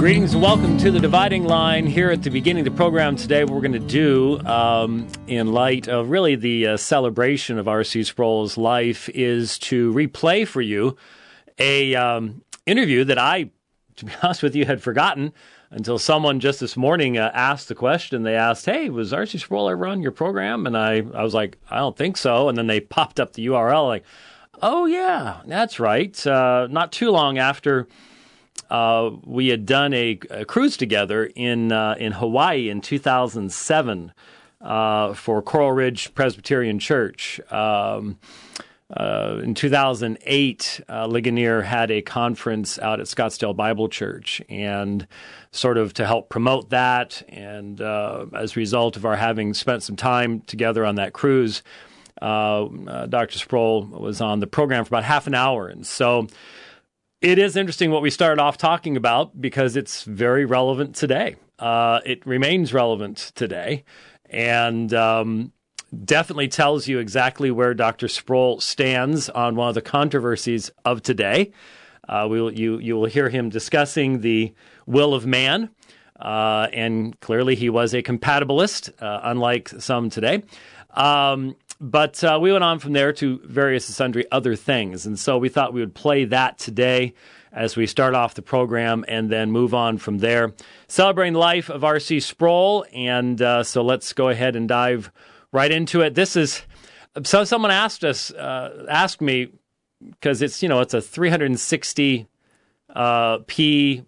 Greetings and welcome to The Dividing Line. Here at the beginning of the program today, what we're going to do in light of really the celebration of R.C. Sproul's life is to replay for you a interview that I, to be honest with you, had forgotten until someone just this morning asked the question. They asked, hey, was R.C. Sproul ever on your program? And I was like, I don't think so. And then they popped up the URL like, oh, yeah, that's right. Not too long after we had done a cruise together in Hawaii in 2007 for Coral Ridge Presbyterian Church. In 2008, Ligonier had a conference out at Scottsdale Bible Church, and sort of to help promote that, and as a result of our having spent some time together on that cruise, Dr. Sproul was on the program for about half an hour. And so it is interesting what we started off talking about because it's very relevant today. It remains relevant today, and definitely tells you exactly where Dr. Sproul stands on one of the controversies of today. You will hear him discussing the will of man, and clearly he was a compatibilist, unlike some today. But we went on from there to various and sundry other things. And so we thought we would play that today as we start off the program and then move on from there. Celebrating the life of R.C. Sproul. And so let's go ahead and dive right into it. This is, so someone asked me, because it's, it's a 360 p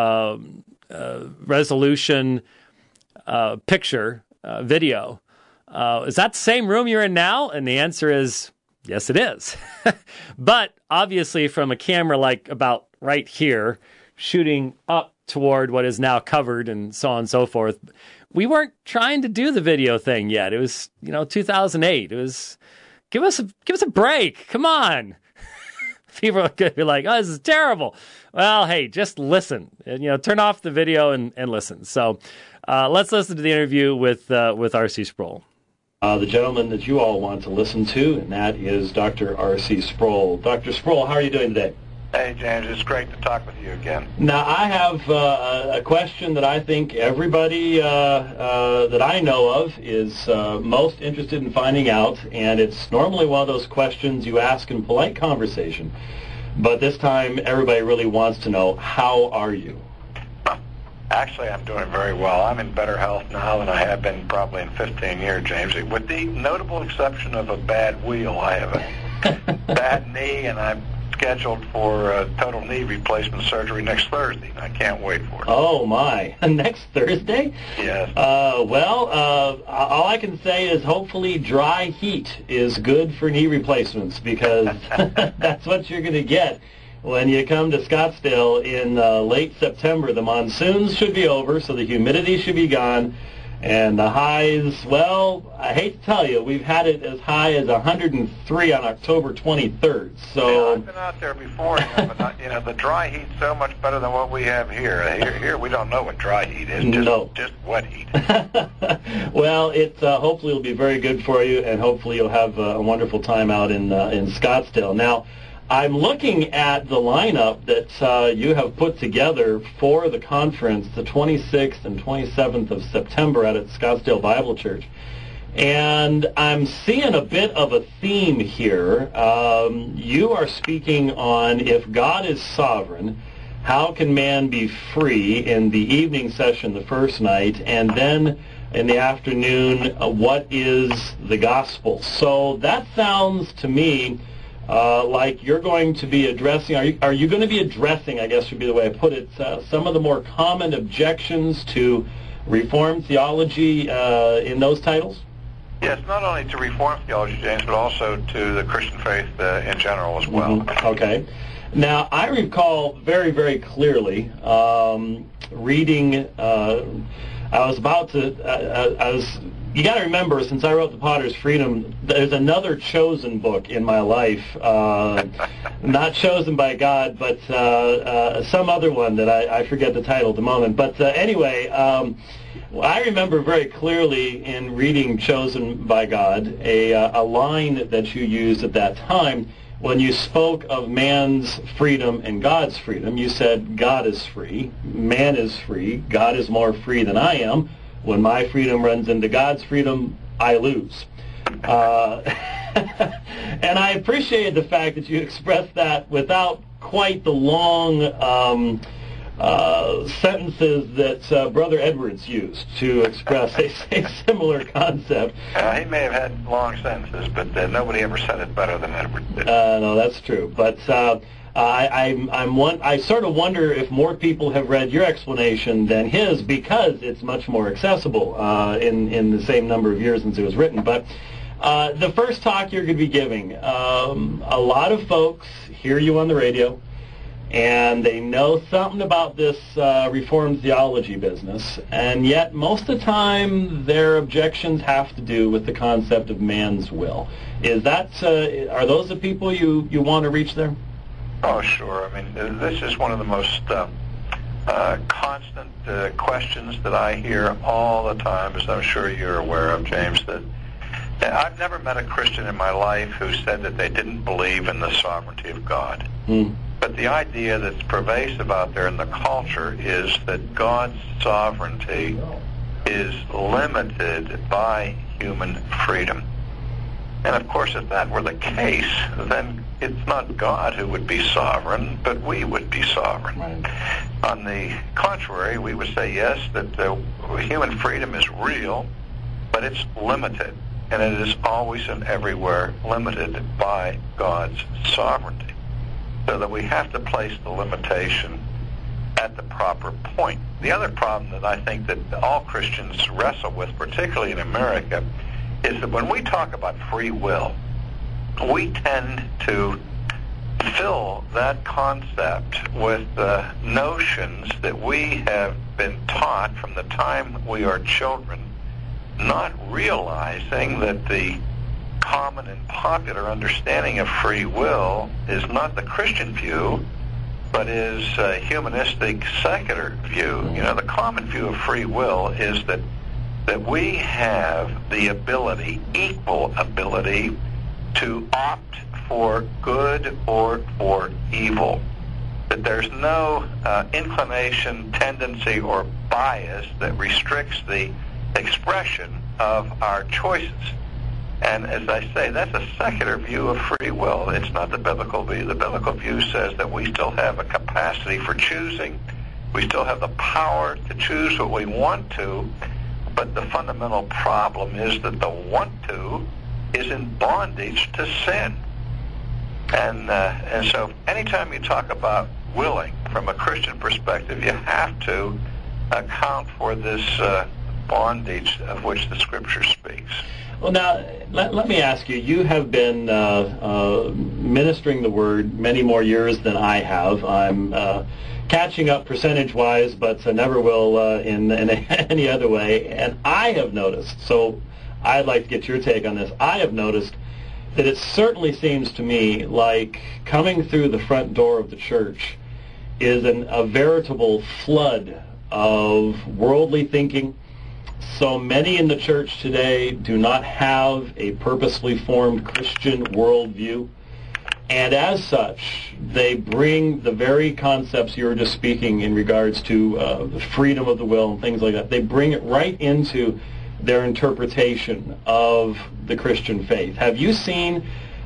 resolution picture, video. Is that the same room you're in now? And the answer is, yes, it is. But obviously from a camera like about right here, shooting up toward what is now covered and so on and so forth, we weren't trying to do the video thing yet. It was, 2008. It was, give us a break. Come on. People are going to be like, oh, this is terrible. Well, hey, just listen. Turn off the video and listen. So let's listen to the interview with R.C. Sproul. The gentleman that you all want to listen to, and that is Dr. R.C. Sproul. Dr. Sproul, how are you doing today? Hey, James, it's great to talk with you again. Now, I have a question that I think everybody that I know of is most interested in finding out, and it's normally one of those questions you ask in polite conversation, but this time everybody really wants to know, how are you? Actually, I'm doing very well. I'm in better health now than I have been probably in 15 years, James. With the notable exception of a bad wheel, I have a bad knee, and I'm scheduled for total knee replacement surgery next Thursday. I can't wait for it. Oh, my. Next Thursday? Yes. All I can say is hopefully dry heat is good for knee replacements, because that's what you're going to get. When you come to Scottsdale in late September, the monsoons should be over, so the humidity should be gone, and the highs, well, I hate to tell you, we've had it as high as 103 on October 23rd. So I've been out there before, but the dry heat's so much better than what we have here. Here we don't know what dry heat is. Just wet heat. Well, it hopefully will be very good for you, and hopefully you'll have a wonderful time out in Scottsdale. Now, I'm looking at the lineup that you have put together for the conference, the 26th and 27th of September out at Scottsdale Bible Church. And I'm seeing a bit of a theme here. You are speaking on if God is sovereign, how can man be free in the evening session the first night, and then in the afternoon, what is the gospel? So that sounds to me like you're going to be addressing, are you going to be addressing, I guess would be the way I put it, some of the more common objections to Reformed theology in those titles? Yes, not only to Reformed theology, James, but also to the Christian faith in general as well. Mm-hmm. Okay. Now, I recall very, very clearly reading, you got to remember, since I wrote The Potter's Freedom, there's another chosen book in my life, not chosen by God, but some other one that I forget the title at the moment. But anyway, I remember very clearly in reading Chosen by God, a line that you used at that time, when you spoke of man's freedom and God's freedom, you said God is free, man is free, God is more free than I am. When my freedom runs into God's freedom, I lose. And I appreciated the fact that you expressed that without quite the long sentences that Brother Edwards used to express a similar concept. He may have had long sentences, but nobody ever said it better than Edwards did. No, that's true. But I sort of wonder if more people have read your explanation than his, because it's much more accessible in the same number of years since it was written. But the first talk you're going to be giving, a lot of folks hear you on the radio, and they know something about this Reformed theology business, and yet most of the time their objections have to do with the concept of man's will. Are those the people you want to reach there? Oh, sure. I mean, this is one of the most constant questions that I hear all the time, as I'm sure you're aware of, James, that I've never met a Christian in my life who said that they didn't believe in the sovereignty of God. But the idea that's pervasive out there in the culture is that God's sovereignty is limited by human freedom. And of course, if that were the case, then it's not God who would be sovereign, but we would be sovereign. Right. On the contrary, we would say, yes, that human freedom is real, but it's limited. And it is always and everywhere limited by God's sovereignty. So that we have to place the limitation at the proper point. The other problem that I think that all Christians wrestle with, particularly in America, is that when we talk about free will, we tend to fill that concept with notions that we have been taught from the time we are children, not realizing that the common and popular understanding of free will is not the Christian view, but is a humanistic, secular view. You know, the common view of free will is that we have the ability, equal ability, to opt for good or for evil. That there's no inclination, tendency, or bias that restricts the expression of our choices. And as I say, that's a secular view of free will. It's not the biblical view. The biblical view says that we still have a capacity for choosing. We still have the power to choose what we want to, but the fundamental problem is that the want to is in bondage to sin. And so anytime you talk about willing from a Christian perspective, you have to account for this bondage of which the Scripture speaks. Well, now, let me ask you, you have been ministering the Word many more years than I have. I'm catching up percentage-wise, but never will in any other way. And I have noticed, so I'd like to get your take on this, I have noticed that it certainly seems to me like coming through the front door of the church is a veritable flood of worldly thinking. So many in the church today do not have a purposely formed Christian worldview. And as such, they bring the very concepts you were just speaking in regards to the freedom of the will and things like that, they bring it right into their interpretation of the Christian faith. Have you seen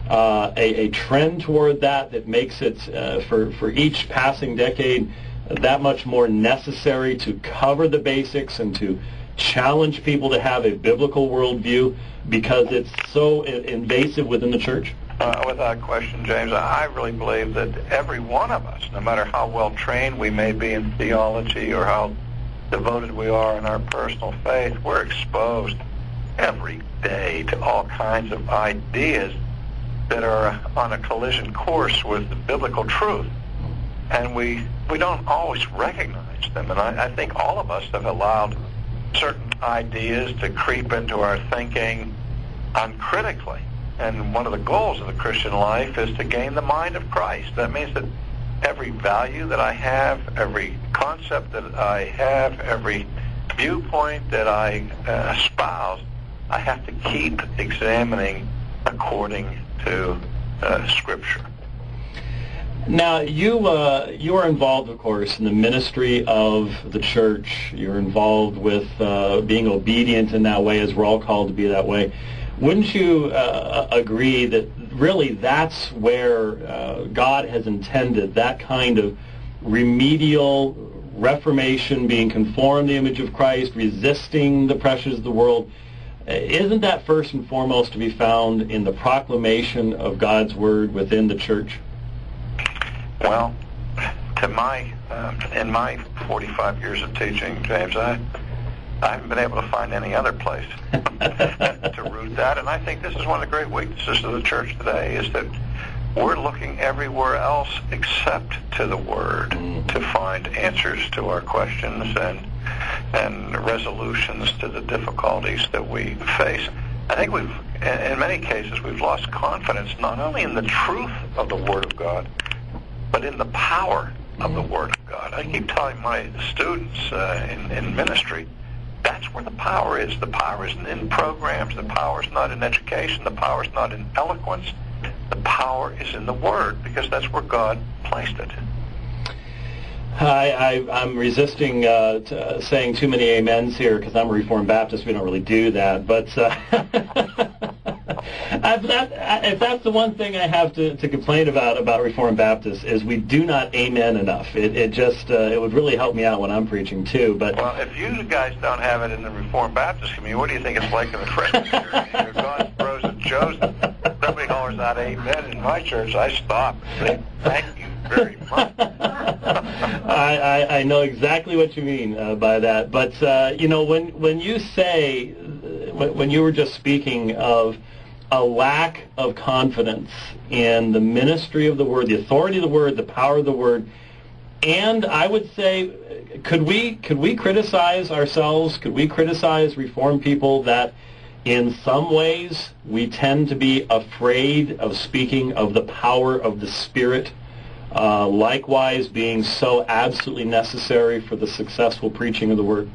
a trend toward that makes it, for each passing decade, that much more necessary to cover the basics and to challenge people to have a biblical worldview because it's so invasive within the church? Without question, James, I really believe that every one of us, no matter how well trained we may be in theology or how devoted we are in our personal faith, we're exposed every day to all kinds of ideas that are on a collision course with the biblical truth. And we don't always recognize them. And I think all of us have allowed certain ideas to creep into our thinking uncritically. And one of the goals of the Christian life is to gain the mind of Christ. That means that every value that I have, every concept that I have, every viewpoint that I espouse, I have to keep examining according to Scripture. Now, you are involved, of course, in the ministry of the church. You're involved with being obedient in that way, as we're all called to be that way. Wouldn't you agree that really that's where God has intended that kind of remedial reformation, being conformed to the image of Christ, resisting the pressures of the world? Isn't that first and foremost to be found in the proclamation of God's Word within the church? Well, in my 45 years of teaching, James, I haven't been able to find any other place to root that. And I think this is one of the great weaknesses of the church today, is that we're looking everywhere else except to the Word to find answers to our questions and resolutions to the difficulties that we face. I think in many cases, we've lost confidence not only in the truth of the Word of God, but in the power of the Word of God. I keep telling my students in ministry, that's where the power is. The power isn't in programs. The power is not in education. The power is not in eloquence. The power is in the Word, because that's where God placed it. I'm resisting saying too many amens here, because I'm a Reformed Baptist. We don't really do that. But if that's the one thing I have to complain about Reformed Baptists, is we do not amen enough. It would really help me out when I'm preaching too. But well, if you guys don't have it in the Reformed Baptist community, what do you think it's like in the Christian community? You're God's bros and chosen. Somebody hollers out amen in my church, I stop and say, thank you very much. I know exactly what you mean by that. But when you say, when you were just speaking of a lack of confidence in the ministry of the Word, the authority of the Word, the power of the Word, and I would say, could we criticize ourselves? Could we criticize Reformed people that in some ways we tend to be afraid of speaking of the power of the Spirit, likewise being so absolutely necessary for the successful preaching of the Word?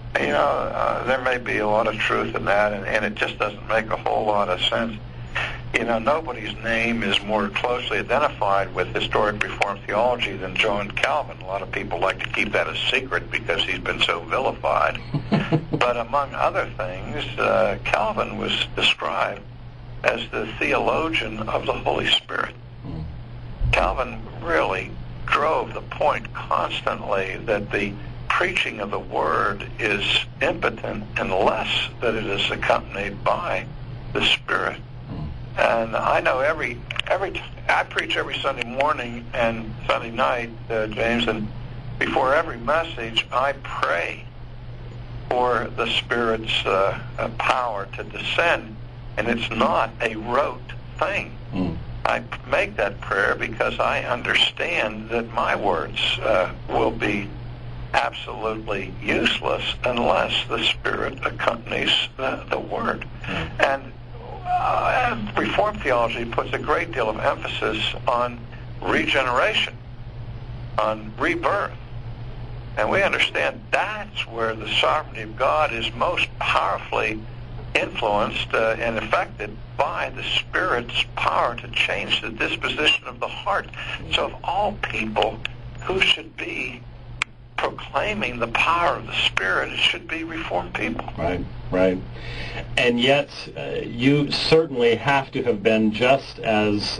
There may be a lot of truth in that, and it just doesn't make a whole lot of sense. Nobody's name is more closely identified with historic Reformed theology than John Calvin. A lot of people like to keep that a secret because he's been so vilified. But among other things, Calvin was described as the theologian of the Holy Spirit. Calvin really drove the point constantly that the preaching of the Word is impotent unless that it is accompanied by the Spirit. And I know I preach every Sunday morning and Sunday night, James, and before every message I pray for the Spirit's power to descend, and it's not a rote thing. I make that prayer because I understand that my words will be absolutely useless unless the Spirit accompanies the Word. And Reformed theology puts a great deal of emphasis on regeneration, on rebirth. And we understand that's where the sovereignty of God is most powerfully influenced and affected by the Spirit's power to change the disposition of the heart. So of all people who should be proclaiming the power of the Spirit, it should be Reformed people. Right. And yet, you certainly have to have been just as,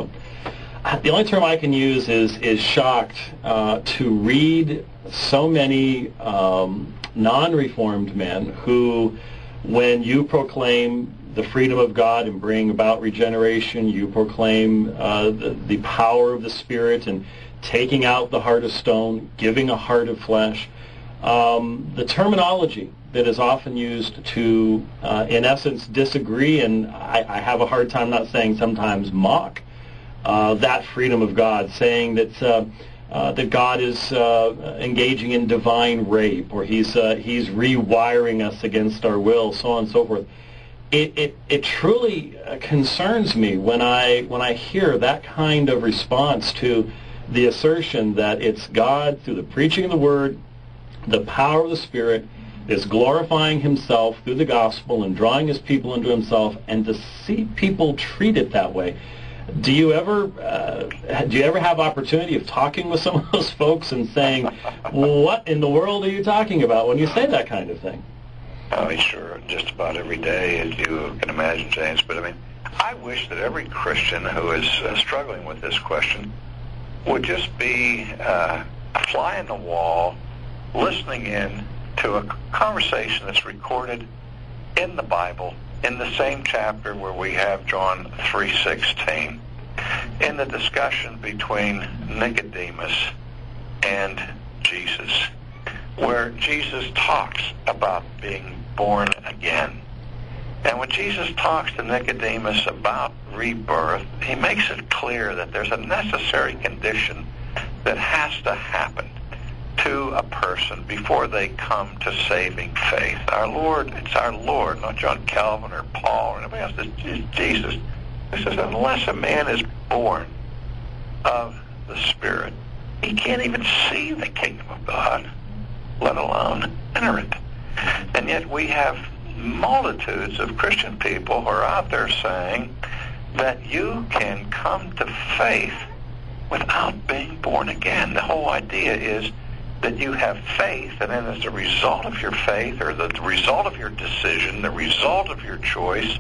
the only term I can use is shocked to read so many non-Reformed men who, when you proclaim the freedom of God and bring about regeneration, you proclaim the power of the Spirit and taking out the heart of stone, giving a heart of flesh. The terminology that is often used to, in essence, disagree, and I have a hard time not saying sometimes mock, that freedom of God, saying that God is engaging in divine rape, or he's rewiring us against our will, so on and so forth. It truly concerns me when I hear that kind of response to the assertion that it's God, through the preaching of the Word, the power of the Spirit, is glorifying Himself through the gospel and drawing His people into Himself, and to see people treat it that way. Do you ever have opportunity of talking with some of those folks and saying, what in the world are you talking about when you say that kind of thing? Oh, sure, just about every day, as you can imagine, James. But I mean, I wish that every Christian who is struggling with this question would just be a fly in the wall, listening in to a conversation that's recorded in the Bible, in the same chapter where we have John 3:16, in the discussion between Nicodemus and Jesus, where Jesus talks about being born again. And when Jesus talks to Nicodemus about rebirth, he makes it clear that there's a necessary condition that has to happen to a person before they come to saving faith. Our Lord, it's our Lord, not John Calvin or Paul or anybody else. It's Jesus. He says, unless a man is born of the Spirit, he can't even see the kingdom of God, let alone enter it. And yet we have multitudes of Christian people who are out there saying that you can come to faith without being born again. The whole idea is that you have faith, and then as a result of your faith, or the result of your decision, the result of your choice,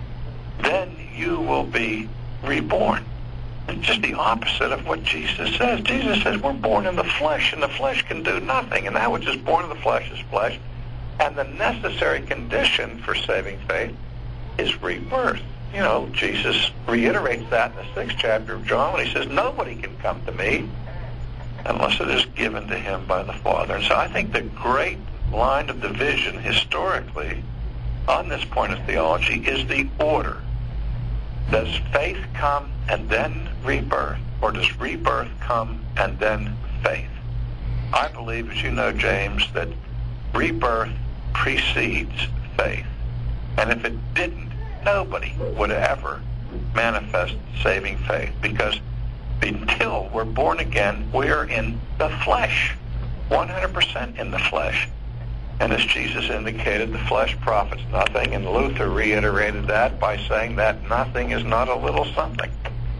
then you will be reborn. It's just the opposite of what Jesus says. Jesus says we're born in the flesh, and the flesh can do nothing, and that which is born of the flesh is flesh. And the necessary condition for saving faith is rebirth. You know, Jesus reiterates that in the 6th chapter of John when he says, nobody can come to me unless it is given to him by the Father. And so I think the great line of division historically on this point of theology is the order. Does faith come and then rebirth, or does rebirth come and then faith? I believe, as you know, James, that rebirth precedes faith. And if it didn't, nobody would ever manifest saving faith, because until we're born again, we're in the flesh, 100% in the flesh. And as Jesus indicated, the flesh profits nothing, and Luther reiterated that by saying that nothing is not a little something.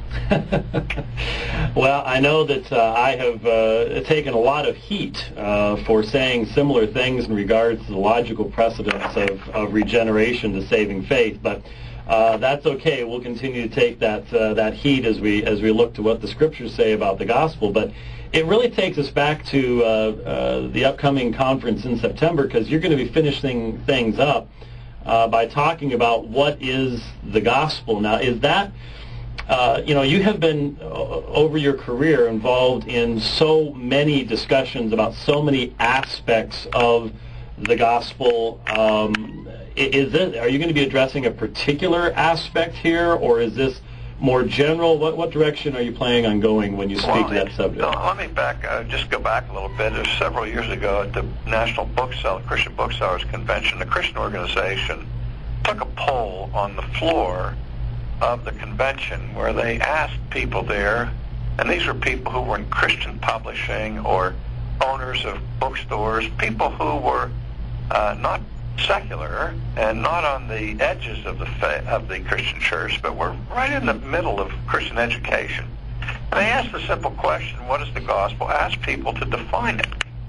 Well, I know that I have taken a lot of heat for saying similar things in regards to the logical precedence of regeneration to saving faith, but that's okay. We'll continue to take that heat as we look to what the Scriptures say about the gospel. But it really takes us back to the upcoming conference in September, because you're going to be finishing things up by talking about what is the gospel. Now, is that you have been over your career involved in so many discussions about so many aspects of the gospel. Are you going to be addressing a particular aspect here, or is this more general? What direction are you planning on going when you speak to that subject? Let me just go back a little bit. Several years ago at the National Christian Booksellers Convention, the Christian organization took a poll on the floor of the convention where they asked people there, and these were people who were in Christian publishing or owners of bookstores, people who were not secular and not on the edges of the Christian church, but were right in the middle of Christian education. And they asked the simple question, what is the gospel? Asked people to define it.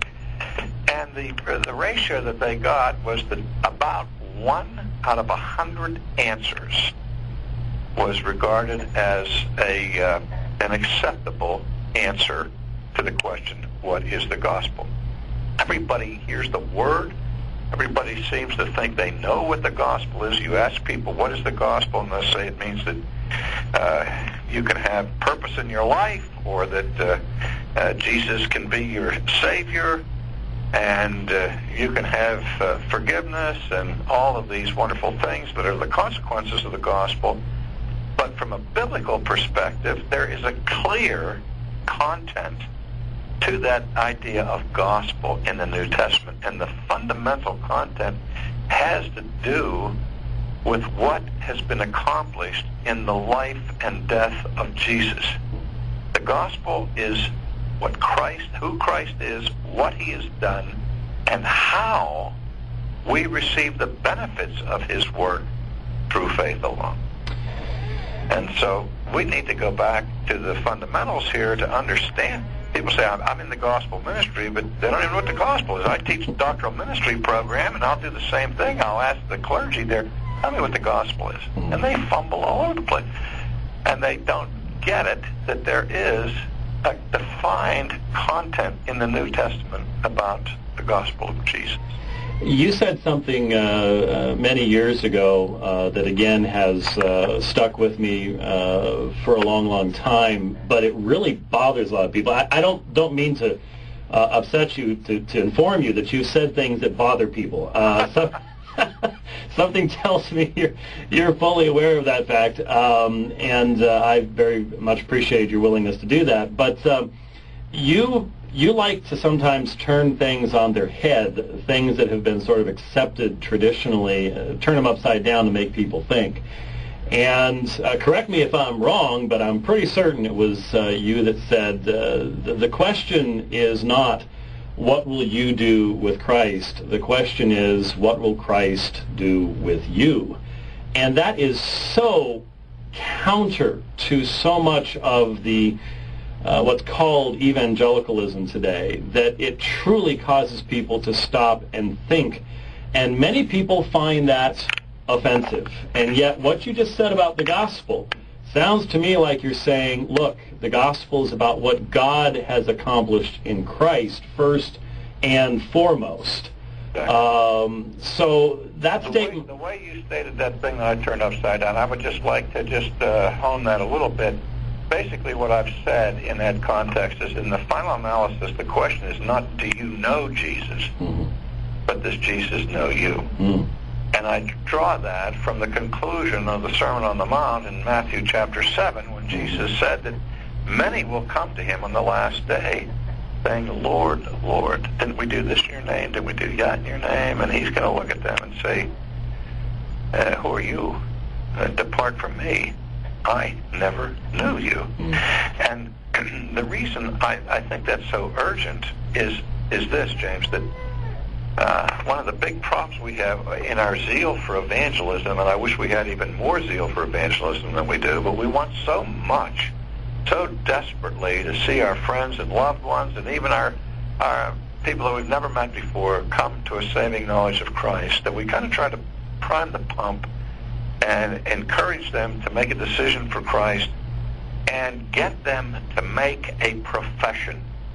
And the ratio that they got was that about 1 out of 100 answers was regarded as an acceptable answer to the question, what is the gospel? Everybody hears the word. Everybody seems to think they know what the gospel is. You ask people, what is the gospel? And they'll say it means that you can have purpose in your life, or that Jesus can be your Savior, and you can have forgiveness and all of these wonderful things that are the consequences of the gospel. But from a biblical perspective, there is a clear content to that idea of gospel in the New Testament. And the fundamental content has to do with what has been accomplished in the life and death of Jesus. The gospel is who Christ is, what he has done, and how we receive the benefits of his work through faith alone. And so we need to go back to the fundamentals here to understand. People say, I'm in the gospel ministry, but they don't even know what the gospel is. I teach a doctoral ministry program, and I'll do the same thing. I'll ask the clergy there, tell me what the gospel is. And they fumble all over the place. And they don't get it that there is a defined content in the New Testament about the gospel of Jesus. You said something many years ago that again has stuck with me for a long, long time, but it really bothers a lot of people. I don't mean to upset you, to inform you that you've said things that bother people. Something tells me you're fully aware of that fact, and I very much appreciate your willingness to do that. But you like to sometimes turn things on their head, things that have been sort of accepted traditionally, turn them upside down to make people think. And correct me if I'm wrong, but I'm pretty certain it was you that said the question is not what will you do with Christ? The question is what will Christ do with you? And that is so counter to so much of the what's called evangelicalism today, that it truly causes people to stop and think. And many people find that offensive. And yet what you just said about the gospel sounds to me like you're saying, look, the gospel is about what God has accomplished in Christ first and foremost. So that statement... The way you stated that thing that I turned upside down, I would just like to hone that a little bit. Basically what I've said in that context is, in the final analysis, the question is not, do you know Jesus, but does Jesus know you? And I draw that from the conclusion of the Sermon on the Mount in Matthew chapter 7, when Jesus said that many will come to him on the last day, saying, Lord, Lord, didn't we do this in your name? Didn't we do that in your name? And he's going to look at them and say, who are you? Depart from me. I never knew you. And the reason I think that's so urgent is this, James, that one of the big problems we have in our zeal for evangelism, and I wish we had even more zeal for evangelism than we do, but we want so much, so desperately, to see our friends and loved ones and even our people that we've never met before come to a saving knowledge of Christ, that we kind of try to prime the pump and encourage them to make a decision for Christ and get them to make a profession.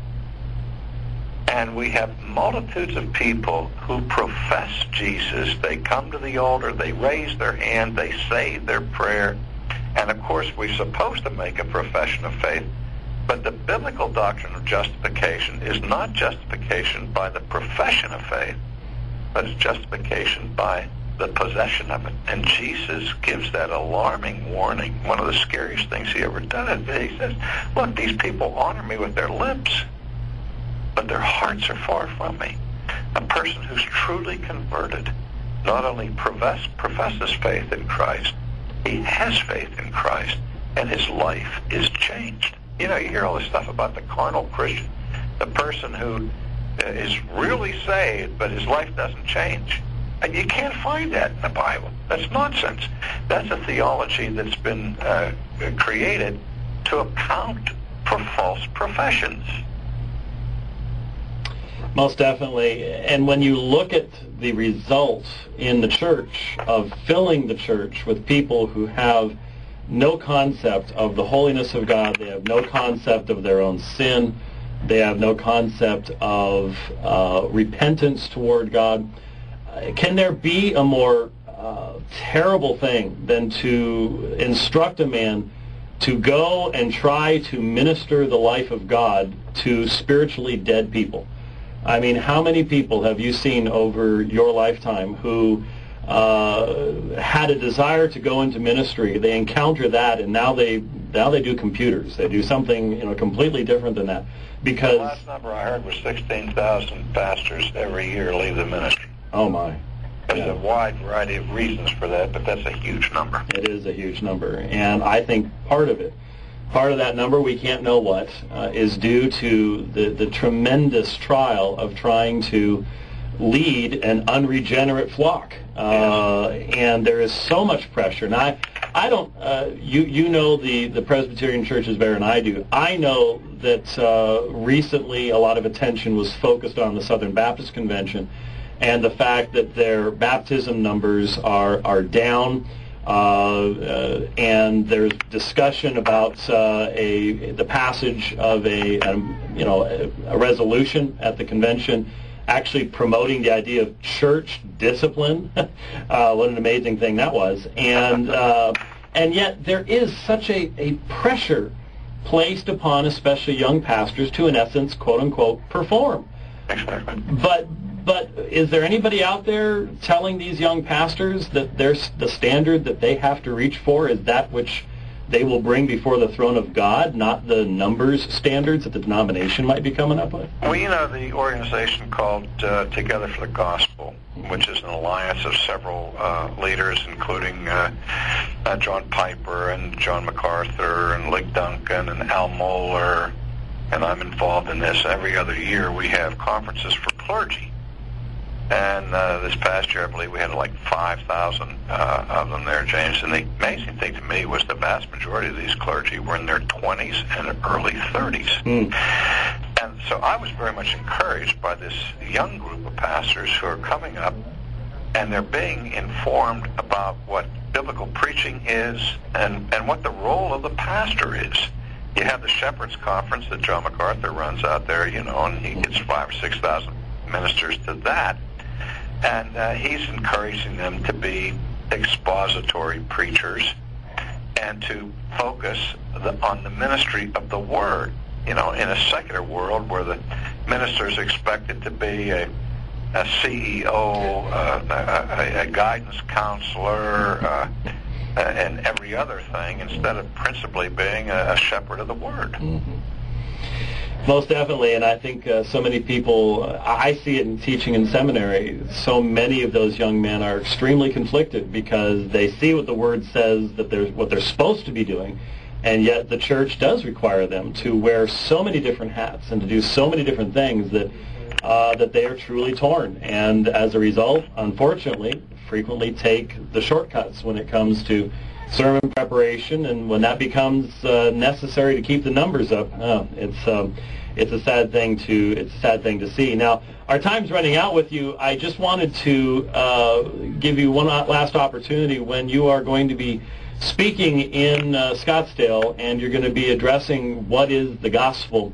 And we have multitudes of people who profess Jesus. They come to the altar, they raise their hand, they say their prayer, and of course we're supposed to make a profession of faith. But the biblical doctrine of justification is not justification by the profession of faith, but it's justification by the possession of it. And Jesus gives that alarming warning. One of the scariest things he ever does, he says, look, these people honor me with their lips, but their hearts are far from me. A person who's truly converted not only professes faith in Christ, he has faith in Christ, and his life is changed. You know, you hear all this stuff about the carnal Christian, the person who is really saved, but his life doesn't change. And you can't find that in the Bible. That's nonsense. That's a theology that's been created to account for false professions. Most definitely. And when you look at the results in the church of filling the church with people who have no concept of the holiness of God, they have no concept of their own sin, they have no concept of repentance toward God, can there be a more terrible thing than to instruct a man to go and try to minister the life of God to spiritually dead people? I mean, how many people have you seen over your lifetime who had a desire to go into ministry, they encounter that, and now they do computers. They do something completely different than that. Because the last number I heard was 16,000 pastors every year leave the ministry. Oh my. There's a wide variety of reasons for that, but that's a huge number. It is a huge number, and I think part of that number, we can't know what, is due to the tremendous trial of trying to lead an unregenerate flock. And there is so much pressure. Now, I don't. You know the Presbyterian churches better than I do. I know that recently a lot of attention was focused on the Southern Baptist Convention and the fact that their baptism numbers are down. And there's discussion about the passage of a resolution at the convention actually promoting the idea of church discipline. What an amazing thing that was. And yet there is such a pressure placed upon especially young pastors to, in essence, quote unquote, perform. But is there anybody out there telling these young pastors that there's the standard that they have to reach for is that which they will bring before the throne of God, not the numbers standards that the denomination might be coming up with? Well, the organization called Together for the Gospel, which is an alliance of several leaders, including John Piper and John MacArthur and Lig Duncan and Al Mohler, and I'm involved in this. Every other year we have conferences for clergy. And this past year, I believe we had like 5,000 of them there, James. And the amazing thing to me was the vast majority of these clergy were in their 20s and early 30s. And so I was very much encouraged by this young group of pastors who are coming up, and they're being informed about what biblical preaching is and what the role of the pastor is. You have the Shepherds Conference that John MacArthur runs out there, and he gets 5,000 or 6,000 ministers to that. And he's encouraging them to be expository preachers and to focus on the ministry of the Word. In a secular world where the minister is expected to be a CEO, a guidance counselor, and every other thing, instead of principally being a shepherd of the Word. Mm-hmm. Most definitely, and I think so many people, I see it in teaching in seminary, so many of those young men are extremely conflicted because they see what the Word says, that what they're supposed to be doing, and yet the church does require them to wear so many different hats and to do so many different things that they are truly torn, and as a result, unfortunately, frequently take the shortcuts when it comes to sermon preparation, and when that becomes necessary to keep the numbers up, it's a sad thing to see. Now, our time's running out with you. I just wanted to give you one last opportunity when you are going to be speaking in Scottsdale, and you're going to be addressing what is the gospel.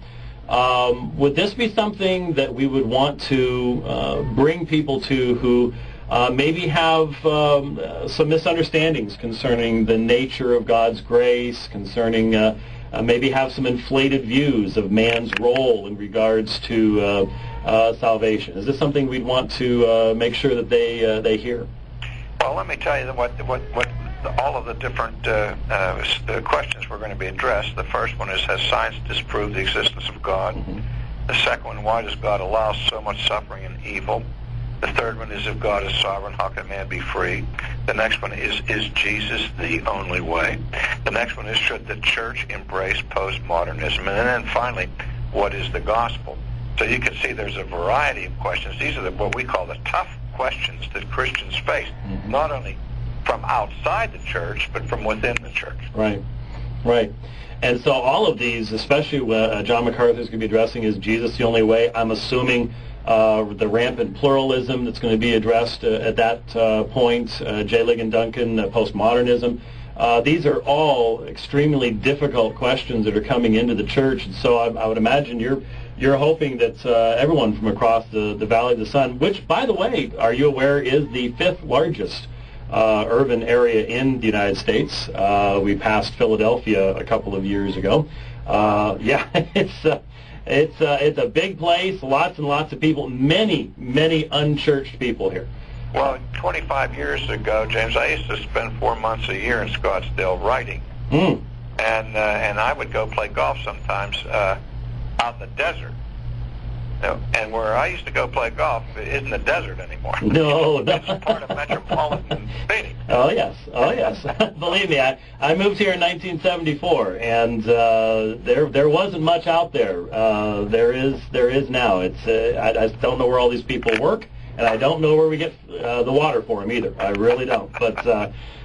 Would this be something that we would want to bring people to who maybe have some misunderstandings concerning the nature of God's grace, concerning maybe have some inflated views of man's role in regards to salvation? Is this something we'd want to make sure that they hear? Well, let me tell you what all of the different questions we're going to be addressed. The first one is, has science disproved the existence of God? Mm-hmm. The second one, why does God allow so much suffering and evil? The third one is, if God is sovereign, how can man be free? The next one is Jesus the only way? The next one is, should the church embrace postmodernism? And then finally, what is the gospel? So you can see there's a variety of questions. These are what we call the tough questions that Christians face, not only from outside the church, but from within the church. Right. And so all of these, especially what John MacArthur is going to be addressing, is Jesus the only way. I'm assuming the rampant pluralism that's going to be addressed at that point, J. Ligon Duncan, postmodernism. These are all extremely difficult questions that are coming into the church, and so I would imagine you're hoping that everyone from across the Valley of the Sun, which, by the way, are you aware, is the 5th largest urban area in the United States. We passed Philadelphia a couple of years ago. It's a big place, lots and lots of people, many unchurched people here. Well, 25 years ago, James, I used to spend 4 months a year in Scottsdale writing, and I would go play golf sometimes out in the desert. And where I used to go play golf isn't the desert anymore. No. It's part of metropolitan Phoenix. Oh yes. Believe me, I moved here in 1974, and there wasn't much out there. There is now. It's I don't know where all these people work, and I don't know where we get the water for them either. I really don't. But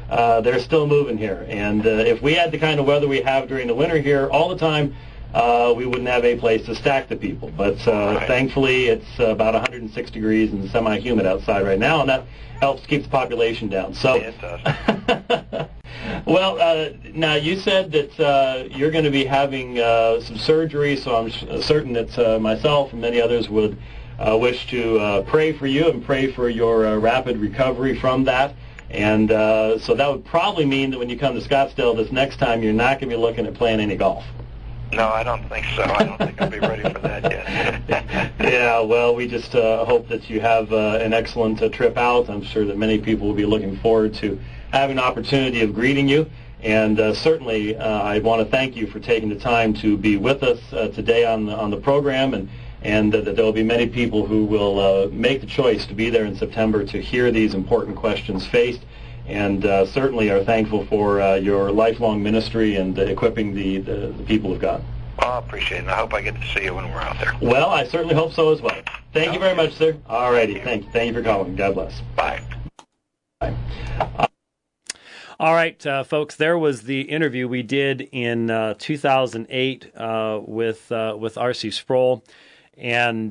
they're still moving here. And if we had the kind of weather we have during the winter here all the time, we wouldn't have a place to stack the people. But thankfully, it's about 106 degrees and semi-humid outside right now, and that helps keep the population down. So, it does. Well, now you said that you're going to be having some surgery, so I'm certain that myself and many others would wish to pray for you and pray for your rapid recovery from that. And so that would probably mean that when you come to Scottsdale this next time, you're not going to be looking at playing any golf. No, I don't think so. I don't think I'll be ready for that yet. Yeah, well, we just hope that you have an excellent trip out. I'm sure that many people will be looking forward to having an opportunity of greeting you. And certainly, I want to thank you for taking the time to be with us today on the program, and that there will be many people who will make the choice to be there in September to hear these important questions faced. And certainly are thankful for your lifelong ministry and equipping the people of God. Well, I appreciate it, and I hope I get to see you when we're out there. Well, I certainly hope so as well. Thank you very much, sir. All righty. Thank you for calling. God bless. Bye. Bye. All right, folks, there was the interview we did in 2008 with R.C. Sproul. And,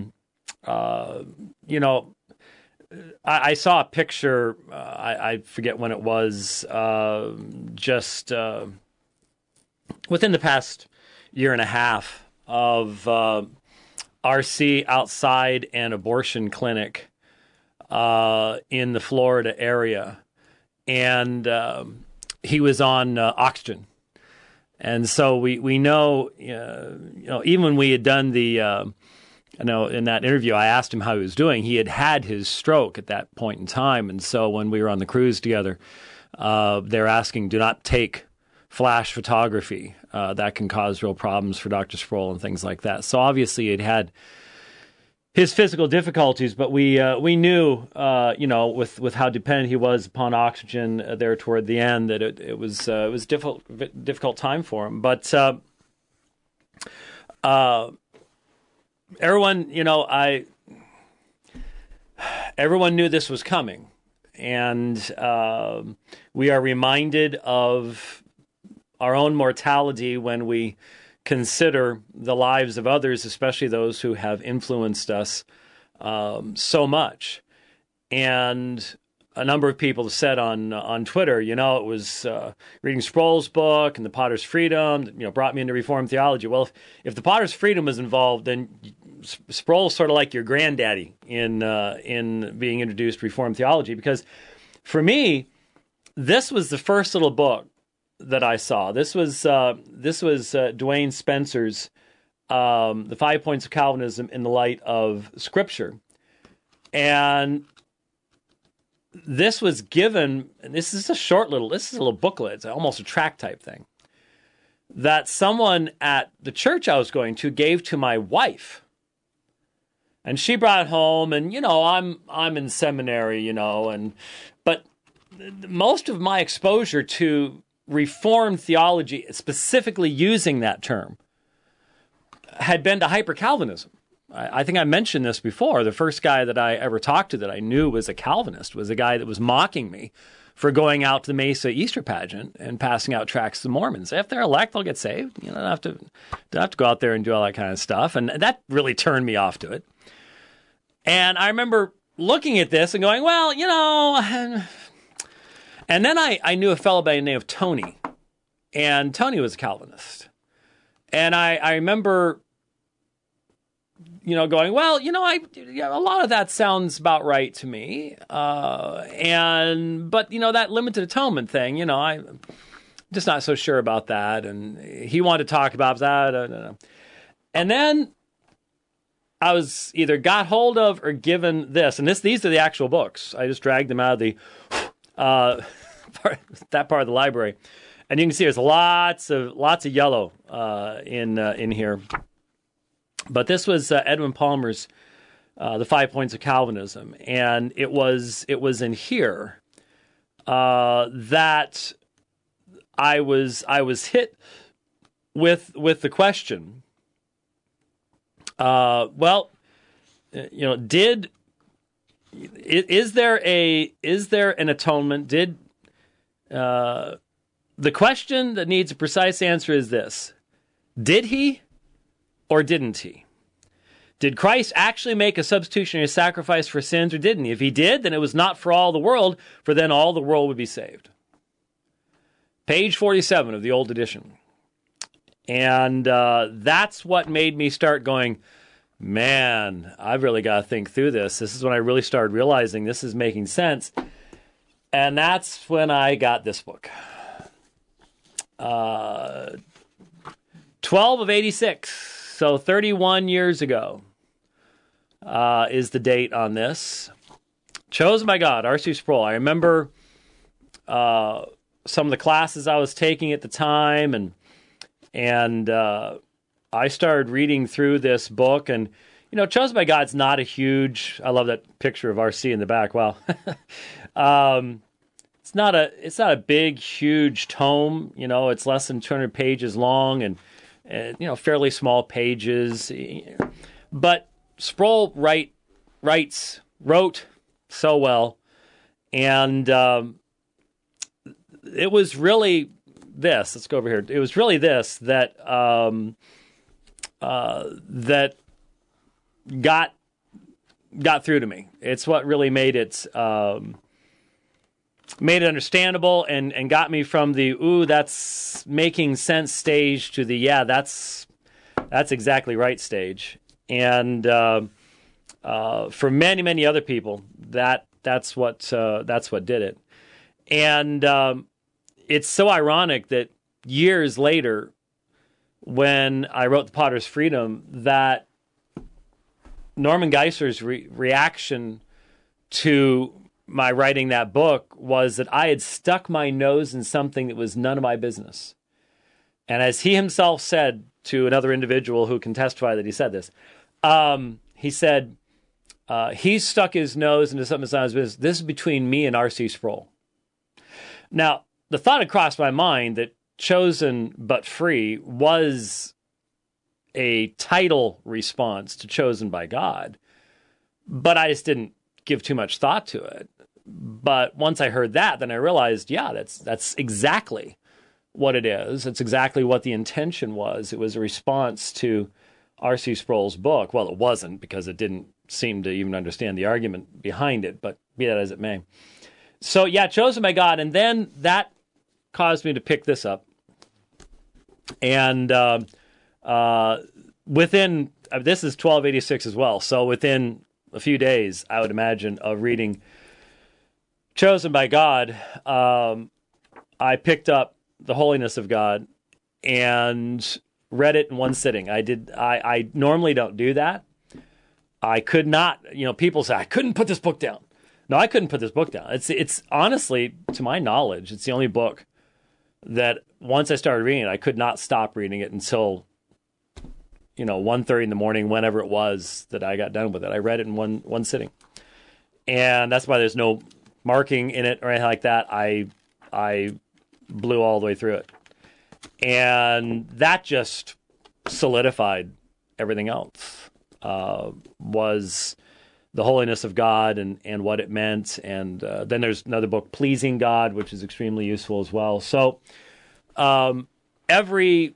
you know, I saw a picture, I forget when it was, just within the past year and a half of R.C. outside an abortion clinic in the Florida area. And he was on oxygen. And so we know, even when we had done the... in that interview, I asked him how he was doing. He had his stroke at that point in time. And so when we were on the cruise together, they're asking, do not take flash photography. That can cause real problems for Dr. Sproul and things like that. So obviously it had his physical difficulties, but we knew, with how dependent he was upon oxygen there toward the end, that it was difficult time for him. But everyone, everyone knew this was coming, and we are reminded of our own mortality when we consider the lives of others, especially those who have influenced us so much. And a number of people have said on Twitter, it was reading Sproul's book and the Potter's Freedom, brought me into Reformed theology. Well, if the Potter's Freedom was involved, then Sproul's sort of like your granddaddy in being introduced to Reformed theology. Because for me, this was the first little book that I saw. This was Dwayne Spencer's The 5 Points of Calvinism in the Light of Scripture. And this was given, and this is a little booklet, it's almost a tract type thing, that someone at the church I was going to gave to my wife. And she brought it home, and, I'm in seminary, but most of my exposure to Reformed theology, specifically using that term, had been to hyper-Calvinism. I think I mentioned this before. The first guy that I ever talked to that I knew was a Calvinist was a guy that was mocking me for going out to the Mesa Easter pageant and passing out tracts to Mormons. If they're elect, they'll get saved. Don't have to go out there and do all that kind of stuff. And that really turned me off to it. And I remember looking at this and going, well, and then I knew a fellow by the name of Tony, and Tony was a Calvinist. And I remember, going, well, a lot of that sounds about right to me. But that limited atonement thing, I'm just not so sure about that. And he wanted to talk about that. And then I was either got hold of or given this, and these are the actual books. I just dragged them out of the that part of the library, and you can see there's lots of yellow in here. But this was Edwin Palmer's The 5 Points of Calvinism, and it was in here that I was hit with the question. Is there an atonement? The question that needs a precise answer is this: did he or didn't he? Did Christ actually make a substitutionary sacrifice for sins, or didn't he? If he did, then it was not for all the world, for then all the world would be saved. Page 47 of the old edition. And that's what made me start going, man, I've really got to think through this. This is when I really started realizing this is making sense. And that's when I got this book. 12 of 86, so 31 years ago is the date on this. Chosen by God, R.C. Sproul. I remember some of the classes I was taking at the time, and I started reading through this book, and Chosen by God's not a huge. I love that picture of R.C. in the back. Wow. It's not a big, huge tome. It's less than 200 pages long, and fairly small pages. But Sproul wrote so well, and it was really this. Let's go over here. It was really this that that got through to me. It's what really made it understandable and got me from the "ooh, that's making sense" stage to the "yeah, that's exactly right" stage. And for many, many other people, that's what did it. And it's so ironic that years later, when I wrote The Potter's Freedom, that Norman Geisler's reaction to my writing that book was that I had stuck my nose in something that was none of my business. And as he himself said to another individual who can testify that he said this, he said, he stuck his nose into something that's not his business. This is between me and R.C. Sproul. Now, the thought had crossed my mind that Chosen but Free was a title response to Chosen by God, but I just didn't give too much thought to it. But once I heard that, then I realized, yeah, that's exactly what it is. It's exactly what the intention was. It was a response to R.C. Sproul's book. Well, it wasn't, because it didn't seem to even understand the argument behind it, but be that as it may. So, yeah, Chosen by God. And then that caused me to pick this up. And within, this is 1286 as well, so within a few days, I would imagine, of reading Chosen by God, I picked up The Holiness of God and read it in one sitting. I normally don't do that. I could not, people say, I couldn't put this book down. No, I couldn't put this book down. It's honestly, to my knowledge, it's the only book that once I started reading it, I could not stop reading it until, 1:30 in the morning, whenever it was that I got done with it. I read it in one sitting. And that's why there's no marking in it or anything like that. I blew all the way through it. And that just solidified everything else. Was the holiness of God and what it meant. And then there's another book, Pleasing God, which is extremely useful as well. So every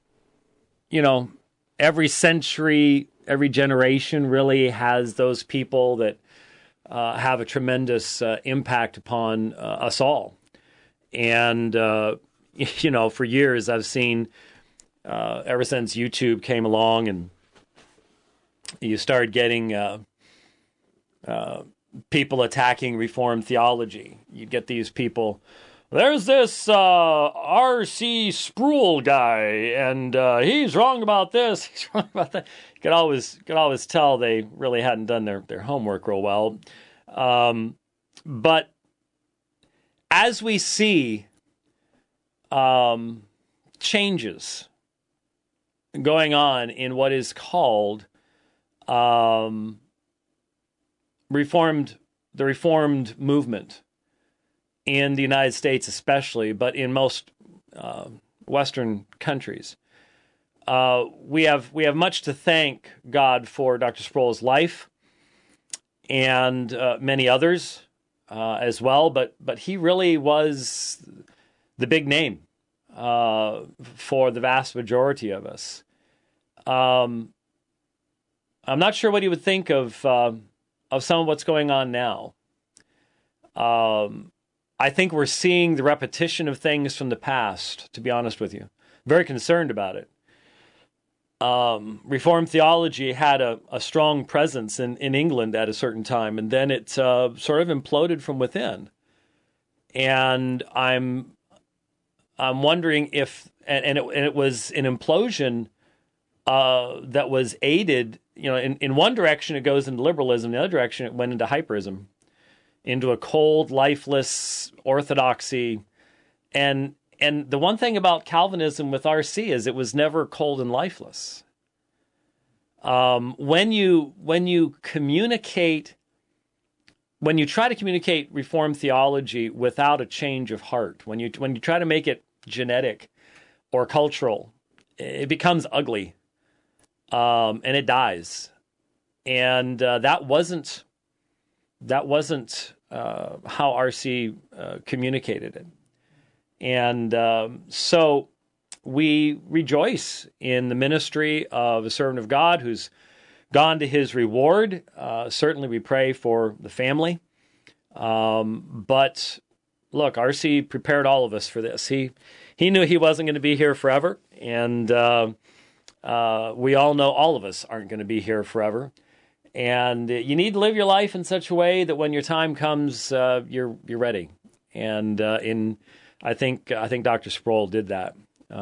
century, every generation really has those people that have a tremendous impact upon us all. And, for years I've seen, ever since YouTube came along and you started getting people attacking Reformed theology, you'd get these people, there's this R.C. Sproul guy, and he's wrong about this, he's wrong about that. You could always tell they really hadn't done their homework real well. But as we see changes going on in what is called the Reformed movement in the United States especially, but in most Western countries, we have much to thank God for Dr. Sproul's life and many others as well, but he really was the big name for the vast majority of us. I'm not sure what he would think of some of what's going on now. I think we're seeing the repetition of things from the past, to be honest with you. Very concerned about it. Reformed theology had a strong presence in England at a certain time, and then it sort of imploded from within. And I'm wondering if, and it was an implosion that was aided, in one direction it goes into liberalism, the other direction it went into hyperism, into a cold, lifeless orthodoxy. And the one thing about Calvinism with RC is it was never cold and lifeless. When you communicate, when you try to communicate Reformed theology without a change of heart, when you try to make it genetic or cultural, it becomes ugly, and it dies. And that wasn't how RC communicated it. And so we rejoice in the ministry of a servant of God who's gone to his reward. Certainly we pray for the family. But look, RC prepared all of us for this. He knew he wasn't going to be here forever. And we all know all of us aren't going to be here forever. And you need to live your life in such a way that when your time comes, you're ready. And I think Dr. Sproul did that.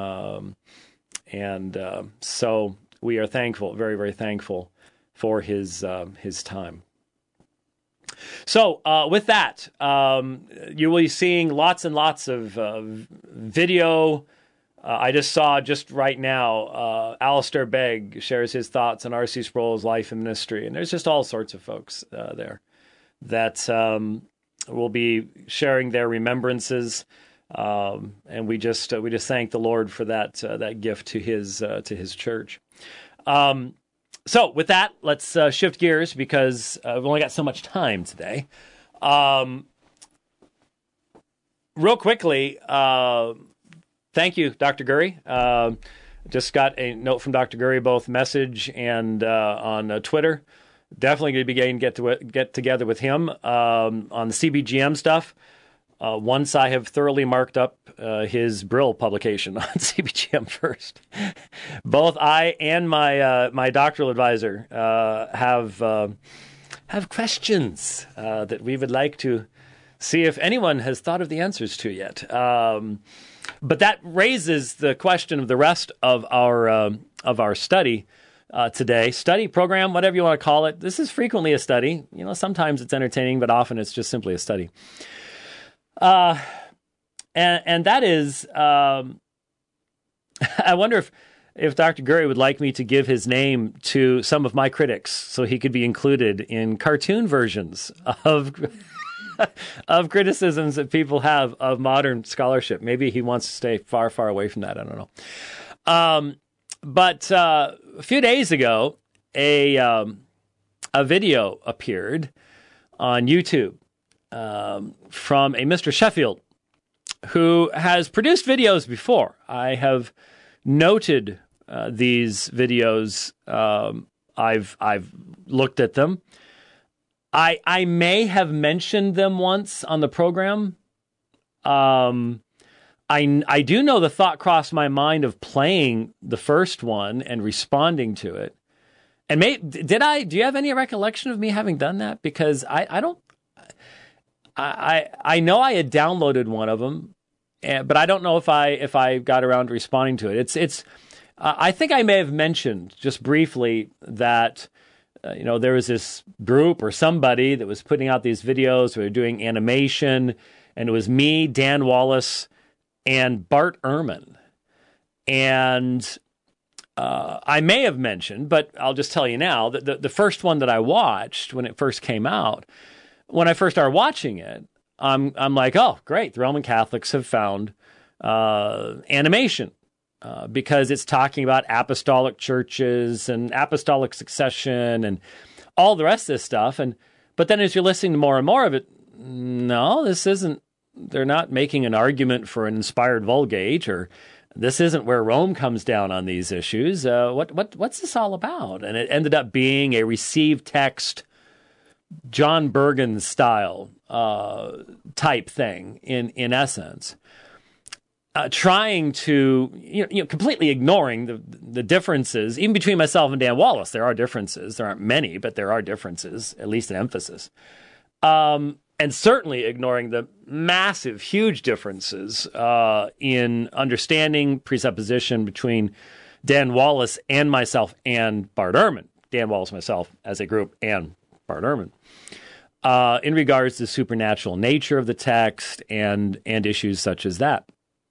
So we are thankful, very, very thankful for his time. So with that, you will be seeing lots and lots of video. I just saw just right now, Alistair Begg shares his thoughts on R.C. Sproul's life and ministry. And there's just all sorts of folks there that will be sharing their remembrances. And we just thank the Lord for that gift to his church. So with that, let's shift gears because we've only got so much time today. Real quickly, thank you, Dr. Gurry. Just got a note from Dr. Gurry, both message and on Twitter. Definitely going to be getting get together with him on the CBGM stuff. Once I have thoroughly marked up his Brill publication on CBGM first. Both I and my doctoral advisor have questions that we would like to see if anyone has thought of the answers to yet. But that raises the question of the rest of our study today. Study program, whatever you want to call it. This is frequently a study. Sometimes it's entertaining, but often it's just simply a study. And that is, I wonder if Dr. Gurry would like me to give his name to some of my critics so he could be included in cartoon versions of of criticisms that people have of modern scholarship. Maybe he wants to stay far, far away from that. I don't know. But a few days ago, a video appeared on YouTube from a Mr. Sheffield who has produced videos before. I have noted these videos. I've looked at them. I may have mentioned them once on the program. I do know the thought crossed my mind of playing the first one and responding to it. And do you have any recollection of me having done that? Because I don't. I know I had downloaded one of them, but I don't know if I got around to responding to it. It's I think I may have mentioned just briefly that there was this group or somebody that was putting out these videos. We were doing animation, and it was me, Dan Wallace, and Bart Ehrman. And I may have mentioned, but I'll just tell you now that the first one that I watched when it first came out. When I first started watching it, I'm like, oh, great. The Roman Catholics have found animation because it's talking about apostolic churches and apostolic succession and all the rest of this stuff. But then as you're listening to more and more of it, no, this isn't, they're not making an argument for an inspired Vulgate, or this isn't where Rome comes down on these issues. What's this all about? And it ended up being a received text, John Bergen style type thing in essence. Trying to, completely ignoring the differences, even between myself and Dan Wallace. There are differences. There aren't many, but there are differences, at least in emphasis. And certainly ignoring the massive, huge differences in understanding presupposition between Dan Wallace and myself and Bart Ehrman. Dan Wallace, myself, as a group, and Bart Ehrman. In regards to the supernatural nature of the text and issues such as that.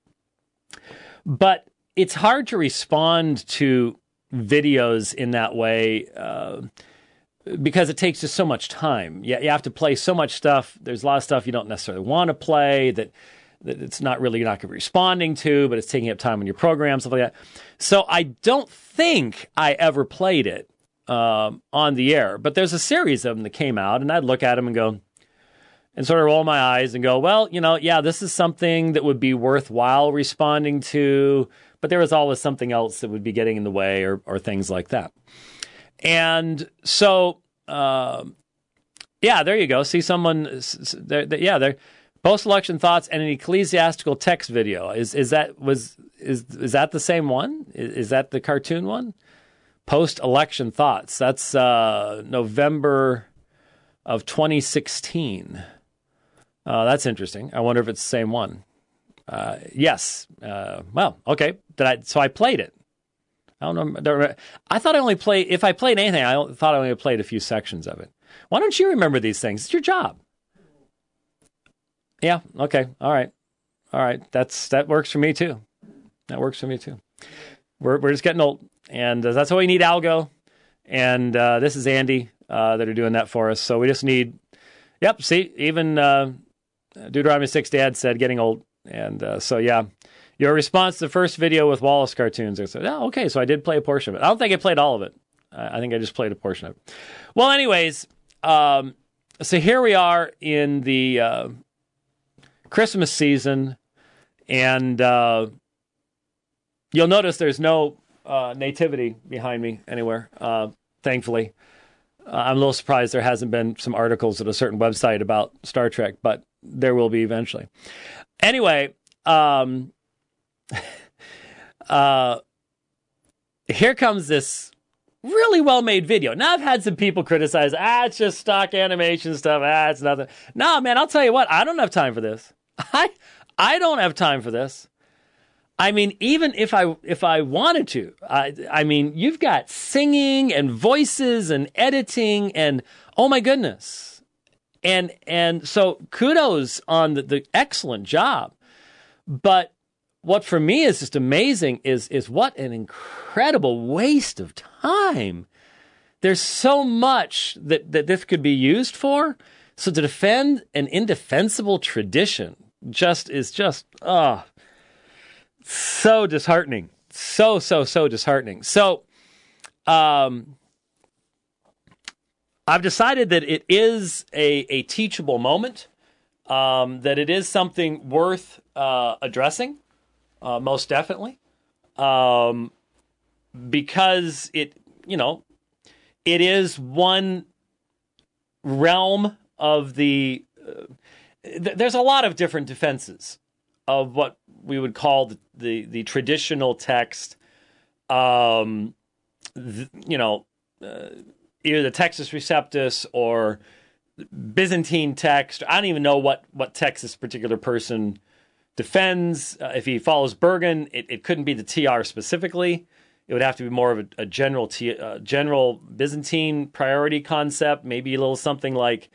But it's hard to respond to videos in that way because it takes just so much time. You have to play so much stuff. There's a lot of stuff you don't necessarily want to play that it's not really, you're not going to be responding to, but it's taking up time on your program, stuff like that. So I don't think I ever played it on the air. But there's a series of them that came out, and I'd look at them and go, and sort of roll my eyes and go, well, this is something that would be worthwhile responding to, but there was always something else that would be getting in the way or things like that. And so, there you go. See someone, they're post-election thoughts and an ecclesiastical text video. Is that the same one? Is that the cartoon one? Post-election thoughts. That's November of 2016. That's interesting. I wonder if it's the same one. Yes. Well, okay. So I played it. I don't know. I thought I only played, if I played anything, I thought I only played a few sections of it. Why don't you remember these things? It's your job. Yeah. Okay. All right. That works for me too. We're just getting old, and that's why we need Algo. And this is Andy that are doing that for us. So we just need. Yep. See, even Deuteronomy 6 Dad said getting old, and so yeah. Your response to the first video with Wallace cartoons. I said, oh, okay, so I did play a portion of it. I don't think I played all of it. I think I just played a portion of it. Well, anyways, so here we are in the Christmas season, and you'll notice there's no nativity behind me anywhere, thankfully. I'm a little surprised there hasn't been some articles at a certain website about Star Trek, but there will be eventually. Anyway, here comes this really well-made video. Now, I've had some people criticize, it's just stock animation stuff. It's nothing. No, man, I'll tell you what. I don't have time for this. I don't have time for this. I mean, even if I wanted to, I mean, you've got singing and voices and editing and, oh my goodness. And so kudos on the excellent job. But what for me is just amazing is what an incredible waste of time. There's so much that this could be used for. So to defend an indefensible tradition is so disheartening. So disheartening. So I've decided that it is a teachable moment, that it is something worth addressing. Most definitely, because it is one realm of the. There's a lot of different defenses of what we would call the traditional text. Either the Textus Receptus or Byzantine text. I don't even know what text this particular person defends. If he follows Bergen, it couldn't be the TR specifically. It would have to be more of a general Byzantine priority concept, maybe a little something like,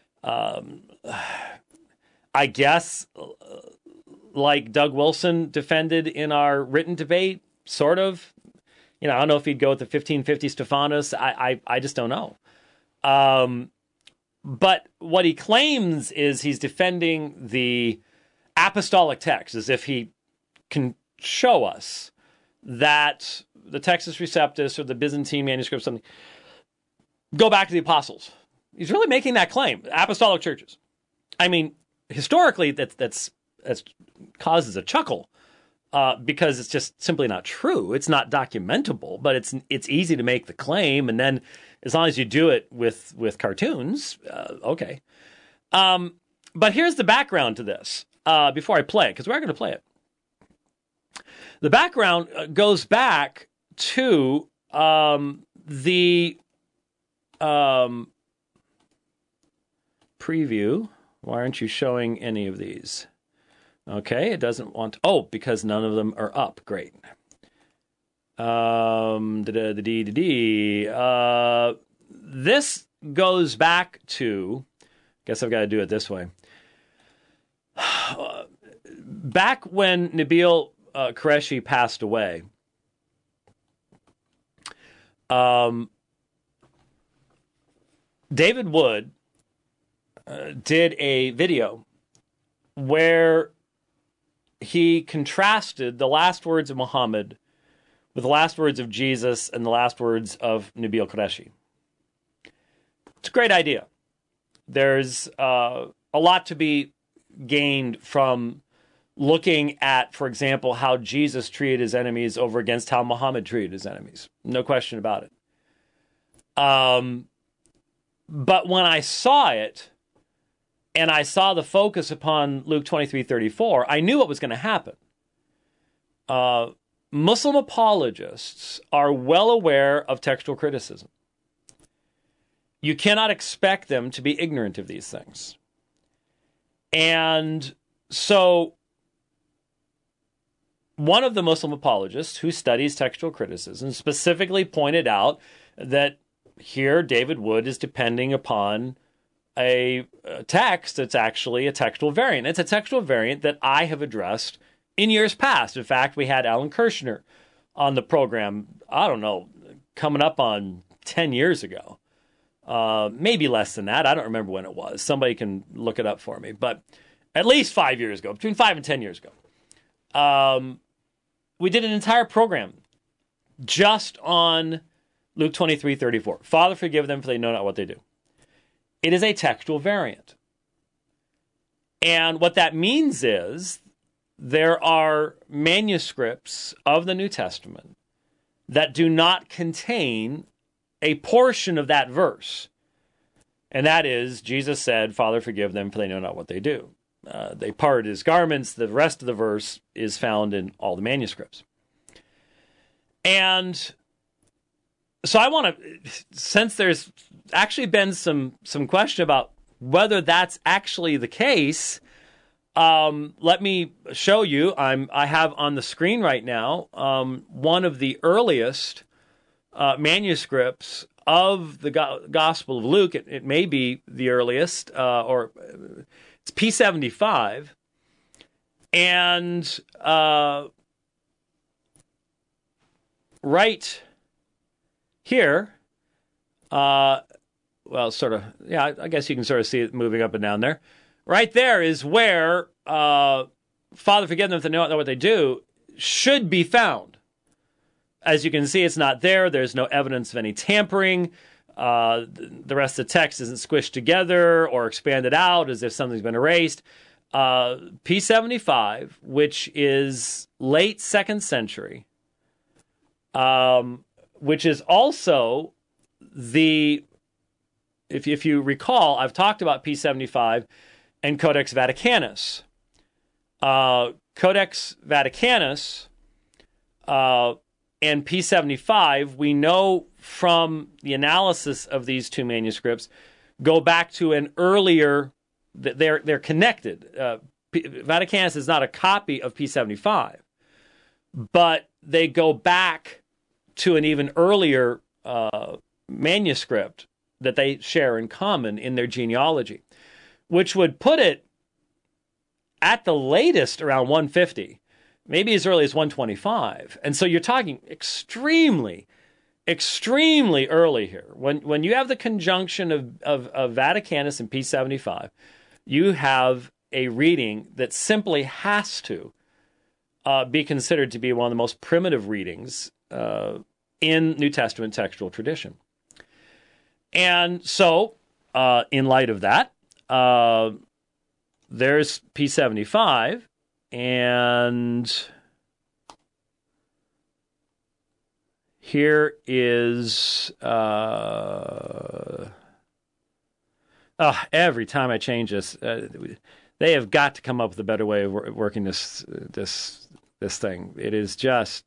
I guess, like Doug Wilson defended in our written debate, sort of. I don't know if he'd go with the 1550 Stephanus. I just don't know. But what he claims is he's defending the apostolic text, as if he can show us that the Textus Receptus or the Byzantine manuscript, something, go back to the apostles. He's really making that claim, apostolic churches. I mean, historically, that's causes a chuckle because it's just simply not true. It's not documentable, but it's easy to make the claim, and then as long as you do it with cartoons, okay. But here's the background to this before I play it, because we're going to play it. The background goes back to the preview. Why aren't you showing any of these? Okay, it doesn't want to. Oh, because none of them are up. Great. This goes back to, guess I've got to do it this way. Back when Nabil Qureshi passed away, David Wood did a video where he contrasted the last words of Muhammad with the last words of Jesus and the last words of Nabil Qureshi. It's a great idea. There's a lot to be gained from looking at, for example, how Jesus treated his enemies over against how Muhammad treated his enemies. No question about it. But when I saw it, and I saw the focus upon Luke 23:34, I knew what was going to happen. Muslim apologists are well aware of textual criticism. You cannot expect them to be ignorant of these things. And so one of the Muslim apologists who studies textual criticism specifically pointed out that here David Wood is depending upon a text that's actually a textual variant. It's a textual variant that I have addressed in years past. In fact, we had Alan Kirshner on the program, I don't know, coming up on 10 years ago. Maybe less than that. I don't remember when it was. Somebody can look it up for me. But at least 5 years ago, between 5 and 10 years ago, we did an entire program just on Luke 23:34. Father, forgive them, for they know not what they do. It is a textual variant. And what that means is there are manuscripts of the New Testament that do not contain a portion of that verse. And that is, Jesus said, Father, forgive them, for they know not what they do. They parted his garments. The rest of the verse is found in all the manuscripts. And so I want to, since there's actually been some question about whether that's actually the case, let me show you. I have on the screen right now one of the earliest manuscripts of the Gospel of Luke. It may be the earliest, or it's P75, and right here, well, sort of, yeah, I guess you can sort of see it moving up and down there. Right there is where Father, forgive them if they know not what they do should be found. As you can see, it's not there. There's no evidence of any tampering. The rest of the text isn't squished together or expanded out as if something's been erased. P75, which is late 2nd century, which is also the, if you recall, I've talked about P75 and Codex Vaticanus. Codex Vaticanus and P75, we know from the analysis of these two manuscripts, go back to an earlier, they're connected. Vaticanus is not a copy of P75, but they go back to an even earlier manuscript that they share in common in their genealogy, which would put it at the latest around 150, maybe as early as 125. And so you're talking extremely, extremely early here. When you have the conjunction of Vaticanus and P75, you have a reading that simply has to be considered to be one of the most primitive readings in New Testament textual tradition. And so, in light of that, there's P75, and here is every time I change this, they have got to come up with a better way of working this thing. It is just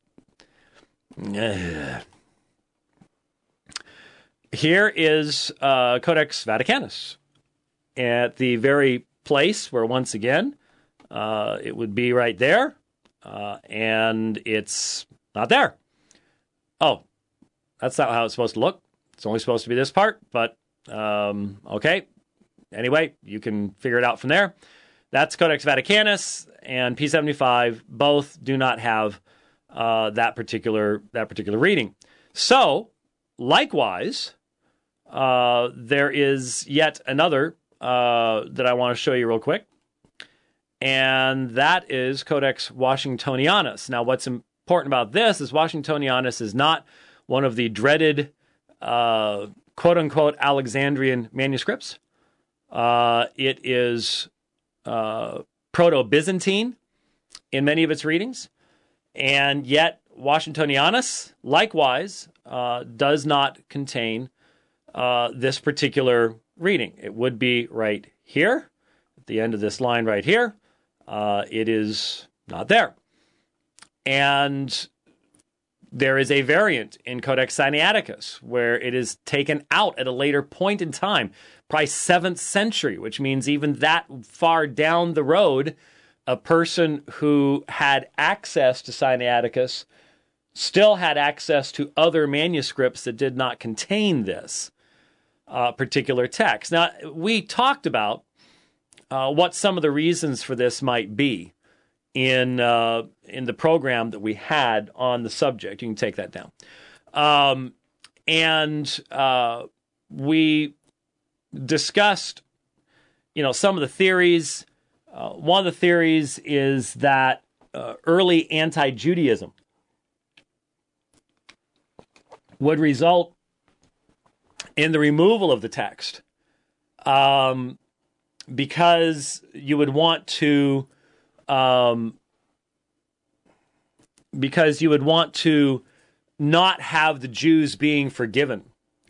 here is Codex Vaticanus at the very place where, once again, it would be right there, and it's not there. Oh, that's not how it's supposed to look. It's only supposed to be this part, but okay. Anyway, you can figure it out from there. That's Codex Vaticanus and P75. Both do not have that particular reading. So, likewise, there is yet another that I want to show you real quick, and that is Codex Washingtonianus. Now, what's important about this is Washingtonianus is not one of the dreaded quote-unquote Alexandrian manuscripts. It is Proto-Byzantine in many of its readings, and yet Washingtonianus, likewise, does not contain this particular reading. It would be right here, at the end of this line right here. It is not there. And there is a variant in Codex Sinaiticus where it is taken out at a later point in time, probably 7th century, which means even that far down the road, a person who had access to Sinaiticus still had access to other manuscripts that did not contain this particular text. Now, we talked about what some of the reasons for this might be in the program that we had on the subject. You can take that down. We discussed, some of the theories. One of the theories is that early anti-Judaism would result in the removal of the text because you would want to not have the Jews being forgiven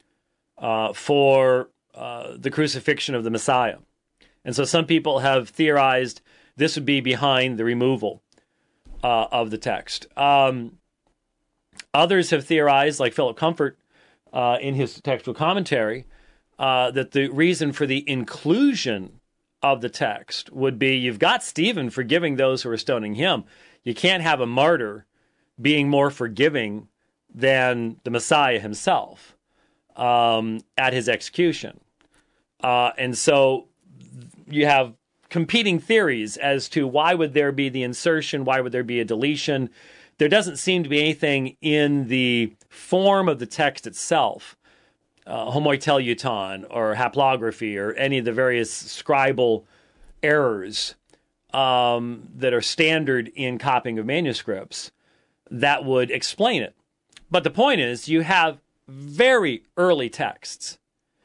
for the crucifixion of the Messiah. And so some people have theorized this would be behind the removal of the text. Others have theorized, like Philip Comfort in his textual commentary, that the reason for the inclusion of the text would be you've got Stephen forgiving those who are stoning him. You can't have a martyr being more forgiving than the Messiah himself at his execution. And so you have competing theories as to why would there be the insertion, why would there be a deletion. There doesn't seem to be anything in the form of the text itself, homoiteleuton or haplography or any of the various scribal errors that are standard in copying of manuscripts that would explain it. But the point is, you have very early texts,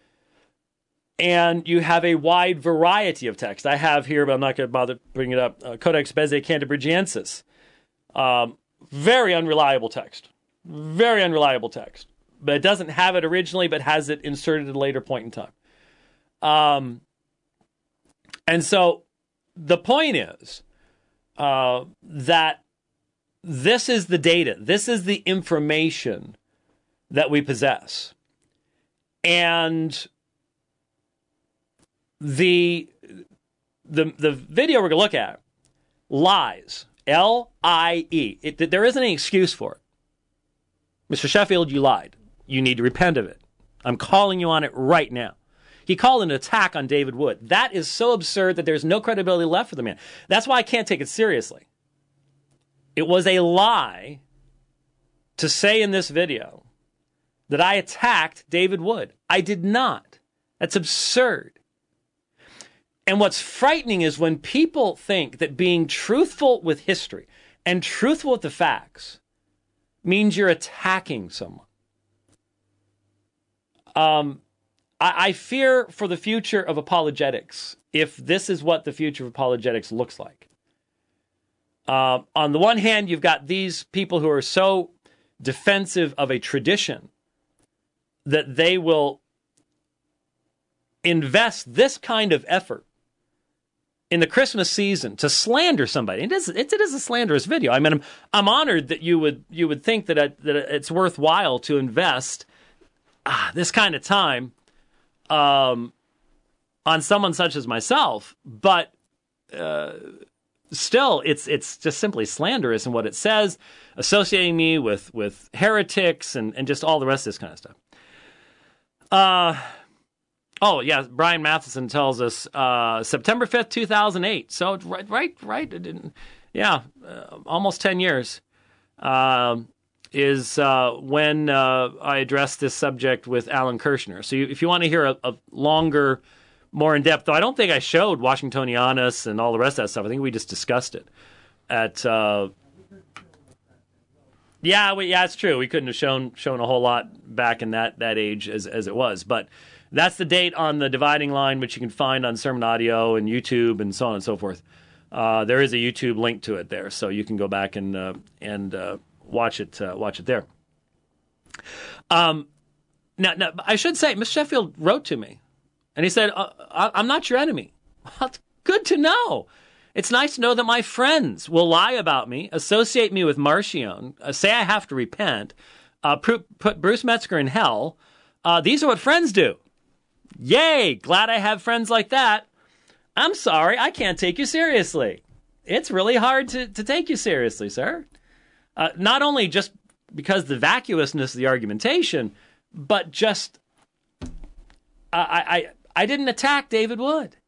and you have a wide variety of text. I have here, but I'm not going to bother bringing it up, Codex Bezae Cantabrigiensis. Very unreliable text. Very unreliable text. But it doesn't have it originally, but has it inserted at a later point in time. And so the point is that this is the data. This is the information that we possess. And the video we're going to look at lies. L-I-E. There isn't any excuse for it. Mr. Sheffield, you lied. You need to repent of it. I'm calling you on it right now. He called an attack on David Wood. That is so absurd that there's no credibility left for the man. That's why I can't take it seriously. It was a lie to say in this video that I attacked David Wood. I did not. That's absurd. And what's frightening is when people think that being truthful with history and truthful with the facts means you're attacking someone. I fear for the future of apologetics if this is what the future of apologetics looks like. On the one hand, you've got these people who are so defensive of a tradition that they will invest this kind of effort in the Christmas season to slander somebody. It is a slanderous video. I mean, I'm honored that you would think that it's worthwhile to invest this kind of time on someone such as myself, but still, it's just simply slanderous in what it says, associating me with heretics and just all the rest of this kind of stuff. Oh, yeah, Brian Matheson tells us September 5th, 2008. So right. Almost 10 years is when I addressed this subject with Alan Kirshner. So if you want to hear a longer, more in-depth, though I don't think I showed Washingtonianus and all the rest of that stuff. I think we just discussed it at... it's true. We couldn't have shown a whole lot back in that age as it was. But that's the date on the dividing line, which you can find on Sermon Audio and YouTube and so on and so forth. There is a YouTube link to it there, so you can go back and watch it there. Now, I should say, Mr. Sheffield wrote to me, and he said, I'm not your enemy. Well, it's good to know. It's nice to know that my friends will lie about me, associate me with Marcion, say I have to repent, put Bruce Metzger in hell. These are what friends do. Yay! Glad I have friends like that. I'm sorry, I can't take you seriously. It's really hard to take you seriously, sir. Not only just because the vacuousness of the argumentation, but just I didn't attack David Wood.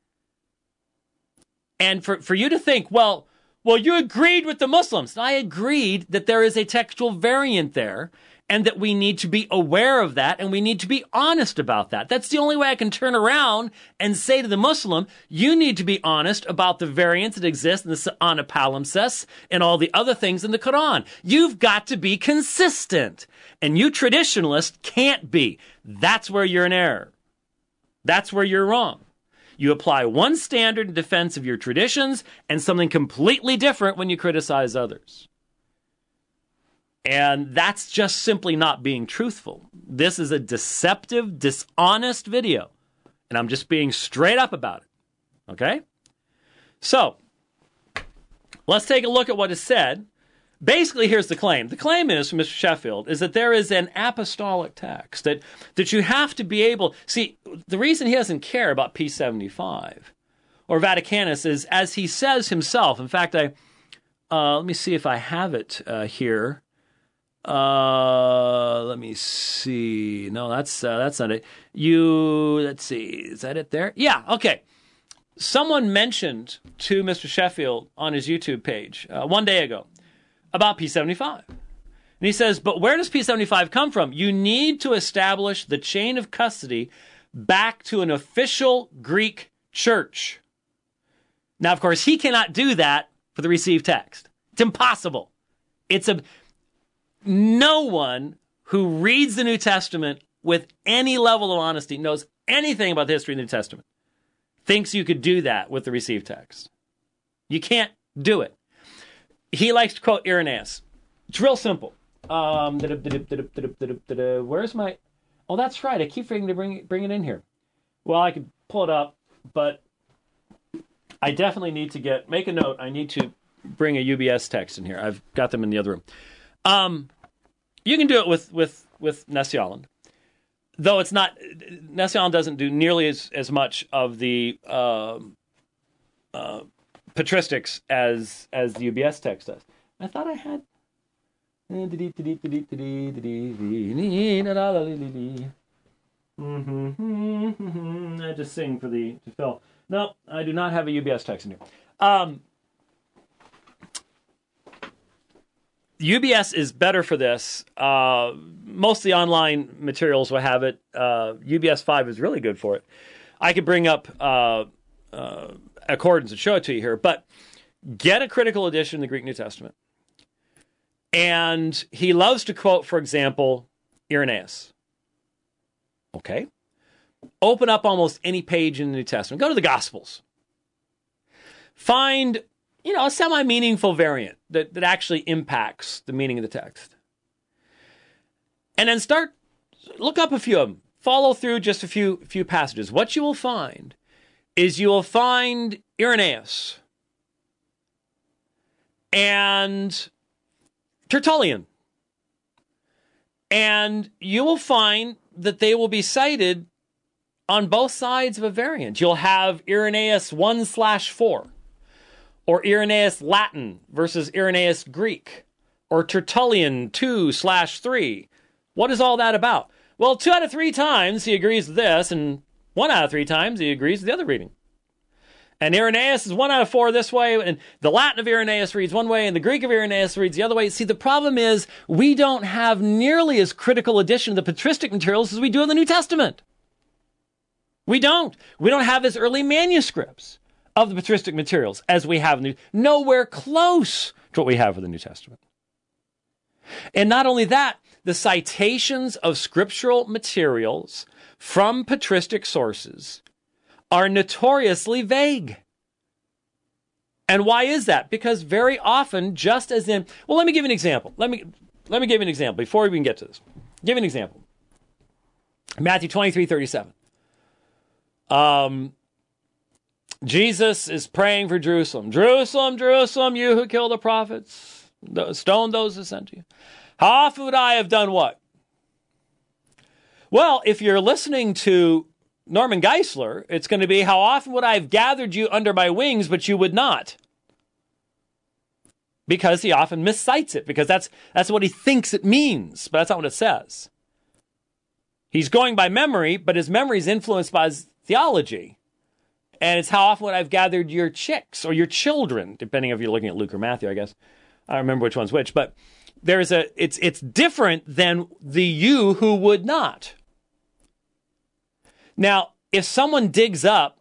And for you to think, well, you agreed with the Muslims. I agreed that there is a textual variant there and that we need to be aware of that and we need to be honest about that. That's the only way I can turn around and say to the Muslim, you need to be honest about the variants that exist in the Sa'ana Palimpsest and all the other things in the Quran. You've got to be consistent. And you traditionalists can't be. That's where you're in error. That's where you're wrong. You apply one standard in defense of your traditions and something completely different when you criticize others. And that's just simply not being truthful. This is a deceptive, dishonest video. And I'm just being straight up about it. Okay? So, let's take a look at what is said. Basically, here's the claim. The claim is, from Mr. Sheffield, is that there is an apostolic text, that you have to be able... See, the reason he doesn't care about P75 or Vaticanus is, as he says himself, in fact, let me see if I have it here. Let me see. No, that's not it. Let's see. Is that it there? Yeah, okay. Someone mentioned to Mr. Sheffield on his YouTube page one day ago about P75. And he says, but where does P75 come from? You need to establish the chain of custody back to an official Greek church. Now, of course, he cannot do that for the received text. It's impossible. No one who reads the New Testament with any level of honesty, knows anything about the history of the New Testament, thinks you could do that with the received text. You can't do it. He likes to quote Irenaeus. It's real simple. Where's my... Oh, that's right. I keep forgetting to bring it in here. Well, I could pull it up, but I definitely need to make a note. I need to bring a UBS text in here. I've got them in the other room. You can do it with Nessie Holland. Though it's not... Nessie Holland doesn't do nearly as much of the... patristics as the UBS text does. I thought I had... I just sing to Phil. No, I do not have a UBS text in here. UBS is better for this. Most of the online materials will have it. UBS 5 is really good for it. I could bring up accordance and show it to you here, but get a critical edition of the Greek New Testament. And he loves to quote, for example, Irenaeus. Okay. Open up almost any page in the New Testament. Go to the Gospels. Find, a semi-meaningful variant that actually impacts the meaning of the text. And then look up a few of them. Follow through just a few passages. What you will find is you will find Irenaeus and Tertullian. And you will find that they will be cited on both sides of a variant. You'll have Irenaeus 1/4, or Irenaeus Latin versus Irenaeus Greek, or Tertullian 2/3. What is all that about? Well, 2 out of 3 times he agrees with this, and 1 out of 3 times he agrees with the other reading. And Irenaeus is 1 out of 4 this way, and the Latin of Irenaeus reads one way, and the Greek of Irenaeus reads the other way. See, the problem is we don't have nearly as critical edition of the patristic materials as we do in the New Testament. We don't. We don't have as early manuscripts of the patristic materials as we have nowhere close to what we have in the New Testament. And not only that, the citations of scriptural materials from patristic sources are notoriously vague. And why is that? Because very often, just as in, well, let me give you an example. Let me give you an example before we even get to this. Give you an example. Matthew 23:37. Jesus is praying for Jerusalem. Jerusalem, Jerusalem, you who kill the prophets, stone those who sent you. How often would I have done what? Well, if you're listening to Norman Geisler, it's going to be, how often would I have gathered you under my wings, but you would not? Because he often miscites it, because that's what he thinks it means, but that's not what it says. He's going by memory, but his memory is influenced by his theology. And it's how often would I have gathered your chicks or your children, depending if you're looking at Luke or Matthew, I guess. I don't remember which one's which, but it's different than the you who would not. Now, if someone digs up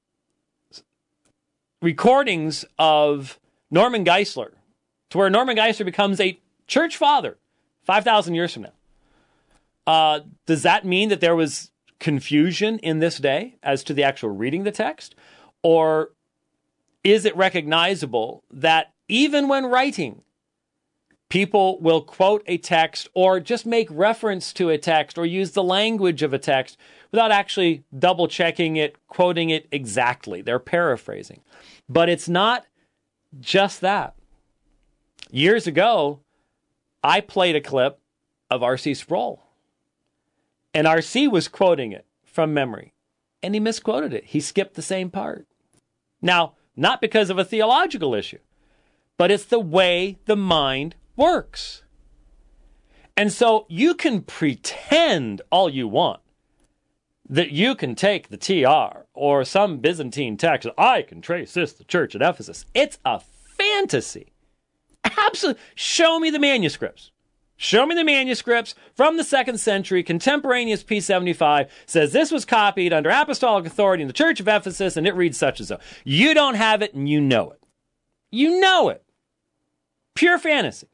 recordings of Norman Geisler to where Norman Geisler becomes a church father 5,000 years from now, does that mean that there was confusion in this day as to the actual reading of the text? Or is it recognizable that even when writing, people will quote a text or just make reference to a text or use the language of a text without actually double checking it, quoting it exactly? They're paraphrasing. But it's not just that. Years ago, I played a clip of R.C. Sproul. And R.C. was quoting it from memory. And he misquoted it. He skipped the same part. Now, not because of a theological issue, but it's the way the mind works. And so you can pretend all you want that you can take the TR or some Byzantine text. I can trace this to the church at Ephesus. It's a fantasy. Absolutely. Show me the manuscripts. Show me the manuscripts from the 2nd century. Contemporaneous P75 says this was copied under apostolic authority in the church of Ephesus, and it reads such and so. You don't have it, and you know it. You know it. Pure fantasy.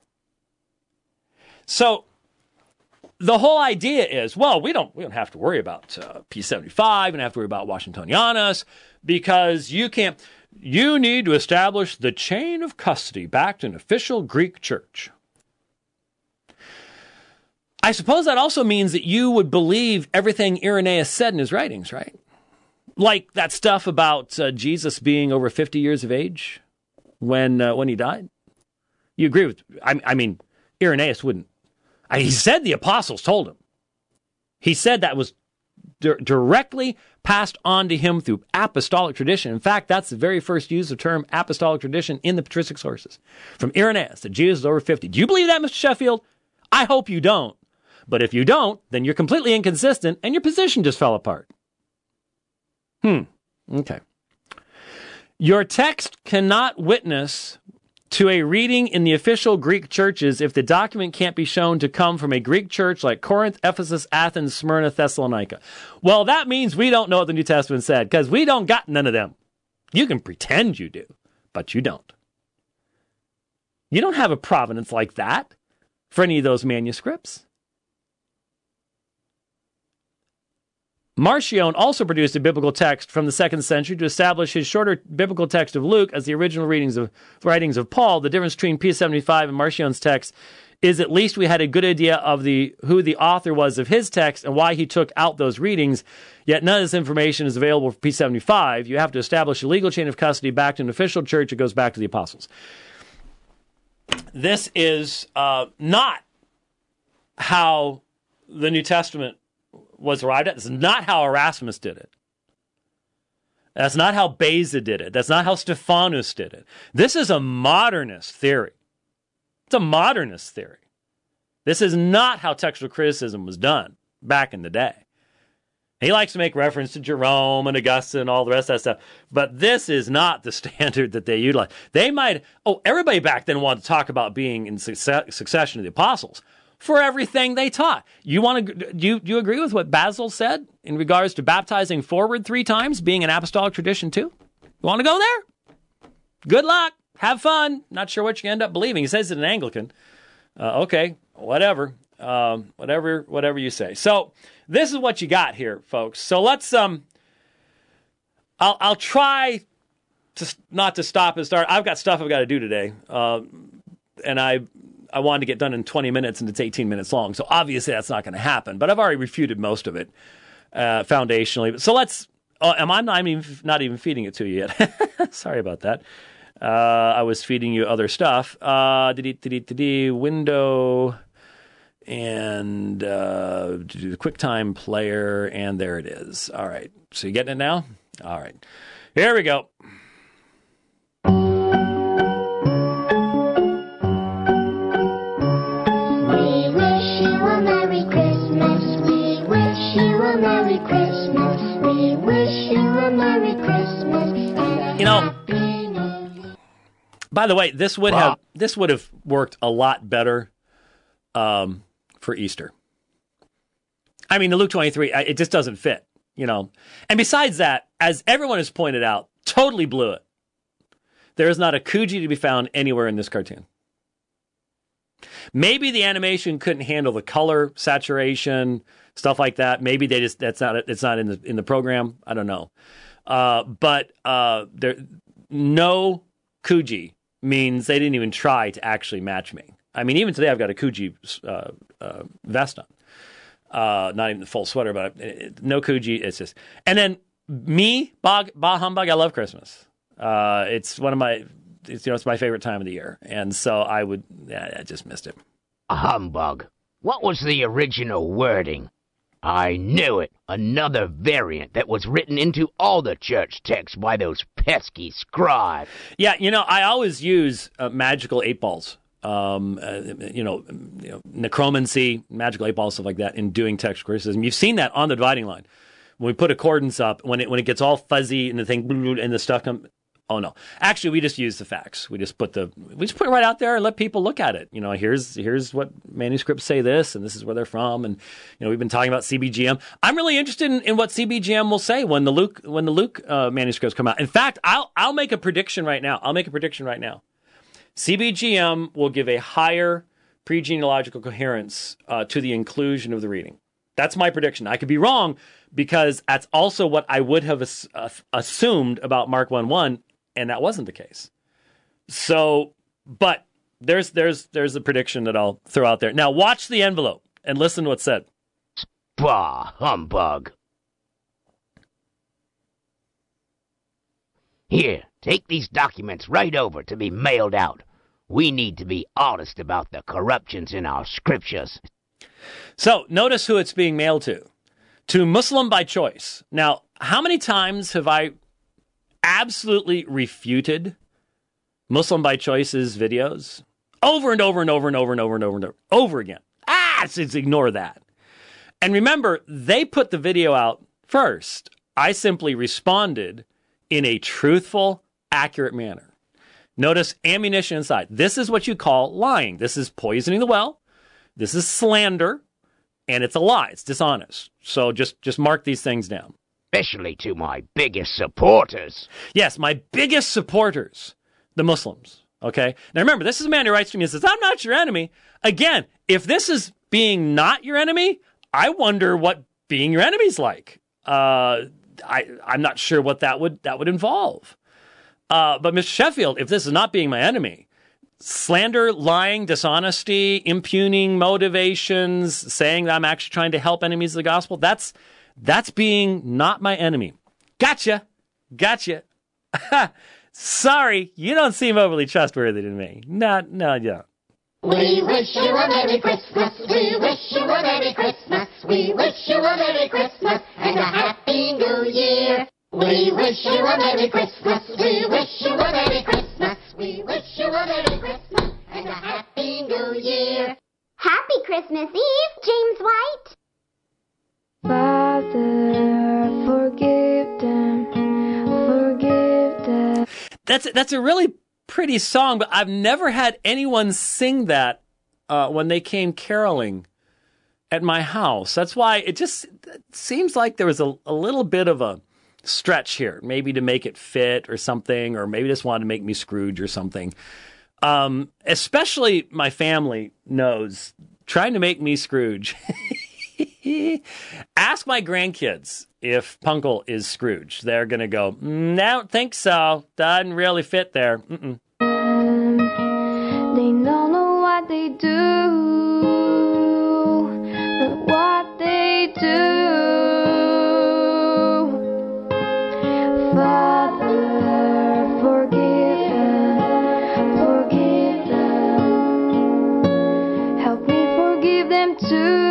So the whole idea is, well, we don't have to worry about P75, we don't have to worry about Washingtonianus, because you need to establish the chain of custody back to an official Greek church. I suppose that also means that you would believe everything Irenaeus said in his writings, right? Like that stuff about Jesus being over 50 years of age when he died. You agree with? I mean, Irenaeus wouldn't. He said the apostles told him. He said that was directly passed on to him through apostolic tradition. In fact, that's the very first use of the term apostolic tradition in the patristic sources. From Irenaeus, that Jesus is over 50. Do you believe that, Mr. Sheffield? I hope you don't. But if you don't, then you're completely inconsistent and your position just fell apart. Okay. Your text cannot witness to a reading in the official Greek churches if the document can't be shown to come from a Greek church like Corinth, Ephesus, Athens, Smyrna, Thessalonica. Well, that means we don't know what the New Testament said, because we don't got none of them. You can pretend you do, but you don't. You don't have a provenance like that for any of those manuscripts. Marcion also produced a biblical text from the 2nd century to establish his shorter biblical text of Luke as the original writings of Paul. The difference between P75 and Marcion's text is at least we had a good idea of who the author was of his text and why he took out those readings, yet none of this information is available for P75. You have to establish a legal chain of custody back to an official church. It goes back to the apostles. This is not how the New Testament was arrived at. This is not how Erasmus did it. That's not how Beza did it. That's not how Stephanus did it. This is a modernist theory. It's a modernist theory. This is not how textual criticism was done back in the day. He likes to make reference to Jerome and Augustine and all the rest of that stuff, but this is not the standard that they utilize. They might, everybody back then wanted to talk about being in succession of the apostles for everything they taught. Do you agree with what Basil said in regards to baptizing forward 3 times being an apostolic tradition too? You want to go there? Good luck. Have fun. Not sure what you end up believing. He says it in Anglican. Okay, whatever. Whatever you say. So this is what you got here, folks. So let's I'll try to not to stop and start. I've got stuff I've got to do today, and I wanted to get done in 20 minutes, and it's 18 minutes long. So obviously that's not going to happen. But I've already refuted most of it foundationally. So let's. I'm not even feeding it to you yet. Sorry about that. I was feeding you other stuff. Window and do the QuickTime player, and there it is. All right. So you getting it now? All right. Here we go. We wish you a Merry Christmas. We wish you a Merry Christmas. We wish you a Merry Christmas and a Happy New Year. By the way, this would have worked a lot better for Easter. I mean, the Luke 23, it just doesn't fit, And besides that, as everyone has pointed out, totally blew it. There is not a Coogee to be found anywhere in this cartoon. Maybe the animation couldn't handle the color saturation, stuff like that. Maybe it's not in the program. I don't know. But no Coogee means they didn't even try to actually match me. I mean, even today I've got a Coogee vest on. Not even the full sweater, but no Coogee. It's just, and then me, bah humbug. I love Christmas. It's one of my, it's my favorite time of the year, and so I just missed it. A humbug. What was the original wording? I knew it. Another variant that was written into all the church texts by those pesky scribes. Yeah, I always use magical 8 balls. Necromancy, magical 8 balls, stuff like that in doing text criticism. You've seen that on the dividing line. When we put accordance up, when it gets all fuzzy and the thing and the stuff comes. Oh no! Actually, we just use the facts. We just put it right out there and let people look at it. Here's what manuscripts say this, and this is where they're from. And we've been talking about CBGM. I'm really interested in what CBGM will say when the Luke manuscripts come out. In fact, I'll make a prediction right now. CBGM will give a higher pre-genealogical coherence to the inclusion of the reading. That's my prediction. I could be wrong because that's also what I would have assumed about Mark 1:1. And that wasn't the case. So, but there's a prediction that I'll throw out there. Now, watch the envelope and listen to what's said. Bah, humbug. Here, take these documents right over to be mailed out. We need to be honest about the corruptions in our scriptures. So, notice who it's being mailed to. To Muslim by choice. Now, how many times have I absolutely refuted Muslim by Choice's videos over and over and over and over and over and over and over again? Just ignore that. And remember, they put the video out first. I simply responded in a truthful, accurate manner. Notice ammunition inside. This is what you call lying. This is poisoning the well. This is slander, and it's a lie. It's dishonest. So just mark these things down. Especially to my biggest supporters. Yes, my biggest supporters, the Muslims. Okay? Now remember, this is a man who writes to me and says, I'm not your enemy. Again, if this is being not your enemy, I wonder what being your enemy's like. I'm not sure what that would involve. But Mr. Sheffield, if this is not being my enemy, slander, lying, dishonesty, impugning motivations, saying that I'm actually trying to help enemies of the gospel, that's being not my enemy. Gotcha. Sorry, you don't seem overly trustworthy to me. No, you don't. We wish you a Merry Christmas. We wish you a Merry Christmas. We wish you a Merry Christmas and a Happy New Year. We wish you a Merry Christmas. We wish you a Merry Christmas. We wish you a Merry Christmas and a Happy New Year. Happy Christmas Eve, James White. Father, forgive them. That's a really pretty song, but I've never had anyone sing that when they came caroling at my house. That's why it seems like there was a little bit of a stretch here, maybe to make it fit or something, or maybe just wanted to make me Scrooge or something. Especially my family knows trying to make me Scrooge. Ask my grandkids if Punkle is Scrooge. They're going to go, I don't think so. Doesn't really fit there. Mm-mm. They don't know what they do, but what they do. Father, forgive them. Help me forgive them too.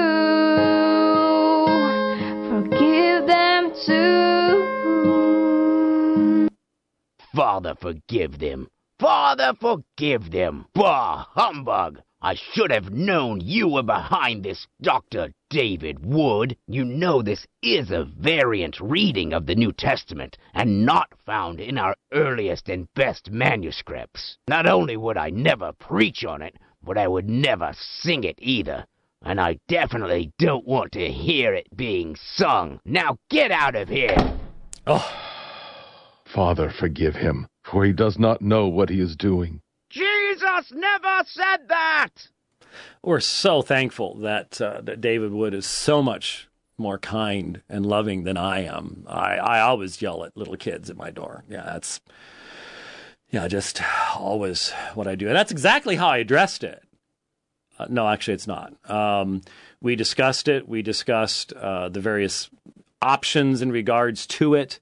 Father, forgive them. Father, forgive them. Bah, humbug! I should have known you were behind this, Dr. David Wood. You know this is a variant reading of the New Testament and not found in our earliest and best manuscripts. Not only would I never preach on it, but I would never sing it either. And I definitely don't want to hear it being sung. Now get out of here! Oh. Father, forgive him, for he does not know what he is doing. Jesus never said that! We're so thankful that David Wood is so much more kind and loving than I am. I always yell at little kids at my door. That's just always what I do. And that's exactly how I addressed it. No, actually, it's not. We discussed it. We discussed the various options in regards to it.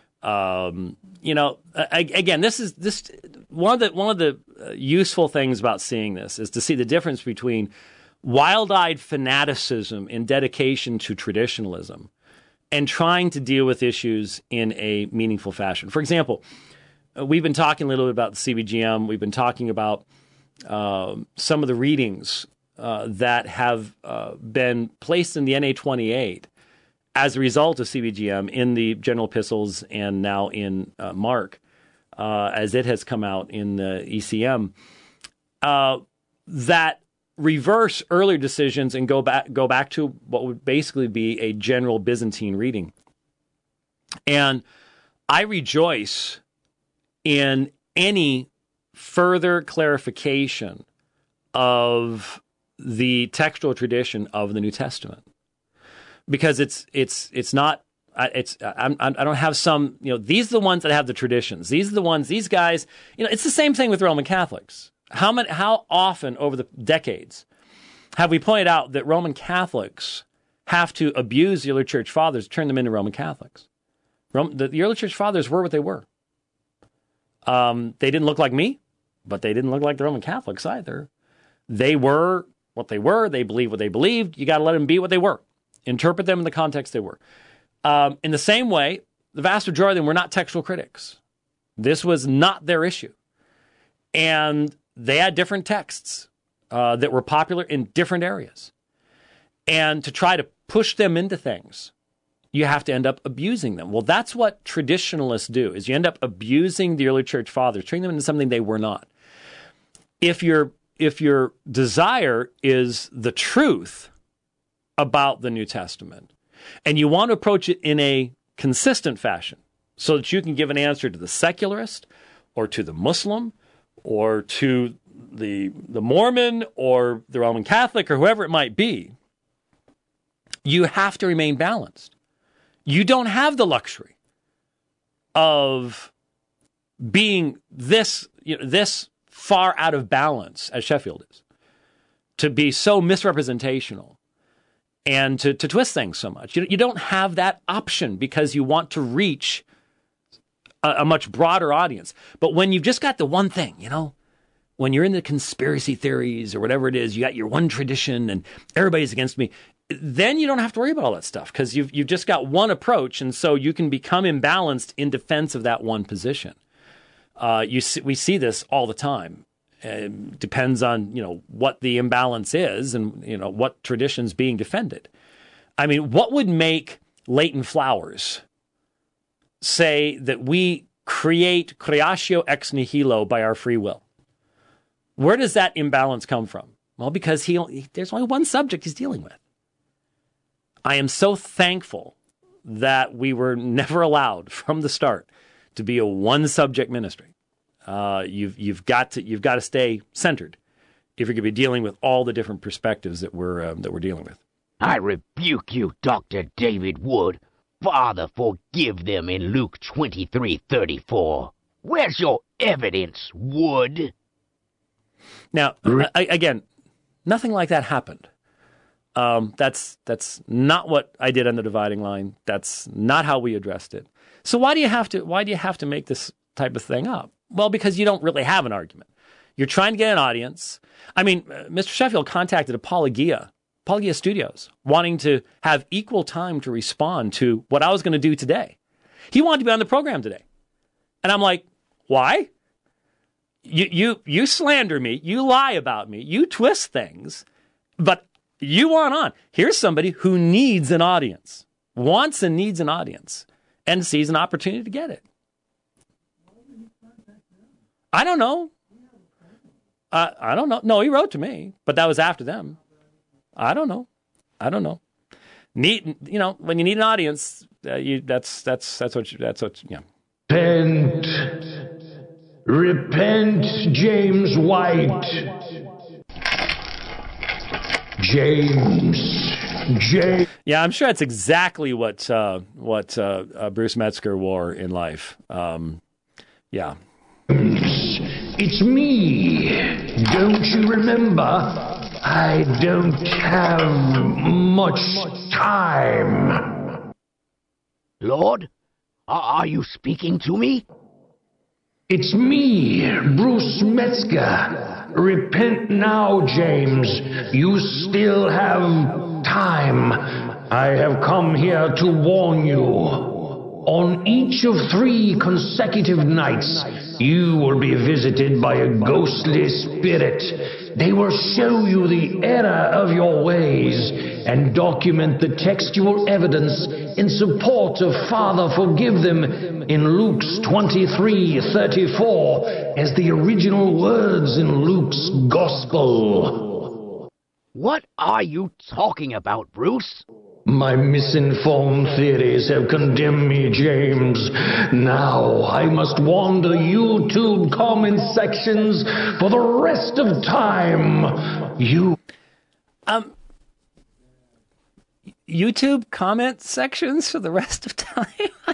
Again, this one of the useful things about seeing this is to see the difference between wild-eyed fanaticism and dedication to traditionalism and trying to deal with issues in a meaningful fashion. For example, we've been talking a little bit about the CBGM. We've been talking about some of the readings that have been placed in the NA-28 as a result of CBGM in the General Epistles and now in Mark, as it has come out in the ECM, that reverse earlier decisions and go back to what would basically be a general Byzantine reading. And I rejoice in any further clarification of the textual tradition of the New Testament. Because it's not I don't have some, these are the ones that have the traditions. These are the ones, these guys, it's the same thing with Roman Catholics. How often over the decades have we pointed out that Roman Catholics have to abuse the early church fathers to turn them into Roman Catholics? The early church fathers were what they were. They didn't look like me, but they didn't look like the Roman Catholics either. They were what they were. They believed what they believed. You got to let them be what they were. Interpret them in the context they were. In the same way, the vast majority of them were not textual critics. This was not their issue. And they had different texts that were popular in different areas. And to try to push them into things, you have to end up abusing them. Well, that's what traditionalists do, is you end up abusing the early church fathers, turning them into something they were not. If your desire is the truth about the New Testament, and you want to approach it in a consistent fashion so that you can give an answer to the secularist or to the Muslim or to the Mormon or the Roman Catholic or whoever it might be, you have to remain balanced. You don't have the luxury of being this far out of balance as Sheffield is, to be so misrepresentational and to twist things so much. You don't have that option because you want to reach a much broader audience. But when you've just got the one thing, when you're in the conspiracy theories or whatever it is, you got your one tradition and everybody's against me, then you don't have to worry about all that stuff because you've just got one approach, and so you can become imbalanced in defense of that one position. We see this all the time. It depends on what the imbalance is and what tradition's being defended. I mean, what would make Leighton Flowers say that we create creatio ex nihilo by our free will? Where does that imbalance come from? Well, because there's only one subject he's dealing with. I am so thankful that we were never allowed from the start to be a one subject ministry. You've got to stay centered if you're going to be dealing with all the different perspectives that we're dealing with. I rebuke you, Dr. David Wood. Father, forgive them in Luke 23:34. Where's your evidence, Wood? Now, again, nothing like that happened. That's not what I did on the dividing line. That's not how we addressed it. So why do you have to make this type of thing up? Well, because you don't really have an argument. You're trying to get an audience. I mean, Mr. Sheffield contacted Apologia Studios, wanting to have equal time to respond to what I was going to do today. He wanted to be on the program today. And I'm like, why? You slander me, you lie about me, you twist things, but you want on. Here's somebody who needs an audience, wants and needs an audience, and sees an opportunity to get it. I don't know. I don't know. No, he wrote to me, but that was after them. I don't know. When you need an audience, that's what. Repent, James White. James. Yeah, I'm sure that's exactly what Bruce Metzger wore in life. Yeah. It's me. Don't you remember? I don't have much time. Lord, are you speaking to me? It's me, Bruce Metzger. Repent now, James. You still have time. I have come here to warn you. On each of 3 consecutive nights, you will be visited by a ghostly spirit. They will show you the error of your ways and document the textual evidence in support of Father Forgive Them in Luke's 23:34 as the original words in Luke's Gospel. What are you talking about, Bruce? My misinformed theories have condemned me, James. Now I must wander YouTube comment sections for the rest of time. YouTube comment sections for the rest of time?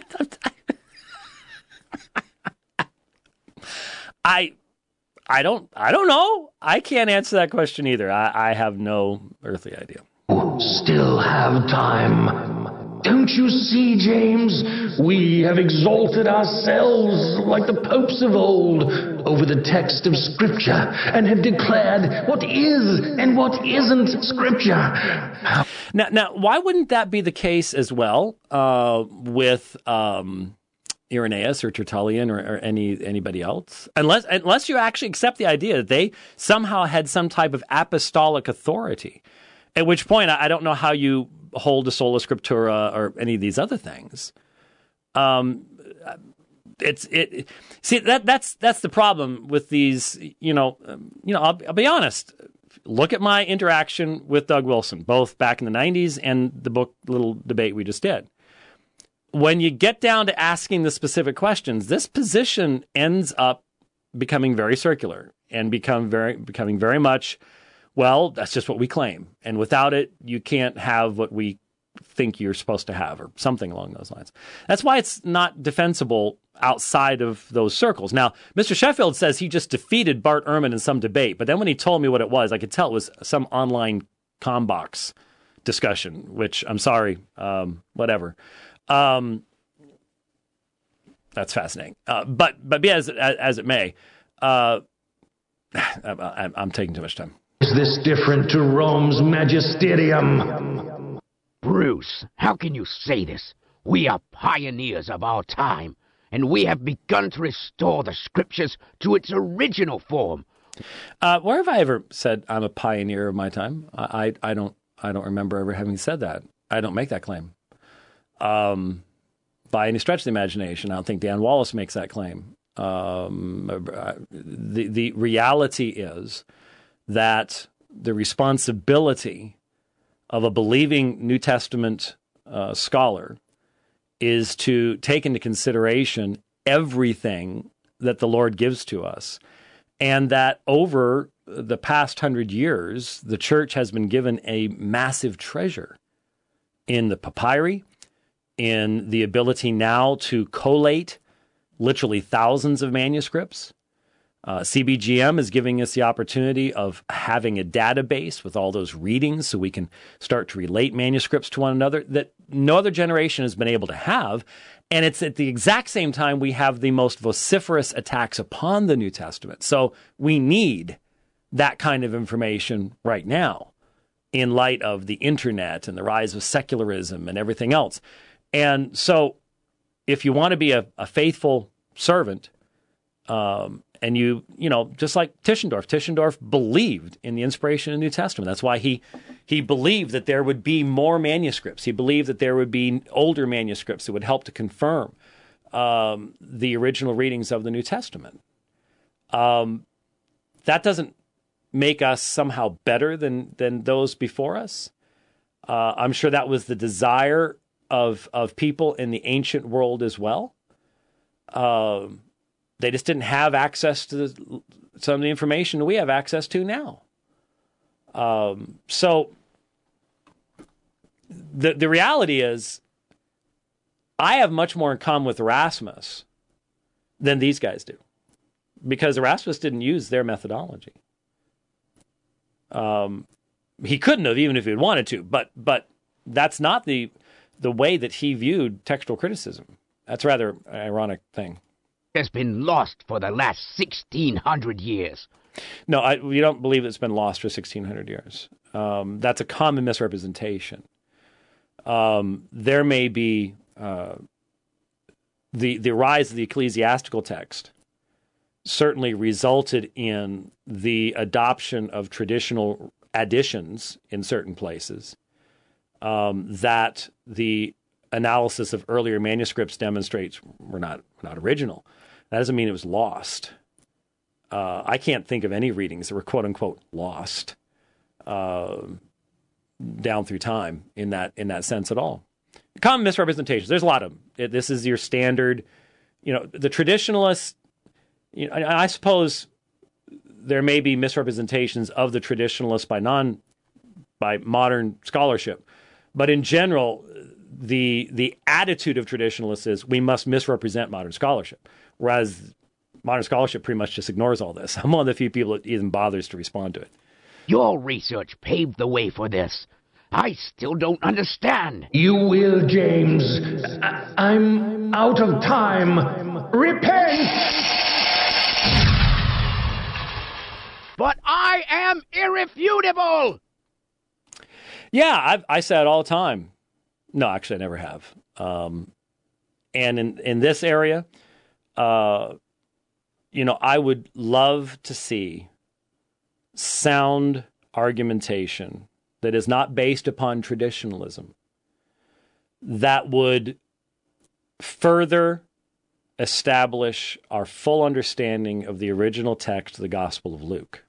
I don't know. I can't answer that question either. I have no earthly idea. Still have time. Don't you see, James? We have exalted ourselves like the popes of old over the text of Scripture and have declared what is and what isn't Scripture. Now, why wouldn't that be the case as well with Irenaeus or Tertullian or anybody else? Unless you actually accept the idea that they somehow had some type of apostolic authority. At which point, I don't know how you hold a sola scriptura or any of these other things. That's the problem with these. I'll be honest. Look at my interaction with Doug Wilson, both back in the 90s and the book little debate we just did. When you get down to asking the specific questions, this position ends up becoming very circular and becoming very much. Well, that's just what we claim. And without it, you can't have what we think you're supposed to have, or something along those lines. That's why it's not defensible outside of those circles. Now, Mr. Sheffield says he just defeated Bart Ehrman in some debate, but then when he told me what it was, I could tell it was some online Combox discussion, which I'm sorry, whatever. That's fascinating. But be as it may, I'm taking too much time. Is this different to Rome's magisterium? Bruce, how can you say this? We are pioneers of our time, and we have begun to restore the scriptures to its original form. Where have I ever said I'm a pioneer of my time? I don't remember ever having said that. I don't make that claim. By any stretch of the imagination, I don't think Dan Wallace makes that claim. The reality is that the responsibility of a believing New Testament scholar is to take into consideration everything that the Lord gives to us, and that over the past 100 years, the church has been given a massive treasure in the papyri, in the ability now to collate literally thousands of manuscripts. CBGM is giving us the opportunity of having a database with all those readings so we can start to relate manuscripts to one another that no other generation has been able to have. And it's at the exact same time we have the most vociferous attacks upon the New Testament. So we need that kind of information right now in light of the internet and the rise of secularism and everything else. And so if you want to be a faithful servant, and you know, just like Tischendorf believed in the inspiration of the New Testament. That's why he believed that there would be more manuscripts. He believed that there would be older manuscripts that would help to confirm the original readings of the New Testament. That doesn't make us somehow better than those before us. I'm sure that was the desire of people in the ancient world as well. They just didn't have access to some of the information that we have access to now. So the reality is, I have much more in common with Erasmus than these guys do, because Erasmus didn't use their methodology. He couldn't have, even if he had wanted to, but that's not the way that he viewed textual criticism. That's a rather ironic thing. Has been lost for the last 1,600 years. No, we don't believe it's been lost for 1,600 years. That's a common misrepresentation. There may be the rise of the ecclesiastical text certainly resulted in the adoption of traditional additions in certain places that the analysis of earlier manuscripts demonstrates were not original. That doesn't mean it was lost. I can't think of any readings that were quote unquote lost down through time in that sense at all. Common misrepresentations. There's a lot of them. This is your standard, the traditionalists. I suppose there may be misrepresentations of the traditionalists by modern scholarship, but in general, the attitude of traditionalists is we must misrepresent modern scholarship, whereas modern scholarship pretty much just ignores all this. I'm one of the few people that even bothers to respond to it. Your research paved the way for this. I still don't understand. You will, James. I'm out of time. Repent! But I am irrefutable! Yeah, I say it all the time. No, actually, I never have. And in this area, I would love to see sound argumentation that is not based upon traditionalism, that would further establish our full understanding of the original text of the Gospel of Luke.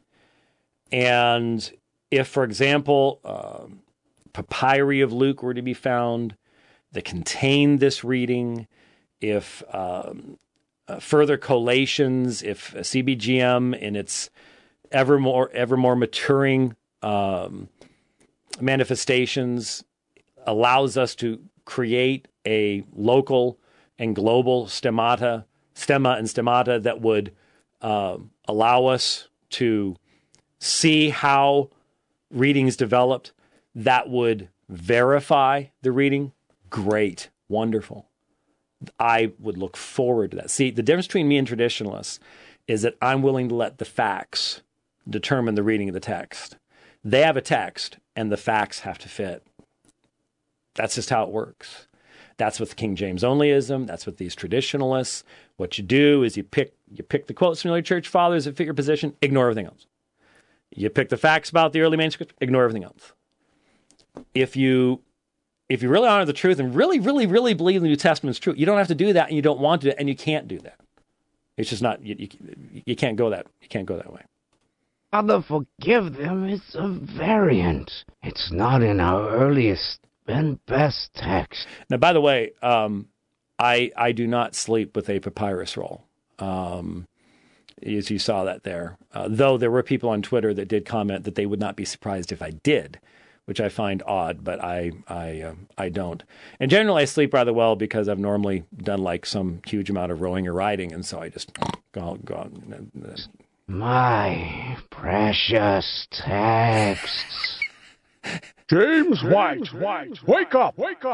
And if, for example, papyri of Luke were to be found that contained this reading, if further collations, if CBGM in its ever more maturing manifestations allows us to create a local and global stemma and stemmata that would allow us to see how readings developed, that would verify the reading. Great. Wonderful. I would look forward to that. See, the difference between me and traditionalists is that I'm willing to let the facts determine the reading of the text. They have a text, and the facts have to fit. That's just how it works. That's with King James onlyism. That's with these traditionalists. What you do is you pick the quotes from the early church fathers that fit your position, ignore everything else. You pick the facts about the early manuscripts, ignore everything else. If you really honor the truth and really, really, really believe the New Testament is true, you don't have to do that, and you don't want to do it, and you can't do that. It's just not, you can't go that way. Father, forgive them. It's a variant. It's not in our earliest and best text. Now, by the way, I do not sleep with a papyrus roll. As you saw that there. Though there were people on Twitter that did comment that they would not be surprised if I did, which I find odd, but I don't. And generally I sleep rather well because I've normally done like some huge amount of rowing or riding, and so I just go on. My precious texts. James White, wake up!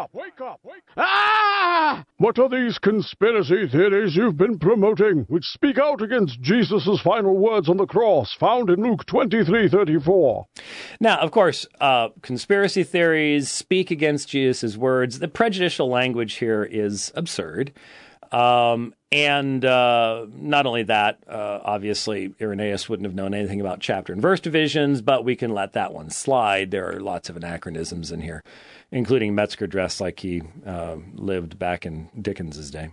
Ah! What are these conspiracy theories you've been promoting, which speak out against Jesus' final words on the cross, found in Luke 23:34? Now, of course, conspiracy theories speak against Jesus' words. The prejudicial language here is absurd. And not only that, obviously, Irenaeus wouldn't have known anything about chapter and verse divisions, but we can let that one slide. There are lots of anachronisms in here, including Metzger dressed like he lived back in Dickens's day.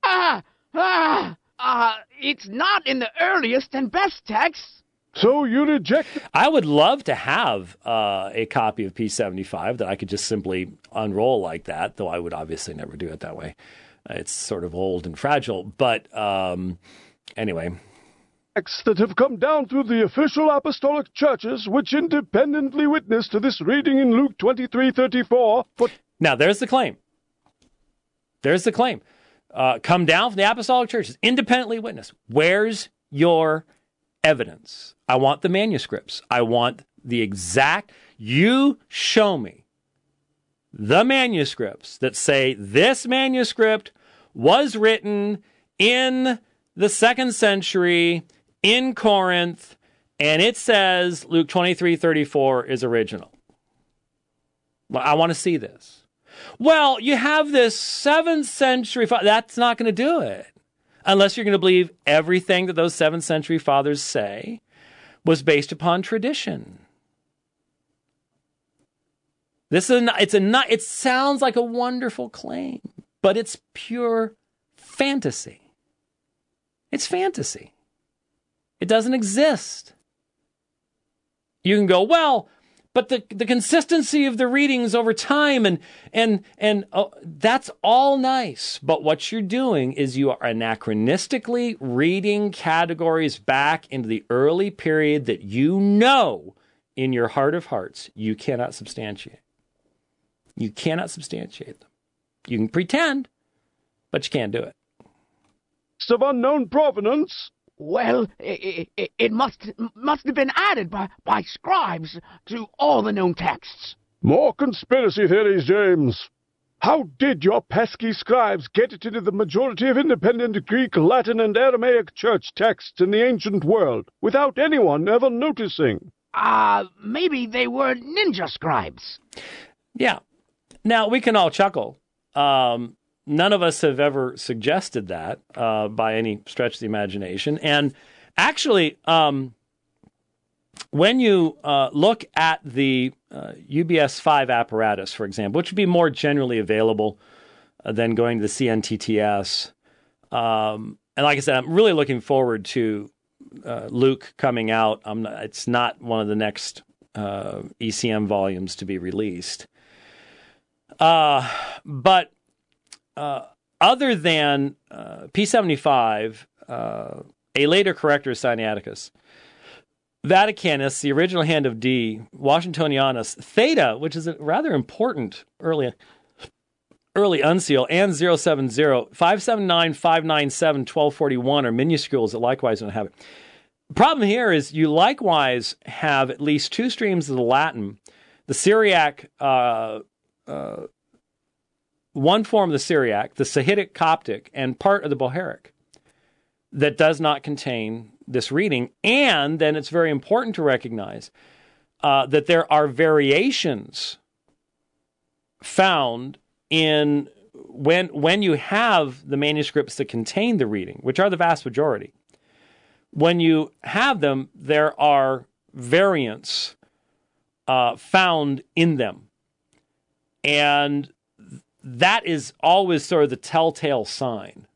It's not in the earliest and best texts. So you reject... I would love to have a copy of P75 that I could just simply unroll like that, though I would obviously never do it that way. It's sort of old and fragile, but anyway. Texts that have come down through the official apostolic churches, which independently witness to this reading in Luke 23:34. Now, there's the claim. Come down from the apostolic churches, independently witness. Where's your evidence? I want the manuscripts. I want the exact... You show me the manuscripts that say this manuscript was written in the 2nd century in Corinth, and it says Luke 23:34 is original. Well, I want to see this. Well, you have this 7th century... That's not going to do it. Unless you're going to believe everything that those 7th century fathers say was based upon tradition. It sounds like a wonderful claim, but it's pure fantasy. It's fantasy. It doesn't exist. You can go, well, but the consistency of the readings over time and that's all nice. But what you're doing is you are anachronistically reading categories back into the early period that you know in your heart of hearts you cannot substantiate. You cannot substantiate them. You can pretend, but you can't do it. Of unknown provenance? Well, it must have been added by scribes to all the known texts. More conspiracy theories, James. How did your pesky scribes get it into the majority of independent Greek, Latin, and Aramaic church texts in the ancient world without anyone ever noticing? Maybe they were ninja scribes. Yeah. Now, we can all chuckle. None of us have ever suggested that by any stretch of the imagination. And actually, when you look at the UBS 5 apparatus, for example, which would be more generally available than going to the CNTTS, and like I said, I'm really looking forward to Luke coming out. It's not one of the next ECM volumes to be released. But other than P75, a later corrector, Sinaiticus, Vaticanus, the original Hand of D, Washingtonianus, Theta, which is a rather important early unseal, and 070, 579, 597, 1241 are minuscules that likewise don't have it. The problem here is you likewise have at least two streams of the Latin, the Syriac, one form of the Syriac, the Sahidic Coptic, and part of the Bohairic that does not contain this reading. And then it's very important to recognize that there are variations found in when you have the manuscripts that contain the reading, which are the vast majority. When you have them, there are variants found in them. And that is always sort of the telltale sign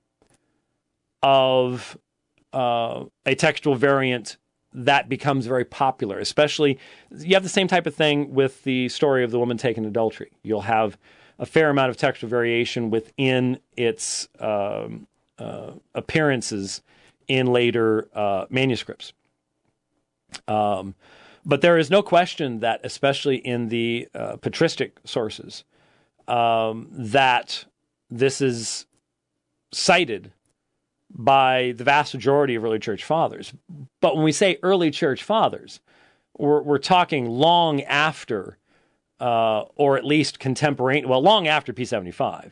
of a textual variant that becomes very popular. Especially, you have the same type of thing with the story of the woman taken in adultery. You'll have a fair amount of textual variation within its appearances in later manuscripts. But there is no question that, especially in the patristic sources, that this is cited by the vast majority of early church fathers. But when we say early church fathers, we're talking long after, or at least long after P75,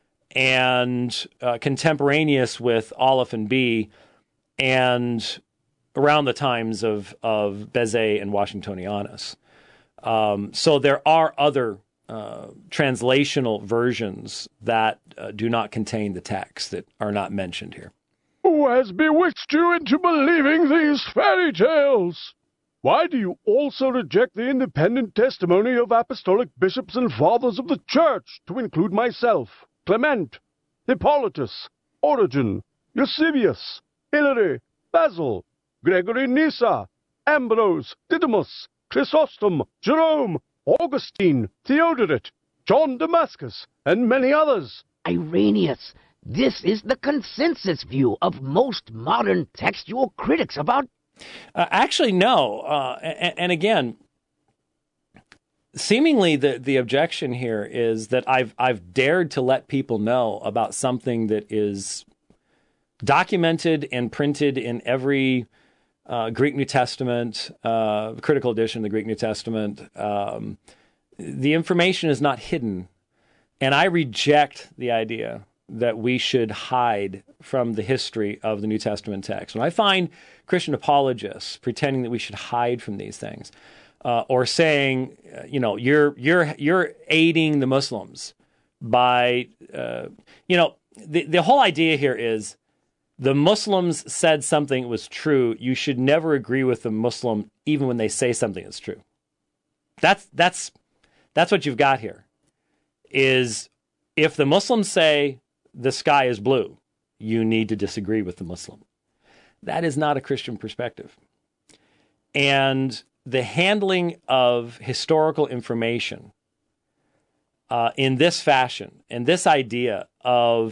and contemporaneous with Aleph and B, and around the times of Beze and Washingtonianus. So there are other translational versions that do not contain the text, that are not mentioned here. Who has bewitched you into believing these fairy tales? Why do you also reject the independent testimony of apostolic bishops and fathers of the Church, to include myself, Clement, Hippolytus, Origen, Eusebius, Hilary, Basil, Gregory Nyssa, Ambrose, Didymus, Chrysostom, Jerome, Augustine, Theodoret, John Damascus, and many others? Irenaeus, this is the consensus view of most modern textual critics about... Actually, no. And again, seemingly the objection here is that I've dared to let people know about something that is documented and printed in every Greek New Testament, critical edition of the Greek New Testament. The information is not hidden. And I reject the idea that we should hide from the history of the New Testament text. When I find Christian apologists pretending that we should hide from these things, or saying, you're aiding the Muslims by, the whole idea here is the Muslims said something was true. You should never agree with the Muslim even when they say something is true. That's what you've got here. Is if the Muslims say the sky is blue, you need to disagree with the Muslim. That is not a Christian perspective. And the handling of historical information in this fashion, and this idea of,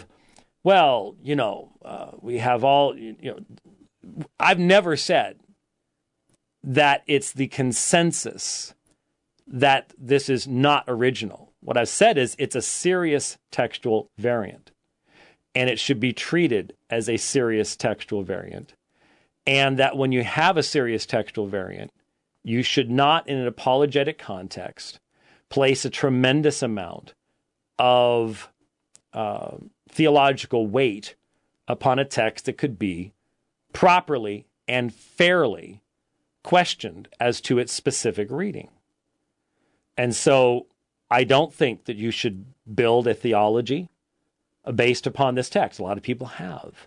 we have all, I've never said that it's the consensus that this is not original. What I've said is it's a serious textual variant, and it should be treated as a serious textual variant. And that when you have a serious textual variant, you should not, in an apologetic context, place a tremendous amount of theological weight upon a text that could be properly and fairly questioned as to its specific reading. And so I don't think that you should build a theology based upon this text. A lot of people have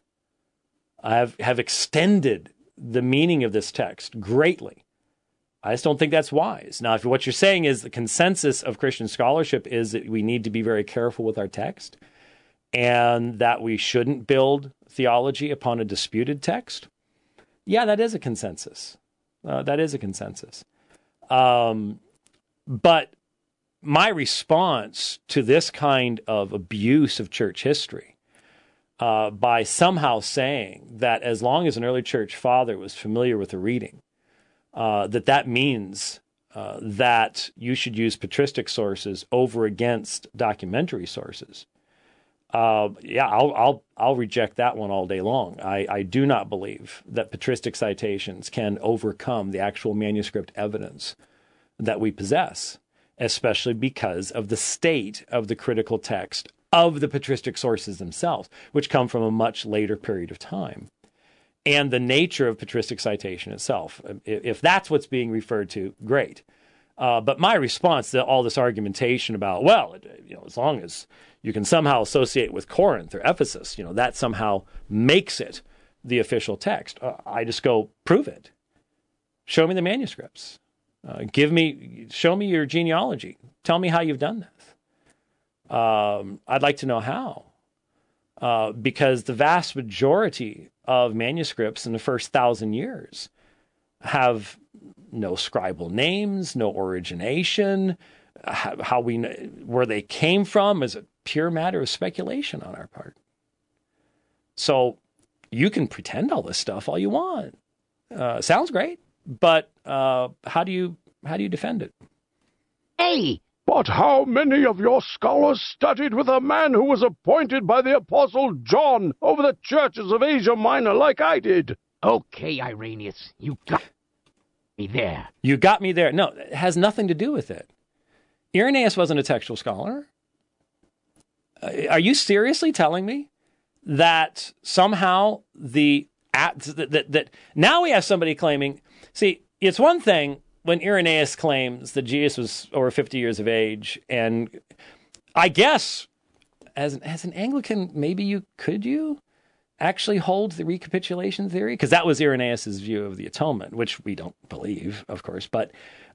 extended the meaning of this text greatly. I just don't think that's wise. Now, if what you're saying is the consensus of Christian scholarship is that we need to be very careful with our text and that we shouldn't build theology upon a disputed text, yeah, that is a consensus. That is a consensus. But my response to this kind of abuse of church history, by somehow saying that as long as an early church father was familiar with the reading, that means that you should use patristic sources over against documentary sources. I'll reject that one all day long. I do not believe that patristic citations can overcome the actual manuscript evidence that we possess, especially because of the state of the critical text of the patristic sources themselves, which come from a much later period of time, and the nature of patristic citation itself. If that's what's being referred to, great. But my response to all this argumentation about, well, as long as you can somehow associate with Corinth or Ephesus, that somehow makes it the official text. I just go, prove it. Show me the manuscripts. Show me your genealogy. Tell me how you've done this. I'd like to know how. Because the vast majority of manuscripts in the first 1,000 years have no scribal names, no origination. Where they came from is a pure matter of speculation on our part. So you can pretend all this stuff all you want. Sounds great, but how do you defend it? Hey! But how many of your scholars studied with a man who was appointed by the Apostle John over the churches of Asia Minor like I did? Okay, Irenaeus, you got me there. You got me there. No, it has nothing to do with it. Irenaeus wasn't a textual scholar. Are you seriously telling me that somehow that now we have somebody claiming, see, it's one thing when Irenaeus claims that Jesus was over 50 years of age, and I guess as an Anglican, maybe you actually hold the recapitulation theory? Because that was Irenaeus' view of the atonement, which we don't believe, of course. But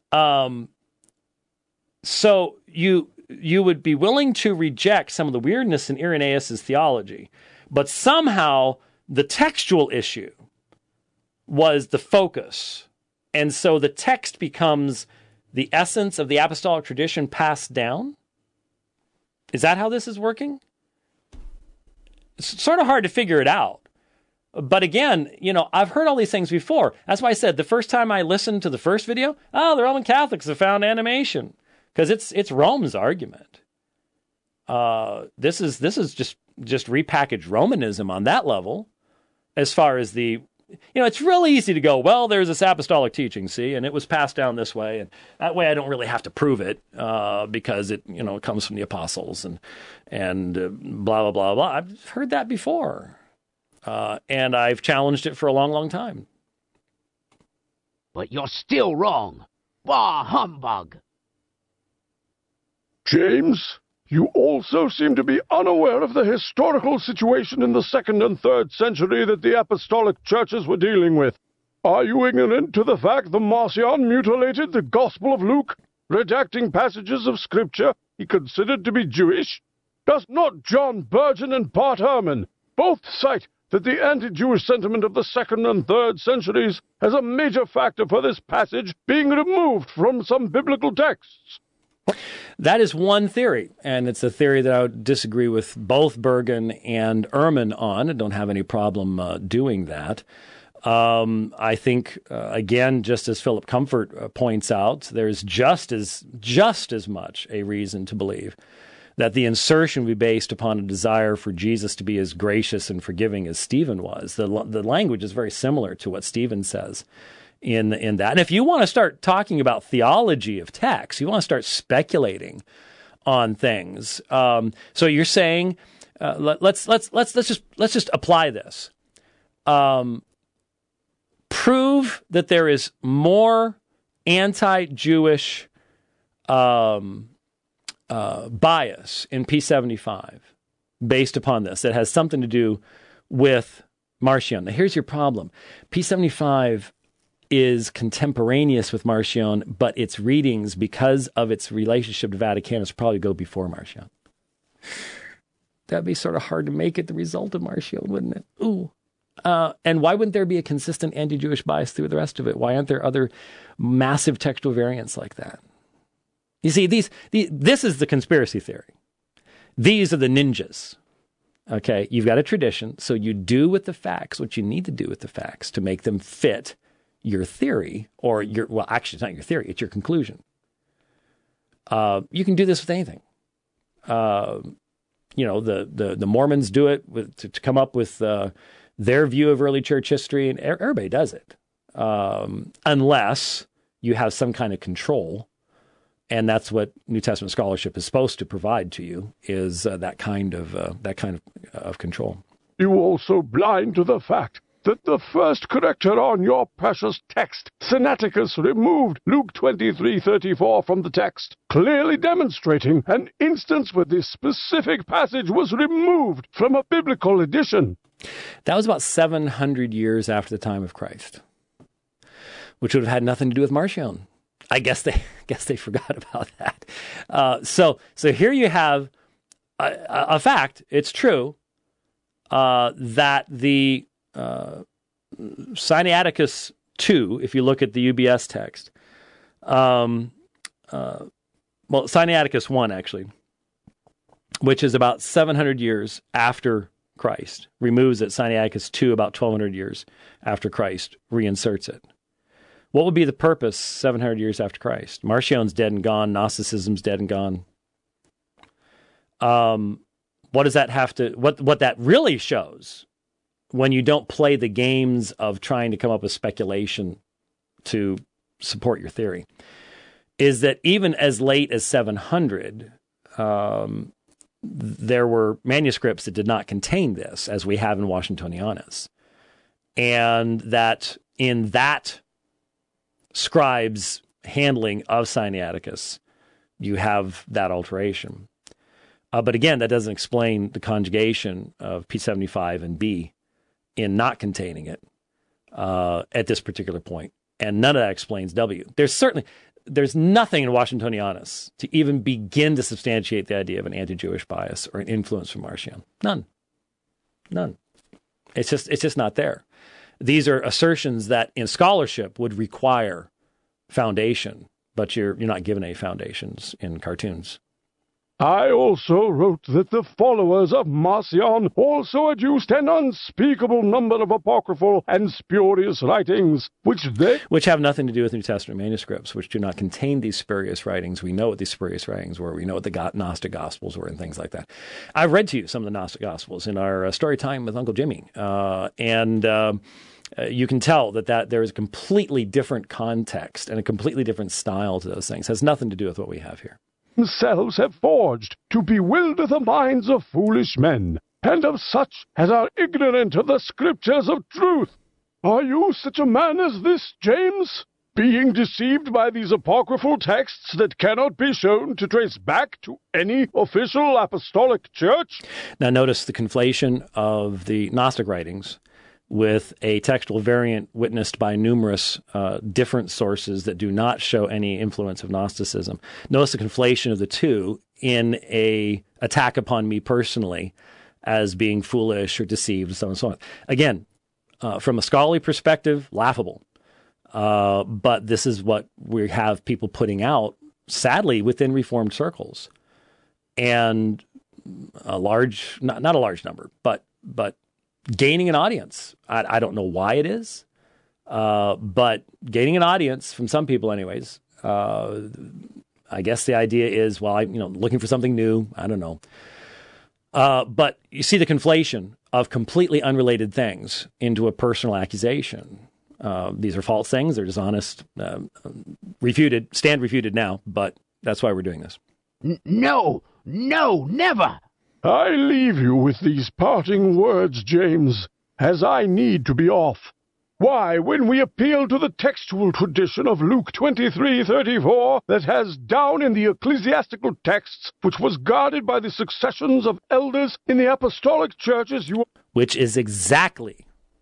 so you would be willing to reject some of the weirdness in Irenaeus' theology, but somehow the textual issue was the focus. And so the text becomes the essence of the apostolic tradition passed down? Is that how this is working? It's sort of hard to figure it out. But again, I've heard all these things before. That's why I said the first time I listened to the first video, the Roman Catholics have found animation. Because it's Rome's argument. This is just repackaged Romanism on that level. As far as it's real easy to go, well, there's this apostolic teaching, see, and it was passed down this way, and that way I don't really have to prove it because it comes from the apostles and blah blah blah blah. I've heard that before, and I've challenged it for a long, long time. But you're still wrong. Bah humbug! James, you also seem to be unaware of the historical situation in the 2nd and 3rd century that the apostolic churches were dealing with. Are you ignorant to the fact that Marcion mutilated the Gospel of Luke, redacting passages of Scripture he considered to be Jewish? Does not John Burgeon and Bart Ehrman both cite that the anti-Jewish sentiment of the 2nd and 3rd centuries as a major factor for this passage being removed from some biblical texts? That is one theory, and it's a theory that I would disagree with both Burgeon and Ehrman on. I don't have any problem doing that. I think, again, just as Philip Comfort points out, there's just as much a reason to believe that the insertion would be based upon a desire for Jesus to be as gracious and forgiving as Stephen was. The language is very similar to what Stephen says in that. And if you want to start talking about theology of text, you want to start speculating on things. So you're saying, let's just apply this. Prove that there is more anti-Jewish bias in P75 based upon this that has something to do with Marcion. Now, here's your problem. P75 is contemporaneous with Marcion, but its readings, because of its relationship to Vaticanus, probably go before Marcion. That'd be sort of hard to make it the result of Marcion, wouldn't it? Ooh. And why wouldn't there be a consistent anti-Jewish bias through the rest of it? Why aren't there other massive textual variants like that? You see, this is the conspiracy theory. These are the ninjas. Okay, you've got a tradition, so you do with the facts what you need to do with the facts to make them fit your theory, or actually, it's not your theory, it's your conclusion. You can do this with anything. The Mormons do it to come up with their view of early church history, and everybody does it, unless you have some kind of control, and that's what New Testament scholarship is supposed to provide to you, is that kind of control. You also blind to the fact that the first corrector on your precious text, Sinaiticus, removed Luke 23:34 from the text, clearly demonstrating an instance where this specific passage was removed from a biblical edition. That was about 700 years after the time of Christ, which would have had nothing to do with Marcion. I guess they forgot about that. So here you have a fact. It's true that the Sinaiticus II, if you look at the UBS text, Sinaiticus I, actually, which is about 700 years after Christ, removes it. Sinaiticus II, about 1,200 years after Christ, reinserts it. What would be the purpose 700 years after Christ? Marcion's dead and gone. Gnosticism's dead and gone. What does that have to... What that really shows, when you don't play the games of trying to come up with speculation to support your theory, is that even as late as 700, there were manuscripts that did not contain this, as we have in Washingtonianus. And that in that scribe's handling of Sinaiticus, you have that alteration. But again, that doesn't explain the conjugation of P75 and B in not containing it at this particular point. And none of that explains W. There's nothing in Washingtonianus to even begin to substantiate the idea of an anti-Jewish bias or an influence from Marcion. None. It's just not there. These are assertions that in scholarship would require foundation, but you're not given any foundations in cartoons. I also wrote that the followers of Marcion also adduced an unspeakable number of apocryphal and spurious writings, which have nothing to do with New Testament manuscripts, which do not contain these spurious writings. We know what these spurious writings were. We know what the Gnostic Gospels were and things like that. I've read to you some of the Gnostic Gospels in our story time with Uncle Jimmy, and you can tell that there is a completely different context and a completely different style to those things. It has nothing to do with what we have here. Themselves have forged to bewilder the minds of foolish men, and of such as are ignorant of the scriptures of truth. Are you such a man as this, James? Being deceived by these apocryphal texts that cannot be shown to trace back to any official apostolic church? Now notice the conflation of the Gnostic writings with a textual variant witnessed by numerous different sources that do not show any influence of Gnosticism. Notice the conflation of the two in a attack upon me personally as being foolish or deceived, so on and so on. Again, from a scholarly perspective, laughable. But this is what we have people putting out, sadly, within Reformed circles. And a large, not a large number, but gaining an audience. I don't know why it is, but gaining an audience from some people anyways. I guess the idea is, looking for something new. I don't know. But you see the conflation of completely unrelated things into a personal accusation. These are false things. They're dishonest, stand refuted now, but that's why we're doing this. No, never. I leave you with these parting words, James, as I need to be off. Why, when we appeal to the textual tradition of Luke 23:34 that has down in the ecclesiastical texts, which was guarded by the successions of elders in the apostolic churches, which is exactly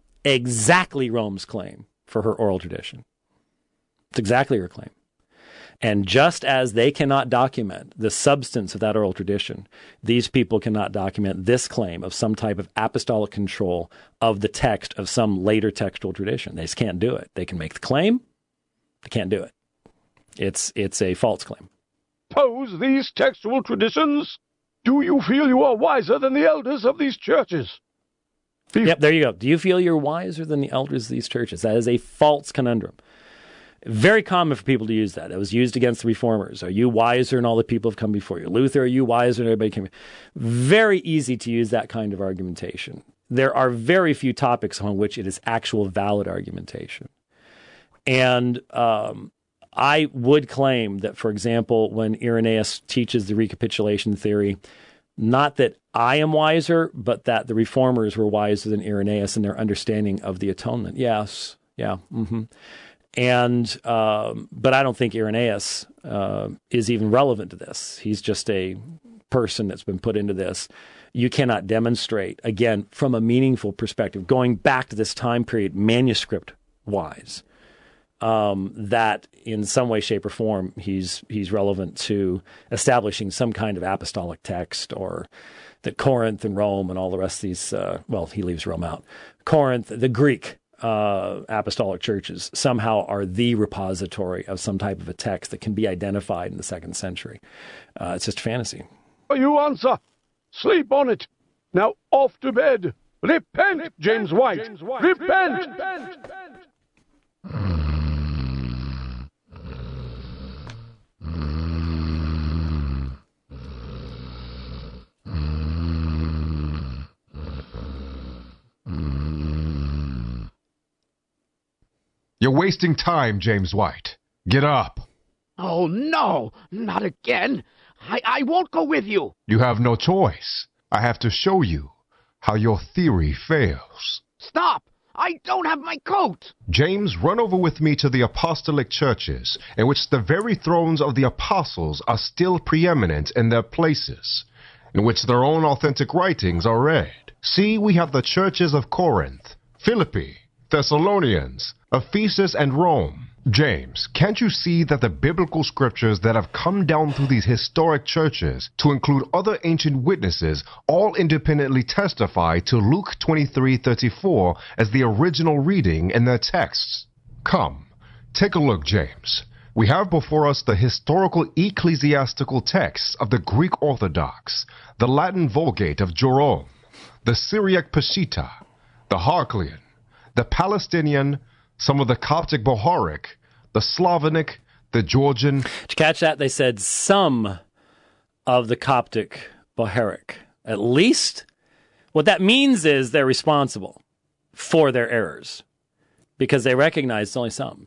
Rome's claim for her oral tradition. It's exactly her claim. And just as they cannot document the substance of that oral tradition, these people cannot document this claim of some type of apostolic control of the text of some later textual tradition. They just can't do it. They can make the claim. They can't do it. It's a false claim. Oppose these textual traditions? Do you feel you are wiser than the elders of these churches? Yep, there you go. Do you feel you're wiser than the elders of these churches? That is a false conundrum. Very common for people to use that. It was used against the reformers. Are you wiser than all the people have come before you? Luther, are you wiser than everybody came before? Very easy to use that kind of argumentation. There are very few topics on which it is actual valid argumentation. And I would claim that, for example, when Irenaeus teaches the recapitulation theory, not that I am wiser, but that the reformers were wiser than Irenaeus in their understanding of the atonement. Yes. Yeah. Mm-hmm. And, but I don't think Irenaeus is even relevant to this. He's just a person that's been put into this. You cannot demonstrate, again, from a meaningful perspective, going back to this time period, manuscript-wise, that in some way, shape, or form, he's relevant to establishing some kind of apostolic text, or that Corinth and Rome and all the rest of these, well, he leaves Rome out. Corinth, the Greek apostolic churches somehow are the repository of some type of a text that can be identified in the 2nd century. It's just fantasy. You answer. Sleep on it. Now off to bed. Repent, James White. Repent. You're wasting time, James White. Get up. Oh, no, not again. I won't go with you. You have no choice. I have to show you how your theory fails. Stop! I don't have my coat. James, run over with me to the apostolic churches, in which the very thrones of the apostles are still preeminent in their places, in which their own authentic writings are read. See, we have the churches of Corinth, Philippi, Thessalonians, Ephesus, and Rome. James, can't you see that the biblical scriptures that have come down through these historic churches to include other ancient witnesses all independently testify to Luke 23:34 as the original reading in their texts? Come, take a look, James. We have before us the historical ecclesiastical texts of the Greek Orthodox, the Latin Vulgate of Jerome, the Syriac Peshitta, the Harklian, the Palestinian, some of the Coptic Boharic, the Slavonic, the Georgian. Did you catch that? They said some of the Coptic Boharic. At least what that means is they're responsible for their errors because they recognize it's only some.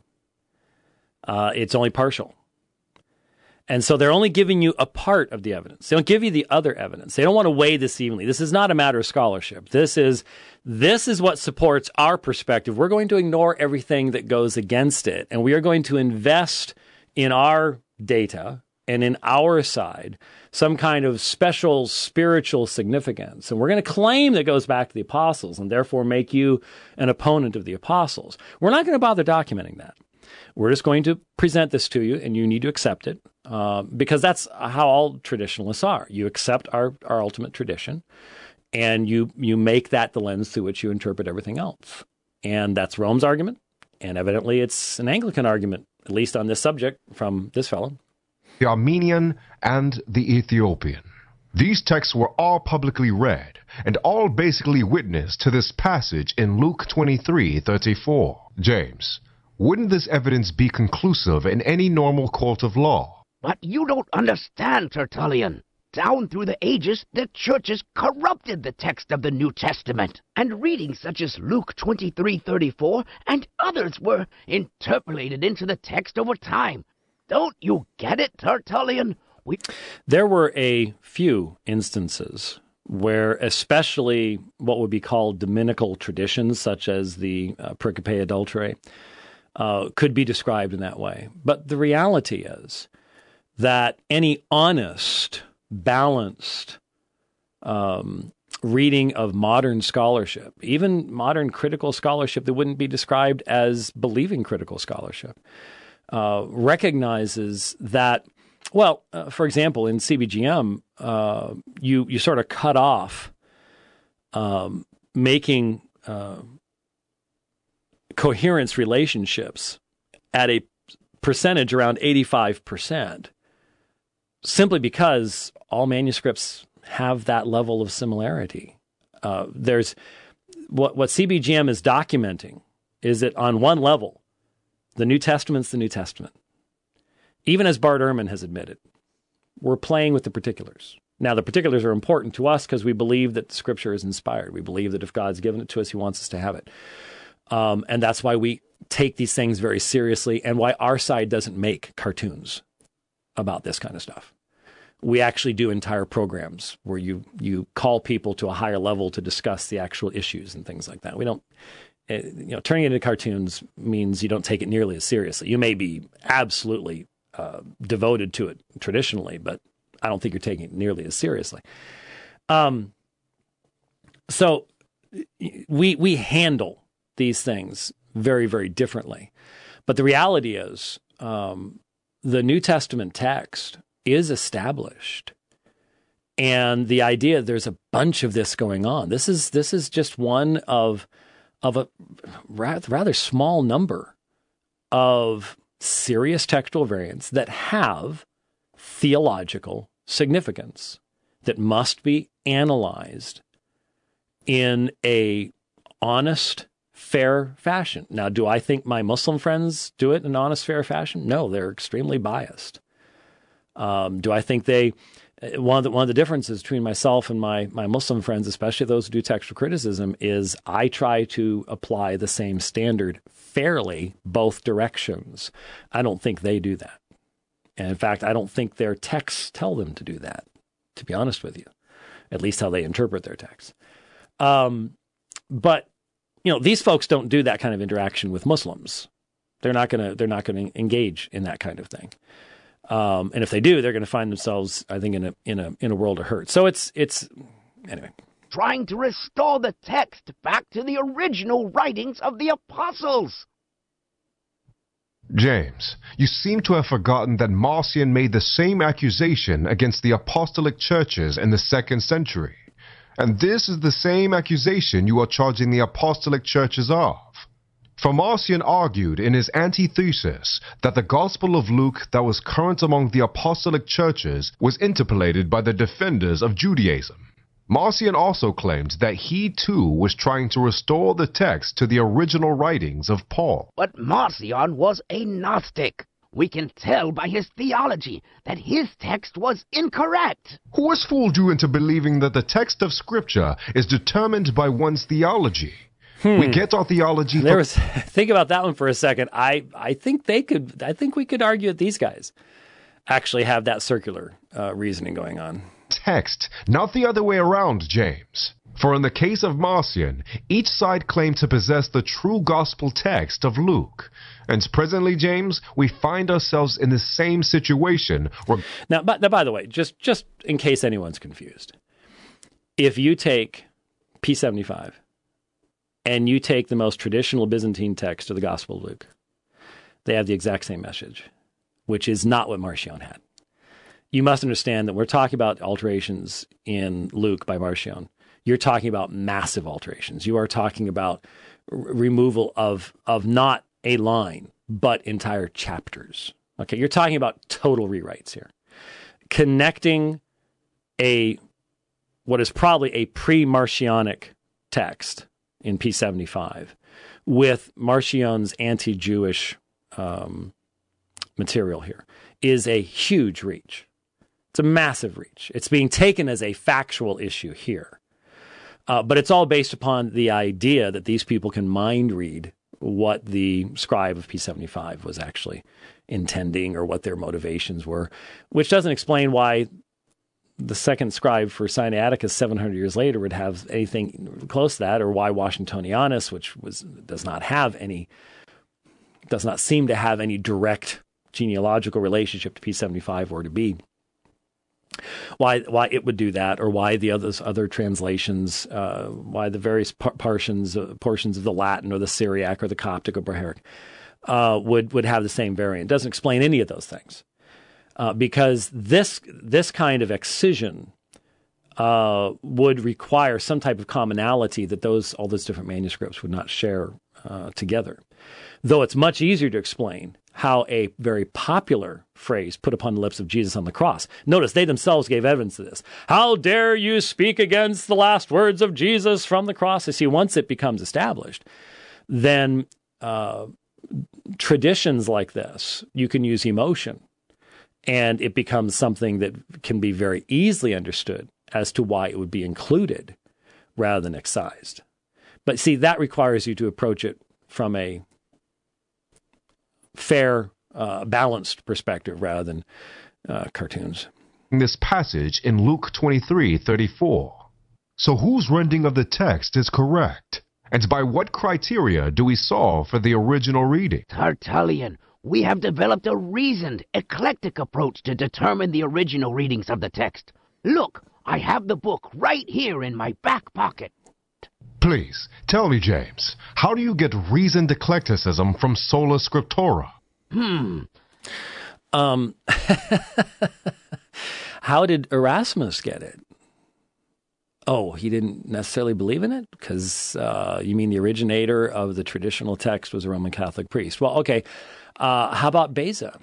It's only partial. And so they're only giving you a part of the evidence. They don't give you the other evidence. They don't want to weigh this evenly. This is not a matter of scholarship. This is what supports our perspective. We're going to ignore everything that goes against it, and we are going to invest in our data and in our side some kind of special spiritual significance. And we're going to claim that it goes back to the apostles and therefore make you an opponent of the apostles. We're not going to bother documenting that. We're just going to present this to you, and you need to accept it because that's how all traditionalists are. You accept our ultimate tradition, and you make that the lens through which you interpret everything else. And that's Rome's argument, and evidently it's an Anglican argument, at least on this subject, from this fellow. The Armenian and the Ethiopian. These texts were all publicly read, and all basically witnessed to this passage in Luke 23:34. James, wouldn't this evidence be conclusive in any normal court of law? But you don't understand, Tertullian. Down through the ages, the churches corrupted the text of the New Testament, and readings such as Luke 23:34 and others were interpolated into the text over time. Don't you get it, Tertullian? There were a few instances where especially what would be called dominical traditions, such as the Pericope Adulterae, could be described in that way. But the reality is that any honest, balanced reading of modern scholarship, even modern critical scholarship that wouldn't be described as believing critical scholarship, recognizes that, well, for example, in CBGM, you sort of cut off making coherence relationships at a percentage around 85%, simply because all manuscripts have that level of similarity. what CBGM is documenting is that on one level, the New Testament's the New Testament. Even as Bart Ehrman has admitted, we're playing with the particulars. Now, the particulars are important to us because we believe that Scripture is inspired. We believe that if God's given it to us, he wants us to have it. And that's why we take these things very seriously and why our side doesn't make cartoons about this kind of stuff. We actually do entire programs where you call people to a higher level to discuss the actual issues and things like that. We don't, turning it into cartoons means you don't take it nearly as seriously. You may be absolutely devoted to it traditionally, but I don't think you're taking it nearly as seriously. So we handle these things very, very differently. But the reality is the New Testament text is established. And the idea there's a bunch of this going on. This is just one of a rather small number of serious textual variants that have theological significance that must be analyzed in a honest, fair fashion. Now, do I think my Muslim friends do it in an honest, fair fashion? No, they're extremely biased. Do I think one of the differences between myself and my Muslim friends, especially those who do textual criticism, is I try to apply the same standard fairly both directions. I don't think they do that. And in fact, I don't think their texts tell them to do that, to be honest with you, at least how they interpret their texts. But these folks don't do that kind of interaction with Muslims. They're not going to engage in that kind of thing. And if they do, they're going to find themselves, I think, in a world of hurt. So it's anyway. Trying to restore the text back to the original writings of the apostles. James, you seem to have forgotten that Marcion made the same accusation against the apostolic churches in the 2nd century. And this is the same accusation you are charging the apostolic churches of. For Marcion argued in his antithesis that the Gospel of Luke that was current among the apostolic churches was interpolated by the defenders of Judaism. Marcion also claimed that he too was trying to restore the text to the original writings of Paul. But Marcion was a Gnostic. We can tell by his theology that his text was incorrect. Who has fooled you into believing that the text of Scripture is determined by one's theology? We get our theology. Think about that one for a second. I think we could argue that these guys actually have that circular reasoning going on. Text, not the other way around, James. For in the case of Marcion, each side claimed to possess the true gospel text of Luke. And presently, James, we find ourselves in the same situation. Now, by the way, just in case anyone's confused, if you take P75 and you take the most traditional Byzantine text of the Gospel of Luke, they have the exact same message, which is not what Marcion had. You must understand that we're talking about alterations in Luke by Marcion. You're talking about massive alterations. You are talking about removal of not a line, but entire chapters. Okay, you're talking about total rewrites here. Connecting what is probably a pre-Marcionic text in P75 with Marcion's anti-Jewish material here is a huge reach. It's a massive reach. It's being taken as a factual issue here. But it's all based upon the idea that these people can mind read what the scribe of P75 was actually intending or what their motivations were, which doesn't explain why the second scribe for Sinaiticus 700 years later would have anything close to that, or why Washingtonianus, which does not seem to have any direct genealogical relationship to P75 or to B. Why it would do that, or why the other translations, why the various portions of the Latin or the Syriac or the Coptic or Braharic would have the same variant. It doesn't explain any of those things, because this kind of excision would require some type of commonality that all those different manuscripts would not share together. Though it's much easier to explain how a very popular phrase put upon the lips of Jesus on the cross. Notice they themselves gave evidence to this. How dare you speak against the last words of Jesus from the cross? You see, once it becomes established, then traditions like this, you can use emotion, and it becomes something that can be very easily understood as to why it would be included rather than excised. But see, that requires you to approach it from a fair, balanced perspective rather than cartoons. This passage in Luke 23:34. So whose rendering of the text is correct? And by what criteria do we solve for the original reading? Tertullian, we have developed a reasoned, eclectic approach to determine the original readings of the text. Look, I have the book right here in my back pocket. Please, tell me, James, how do you get reasoned eclecticism from Sola Scriptura? How did Erasmus get it? Oh, he didn't necessarily believe in it? Because you mean the originator of the traditional text was a Roman Catholic priest. Well, okay. How about Beza?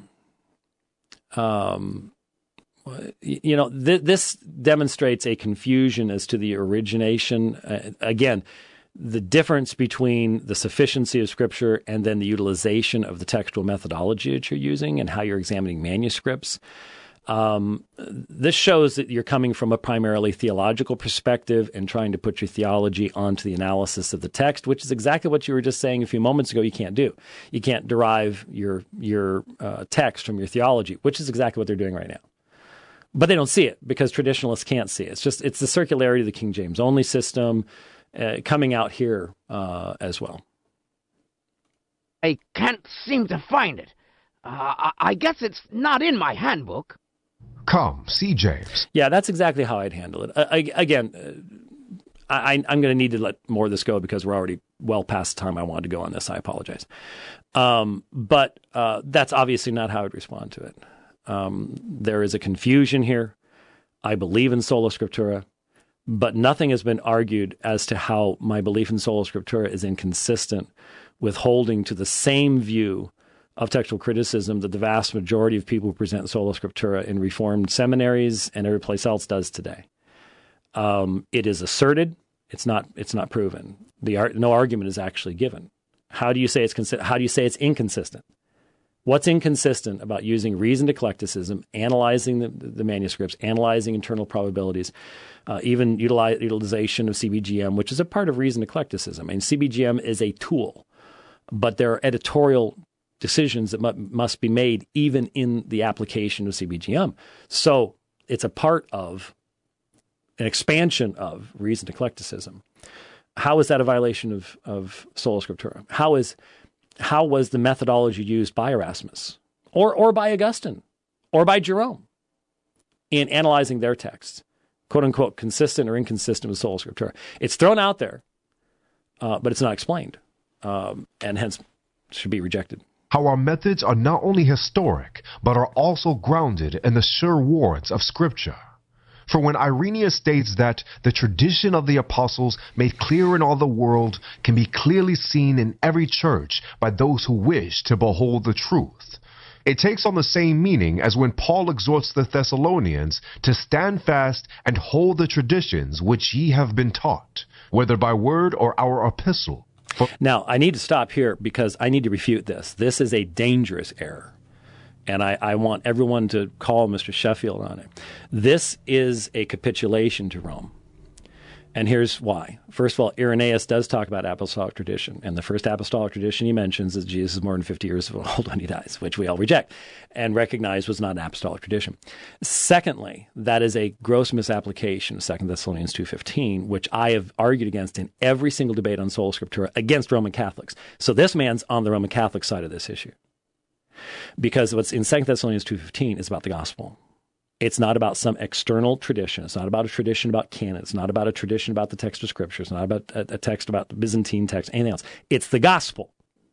This demonstrates a confusion as to the origination. Again, the difference between the sufficiency of Scripture and then the utilization of the textual methodology that you're using and how you're examining manuscripts. This shows that you're coming from a primarily theological perspective and trying to put your theology onto the analysis of the text, which is exactly what you were just saying a few moments ago you can't do. You can't derive your text from your theology, which is exactly what they're doing right now. But they don't see it because traditionalists can't see it. It's the circularity of the King James only system coming out here as well. I can't seem to find it. I guess it's not in my handbook. Come, see James. Yeah, that's exactly how I'd handle it. I'm going to need to let more of this go because we're already well past the time I wanted to go on this. I apologize. But that's obviously not how I'd respond to it. There is a confusion here. I believe in Sola Scriptura, but nothing has been argued as to how my belief in Sola Scriptura is inconsistent with holding to the same view of textual criticism that the vast majority of people who present Sola Scriptura in Reformed seminaries and every place else does today. It is asserted. It's not proven. No argument is actually given. How do you say it's inconsistent? What's inconsistent about using reasoned eclecticism, analyzing the manuscripts, analyzing internal probabilities, even utilization of CBGM, which is a part of reasoned eclecticism? I mean, CBGM is a tool, but there are editorial decisions that must be made even in the application of CBGM. So it's a part of an expansion of reasoned eclecticism. How is that a violation of Sola Scriptura? How was the methodology used by Erasmus or by Augustine or by Jerome in analyzing their texts, quote unquote, consistent or inconsistent with Sola Scriptura? It's thrown out there, but it's not explained, and hence should be rejected. How our methods are not only historic, but are also grounded in the sure words of Scripture. For when Irenaeus states that the tradition of the apostles made clear in all the world can be clearly seen in every church by those who wish to behold the truth, it takes on the same meaning as when Paul exhorts the Thessalonians to stand fast and hold the traditions which ye have been taught, whether by word or our epistle. Now, I need to stop here because I need to refute this. This is a dangerous error. And I want everyone to call Mr. Sheffield on it. This is a capitulation to Rome. And here's why. First of all, Irenaeus does talk about apostolic tradition. And the first apostolic tradition he mentions is Jesus is more than 50 years old when he dies, which we all reject and recognize was not an apostolic tradition. Secondly, that is a gross misapplication of 2 Thessalonians 2:15, which I have argued against in every single debate on Sola Scriptura against Roman Catholics. So this man's on the Roman Catholic side of this issue. Because what's in 2 Thessalonians 2:15 is about the gospel. It's not about some external tradition. It's not about a tradition about canon. It's not about a tradition about the text of Scripture. It's not about a text about the Byzantine text, anything else. It's the gospel.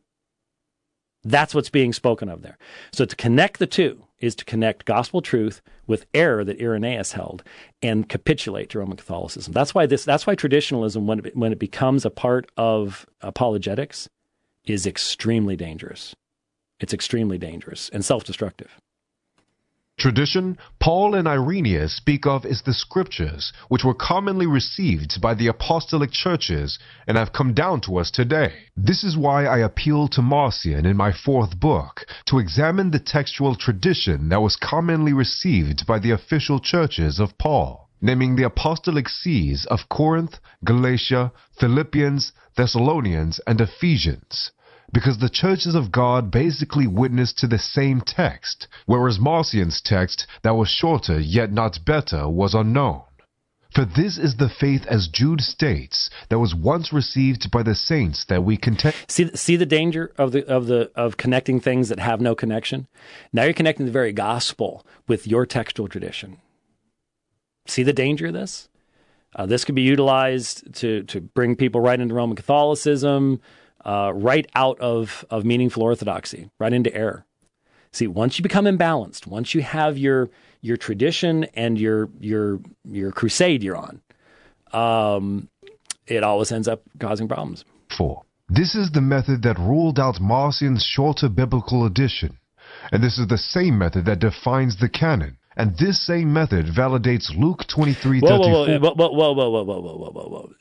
That's what's being spoken of there. So to connect the two is to connect gospel truth with error that Irenaeus held and capitulate to Roman Catholicism. That's why traditionalism, when it becomes a part of apologetics, is extremely dangerous. It's extremely dangerous and self-destructive. Tradition Paul and Irenaeus speak of is the scriptures, which were commonly received by the apostolic churches and have come down to us today. This is why I appeal to Marcion in my 4th book to examine the textual tradition that was commonly received by the official churches of Paul, naming the apostolic sees of Corinth, Galatia, Philippians, Thessalonians, and Ephesians. Because the churches of God basically witnessed to the same text, whereas Marcion's text that was shorter yet not better was unknown. For this is the faith, as Jude states, that was once received by the saints that we contend. See the danger of connecting things that have no connection? Now you're connecting the very gospel with your textual tradition. See the danger of this? This could be utilized to bring people right into Roman Catholicism, right out of meaningful orthodoxy, right into error. See, once you become imbalanced, once you have your tradition and your crusade you're on, it always ends up causing problems. 4. This is the method that ruled out Marcion's shorter biblical edition, and this is the same method that defines the canon. And this same method validates Luke 23:34. Whoa.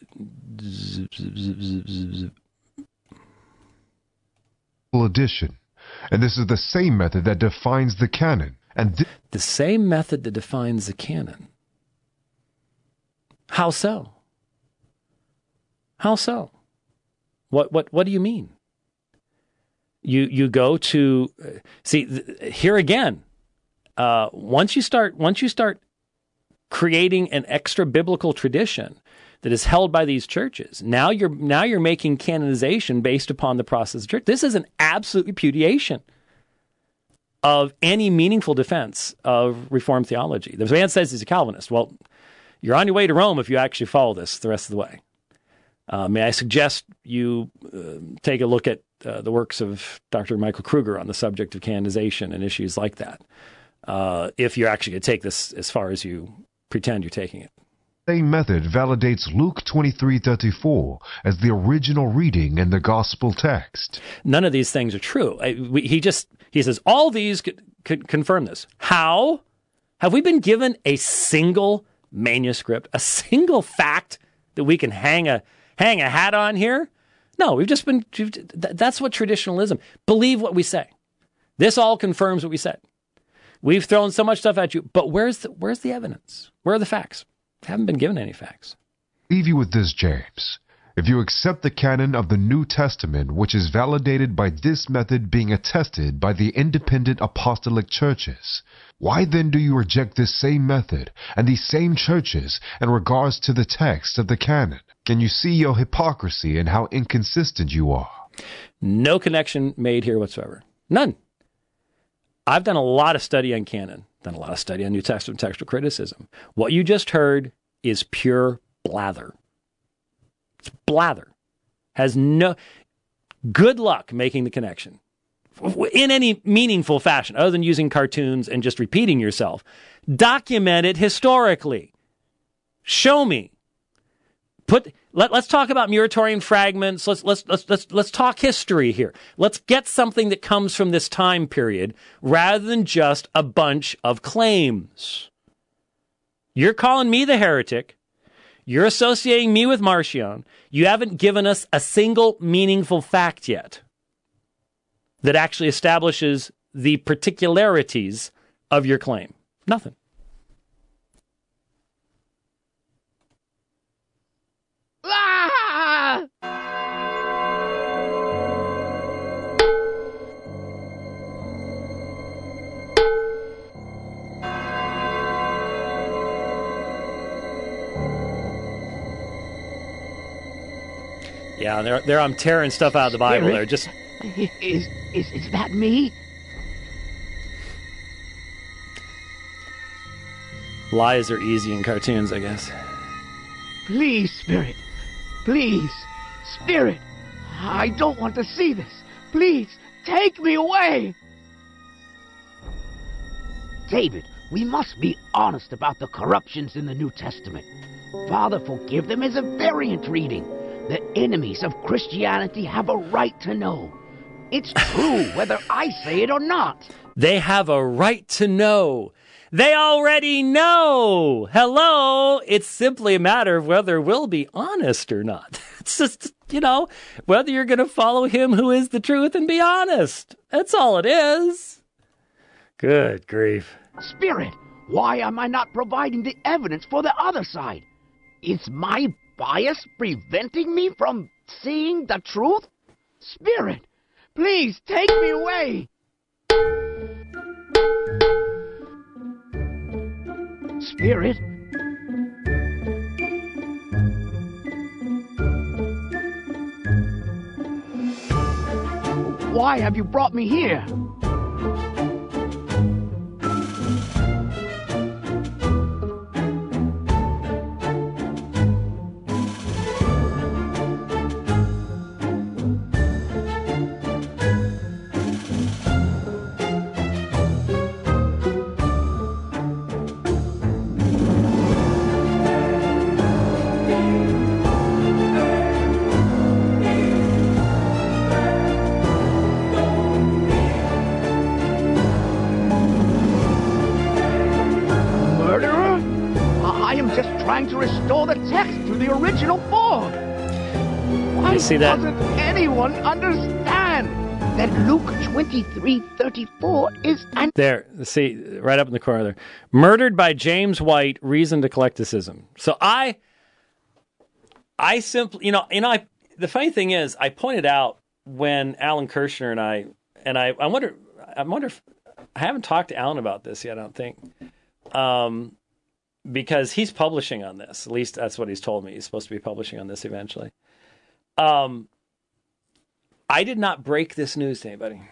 Edition. And this is the same method that defines the canon. And the same method that defines the canon. How so? How so? What do you mean? You go to here again. Once you start creating an extra biblical tradition that is held by these churches, now you're making canonization based upon the process of church. This is an absolute repudiation of any meaningful defense of Reformed theology. The man says he's a Calvinist. Well, you're on your way to Rome if you actually follow this the rest of the way. May I suggest you take a look at the works of Dr. Michael Kruger on the subject of canonization and issues like that, if you're actually going to take this as far as you pretend you're taking it. Same method validates Luke 23:34 as the original reading in the gospel text. None of these things are true. He says all these could confirm this. How? Have we been given a single manuscript, a single fact that we can hang a hat on here? No, we've just been. That's what traditionalism. Believe what we say. This all confirms what we said. We've thrown so much stuff at you, but where's the evidence? Where are the facts? Haven't been given any facts. Leave you with this, James. If you accept the canon of the New Testament, which is validated by this method being attested by the independent apostolic churches, why then do you reject this same method and these same churches in regards to the text of the canon? Can you see your hypocrisy and how inconsistent you are? No connection made here whatsoever. None. I've done a lot of study on canon, done a lot of study on New Testament textual criticism. What you just heard is pure blather. It's blather. Has no good luck making the connection in any meaningful fashion, other than using cartoons and just repeating yourself. Document it historically. Show me. Let's talk about Muratorian fragments. Let's talk history here. Let's get something that comes from this time period rather than just a bunch of claims. You're calling me the heretic. You're associating me with Marcion. You haven't given us a single meaningful fact yet that actually establishes the particularities of your claim. Nothing. Ah! Yeah, there I'm tearing stuff out of the Bible. There, just is that me? lies are easy in cartoons, I guess. Please, Spirit. Please, Spirit. I don't want to see this. Please, take me away. David, we must be honest about the corruptions in the New Testament. Father, forgive them is a variant reading. The enemies of Christianity have a right to know. It's true whether I say it or not. They have a right to know. They already know. Hello. It's simply a matter of whether we'll be honest or not. It's just, whether you're going to follow him who is the truth and be honest. That's all it is. Good grief. Spirit, why am I not providing the evidence for the other side? Is my bias preventing me from seeing the truth? Spirit, please take me away. Spirit? Why have you brought me here? To restore the text to the original form. Why doesn't anyone understand that Luke 23:34 is an... There, see, right up in the corner there. Murdered by James White, reasoned eclecticism. So I simply, the funny thing is, I pointed out when Alan Kirshner and I wonder if, I haven't talked to Alan about this yet, I don't think. Because he's publishing on this. At least that's what he's told me. He's supposed to be publishing on this eventually. I did not break this news to anybody.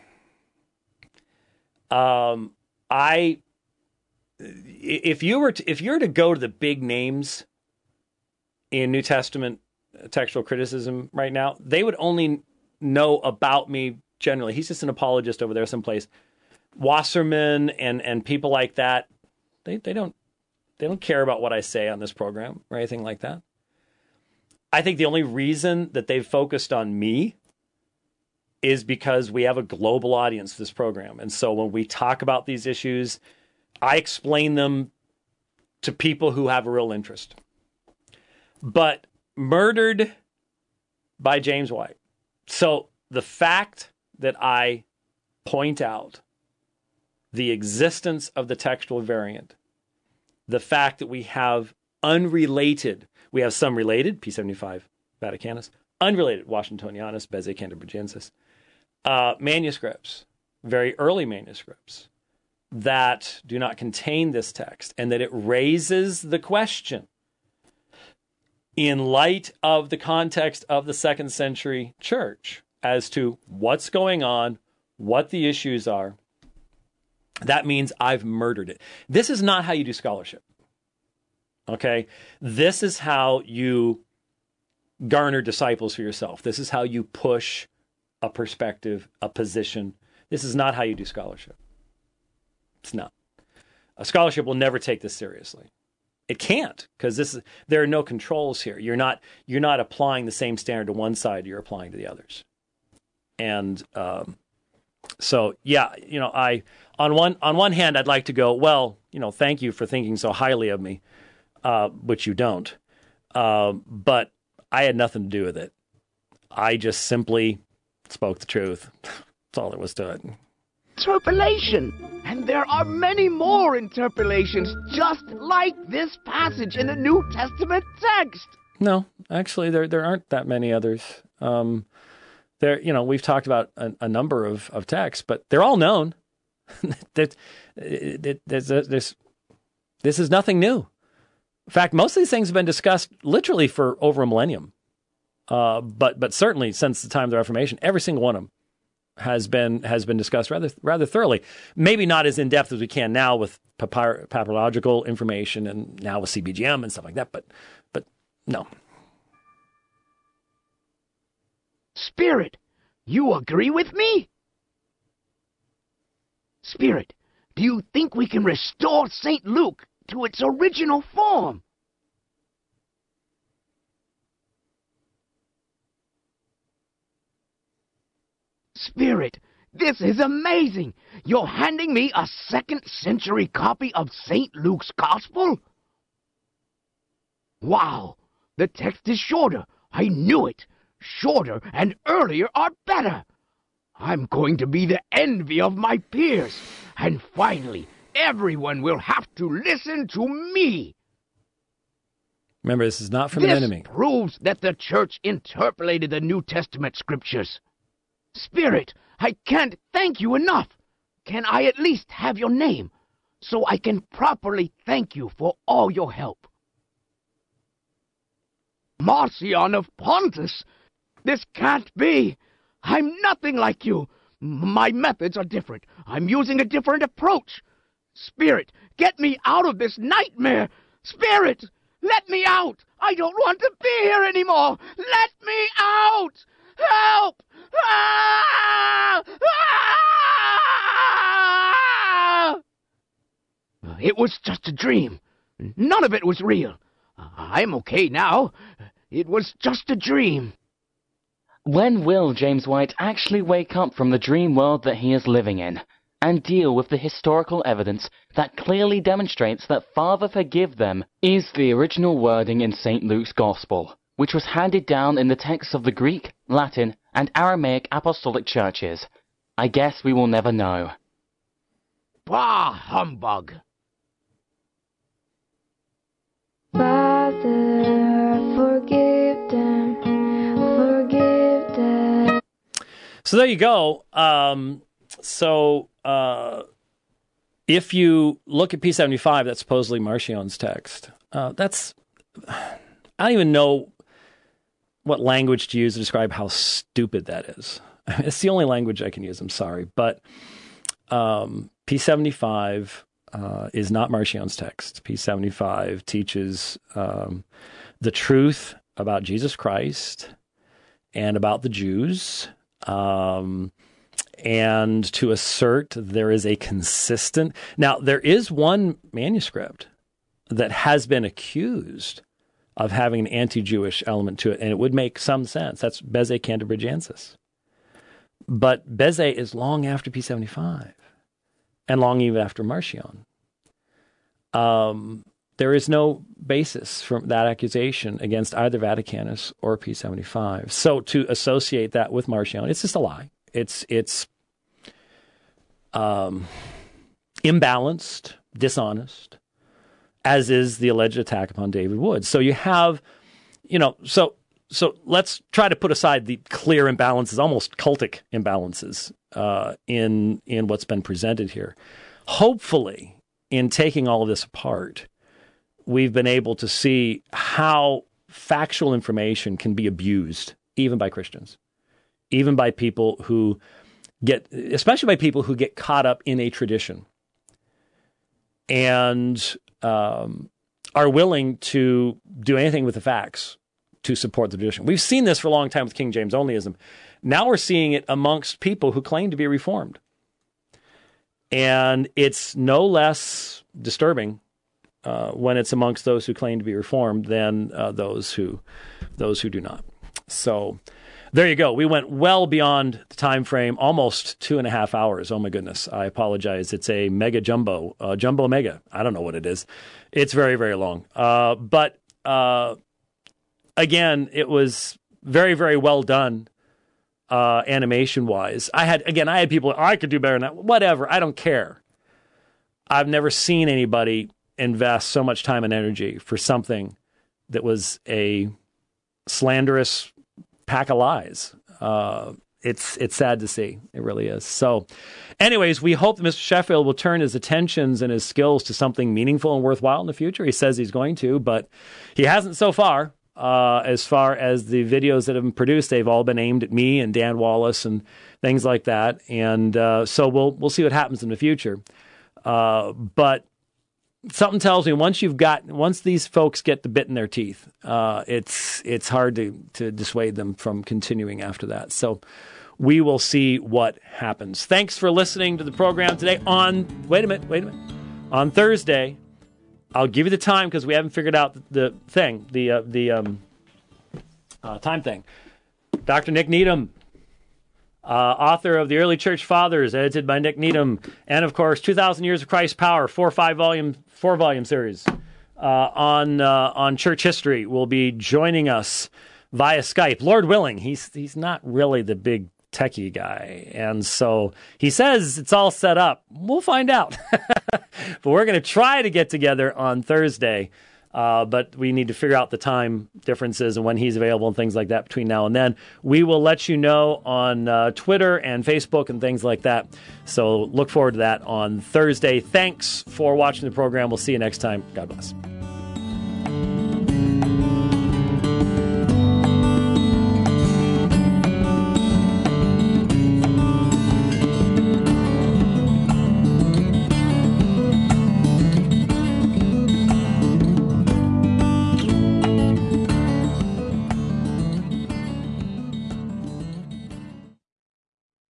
If you were to go to the big names in New Testament textual criticism right now, they would only know about me generally. He's just an apologist over there someplace. Wasserman and people like that, they don't care about what I say on this program or anything like that. I think the only reason that they've focused on me is because we have a global audience for this program. And so when we talk about these issues, I explain them to people who have a real interest. But murdered by James White. So the fact that I point out the existence of the textual variant, the fact that we have unrelated, we have some related, P75 Vaticanus, unrelated Washingtonianus, Bezae Canterbugiensis, manuscripts, very early manuscripts, that do not contain this text, and that it raises the question, in light of the context of the 2nd century church, as to what's going on, what the issues are. That means I've murdered it. This is not how you do scholarship. Okay? This is how you garner disciples for yourself. This is how you push a perspective, a position. This is not how you do scholarship. It's not. A scholarship will never take this seriously. It can't, because there are no controls here. You're not applying the same standard to one side you're applying to the others. And so, yeah, on one hand, I'd like to go, well, thank you for thinking so highly of me, which you don't. But I had nothing to do with it. I just simply spoke the truth. That's all there was to it. Interpolation. And there are many more interpolations just like this passage in the New Testament text. No, actually, there aren't that many others. We've talked about a number of texts, but they're all known. This is nothing new. In fact, most of these things have been discussed literally for over a millennium. But certainly since the time of the Reformation, every single one of them has been discussed rather thoroughly. Maybe not as in depth as we can now with papyrological information and now with CBGM and stuff like that. But no. Spirit, you agree with me? Spirit, do you think we can restore St. Luke to its original form? Spirit, this is amazing. You're handing me a 2nd century copy of St. Luke's Gospel? Wow, the text is shorter. I knew it. Shorter and earlier are better. I'm going to be the envy of my peers. And finally, everyone will have to listen to me. Remember, this is not from an enemy. This proves that the church interpolated the New Testament scriptures. Spirit, I can't thank you enough. Can I at least have your name, so I can properly thank you for all your help? Marcion of Pontus? This can't be. I'm nothing like you. My methods are different. I'm using a different approach. Spirit, get me out of this nightmare. Spirit, let me out. I don't want to be here anymore. Let me out. Help! Ah! Ah! It was just a dream. None of it was real. I'm okay now. It was just a dream. When will James White actually wake up from the dream world that he is living in and deal with the historical evidence that clearly demonstrates that Father forgive them is the original wording in St. Luke's Gospel, which was handed down in the texts of the Greek, Latin, and Aramaic apostolic churches? I guess we will never know. Bah, humbug! Father, forgive them, forgive them. So there you go. If you look at P75, that's supposedly Marcion's text. I don't even know what language to use to describe how stupid that is. It's the only language I can use. I'm sorry. But P75 is not Marcion's text. P75 teaches the truth about Jesus Christ and about the Jews, and to assert there is a consistent... Now, there is one manuscript that has been accused of having an anti-Jewish element to it, and it would make some sense. That's Beze Cantabrigiensis. But Beze is long after P75, and long even after Marcion. There is no basis for that accusation against either Vaticanus or P75. So to associate that with Marcion, it's just a lie. It's imbalanced, dishonest, as is the alleged attack upon David Wood. So you have, so let's try to put aside the clear imbalances, almost cultic imbalances in what's been presented here. Hopefully, in taking all of this apart, we've been able to see how factual information can be abused, even by Christians, even by people who especially by people who get caught up in a tradition and are willing to do anything with the facts to support the tradition. We've seen this for a long time with King James onlyism. Now we're seeing it amongst people who claim to be Reformed. And it's no less disturbing when it's amongst those who claim to be Reformed than those who do not. So there you go. We went well beyond the time frame, almost 2.5 hours. Oh my goodness. I apologize. It's a mega jumbo, jumbo mega. I don't know what it is. It's very, very long. But again, it was very, very well done. Animation wise, I had people, I could do better than that. Whatever. I don't care. I've never seen anybody invest so much time and energy for something that was a slanderous pack of lies. It's sad to see. It really is. So anyways, we hope that Mr. Sheffield will turn his attentions and his skills to something meaningful and worthwhile in the future. He says he's going to, but he hasn't so far. As far as the videos that have been produced, they've all been aimed at me and Dan Wallace and things like that. And so we'll see what happens in the future. But something tells me once these folks get the bit in their teeth, it's hard to dissuade them from continuing after that. So we will see what happens. Thanks for listening to the program today wait a minute. On Thursday, I'll give you the time because we haven't figured out the thing, the time thing. Dr. Nick Needham, author of The Early Church Fathers, edited by Nick Needham, and of course 2,000 Years of Christ's Power, 4-volume series on church history, will be joining us via Skype. Lord willing, he's not really the big techie guy, and so he says it's all set up. We'll find out. But we're going to try to get together on Thursday. But we need to figure out the time differences and when he's available and things like that between now and then. We will let you know on Twitter and Facebook and things like that. So look forward to that on Thursday. Thanks for watching the program. We'll see you next time. God bless.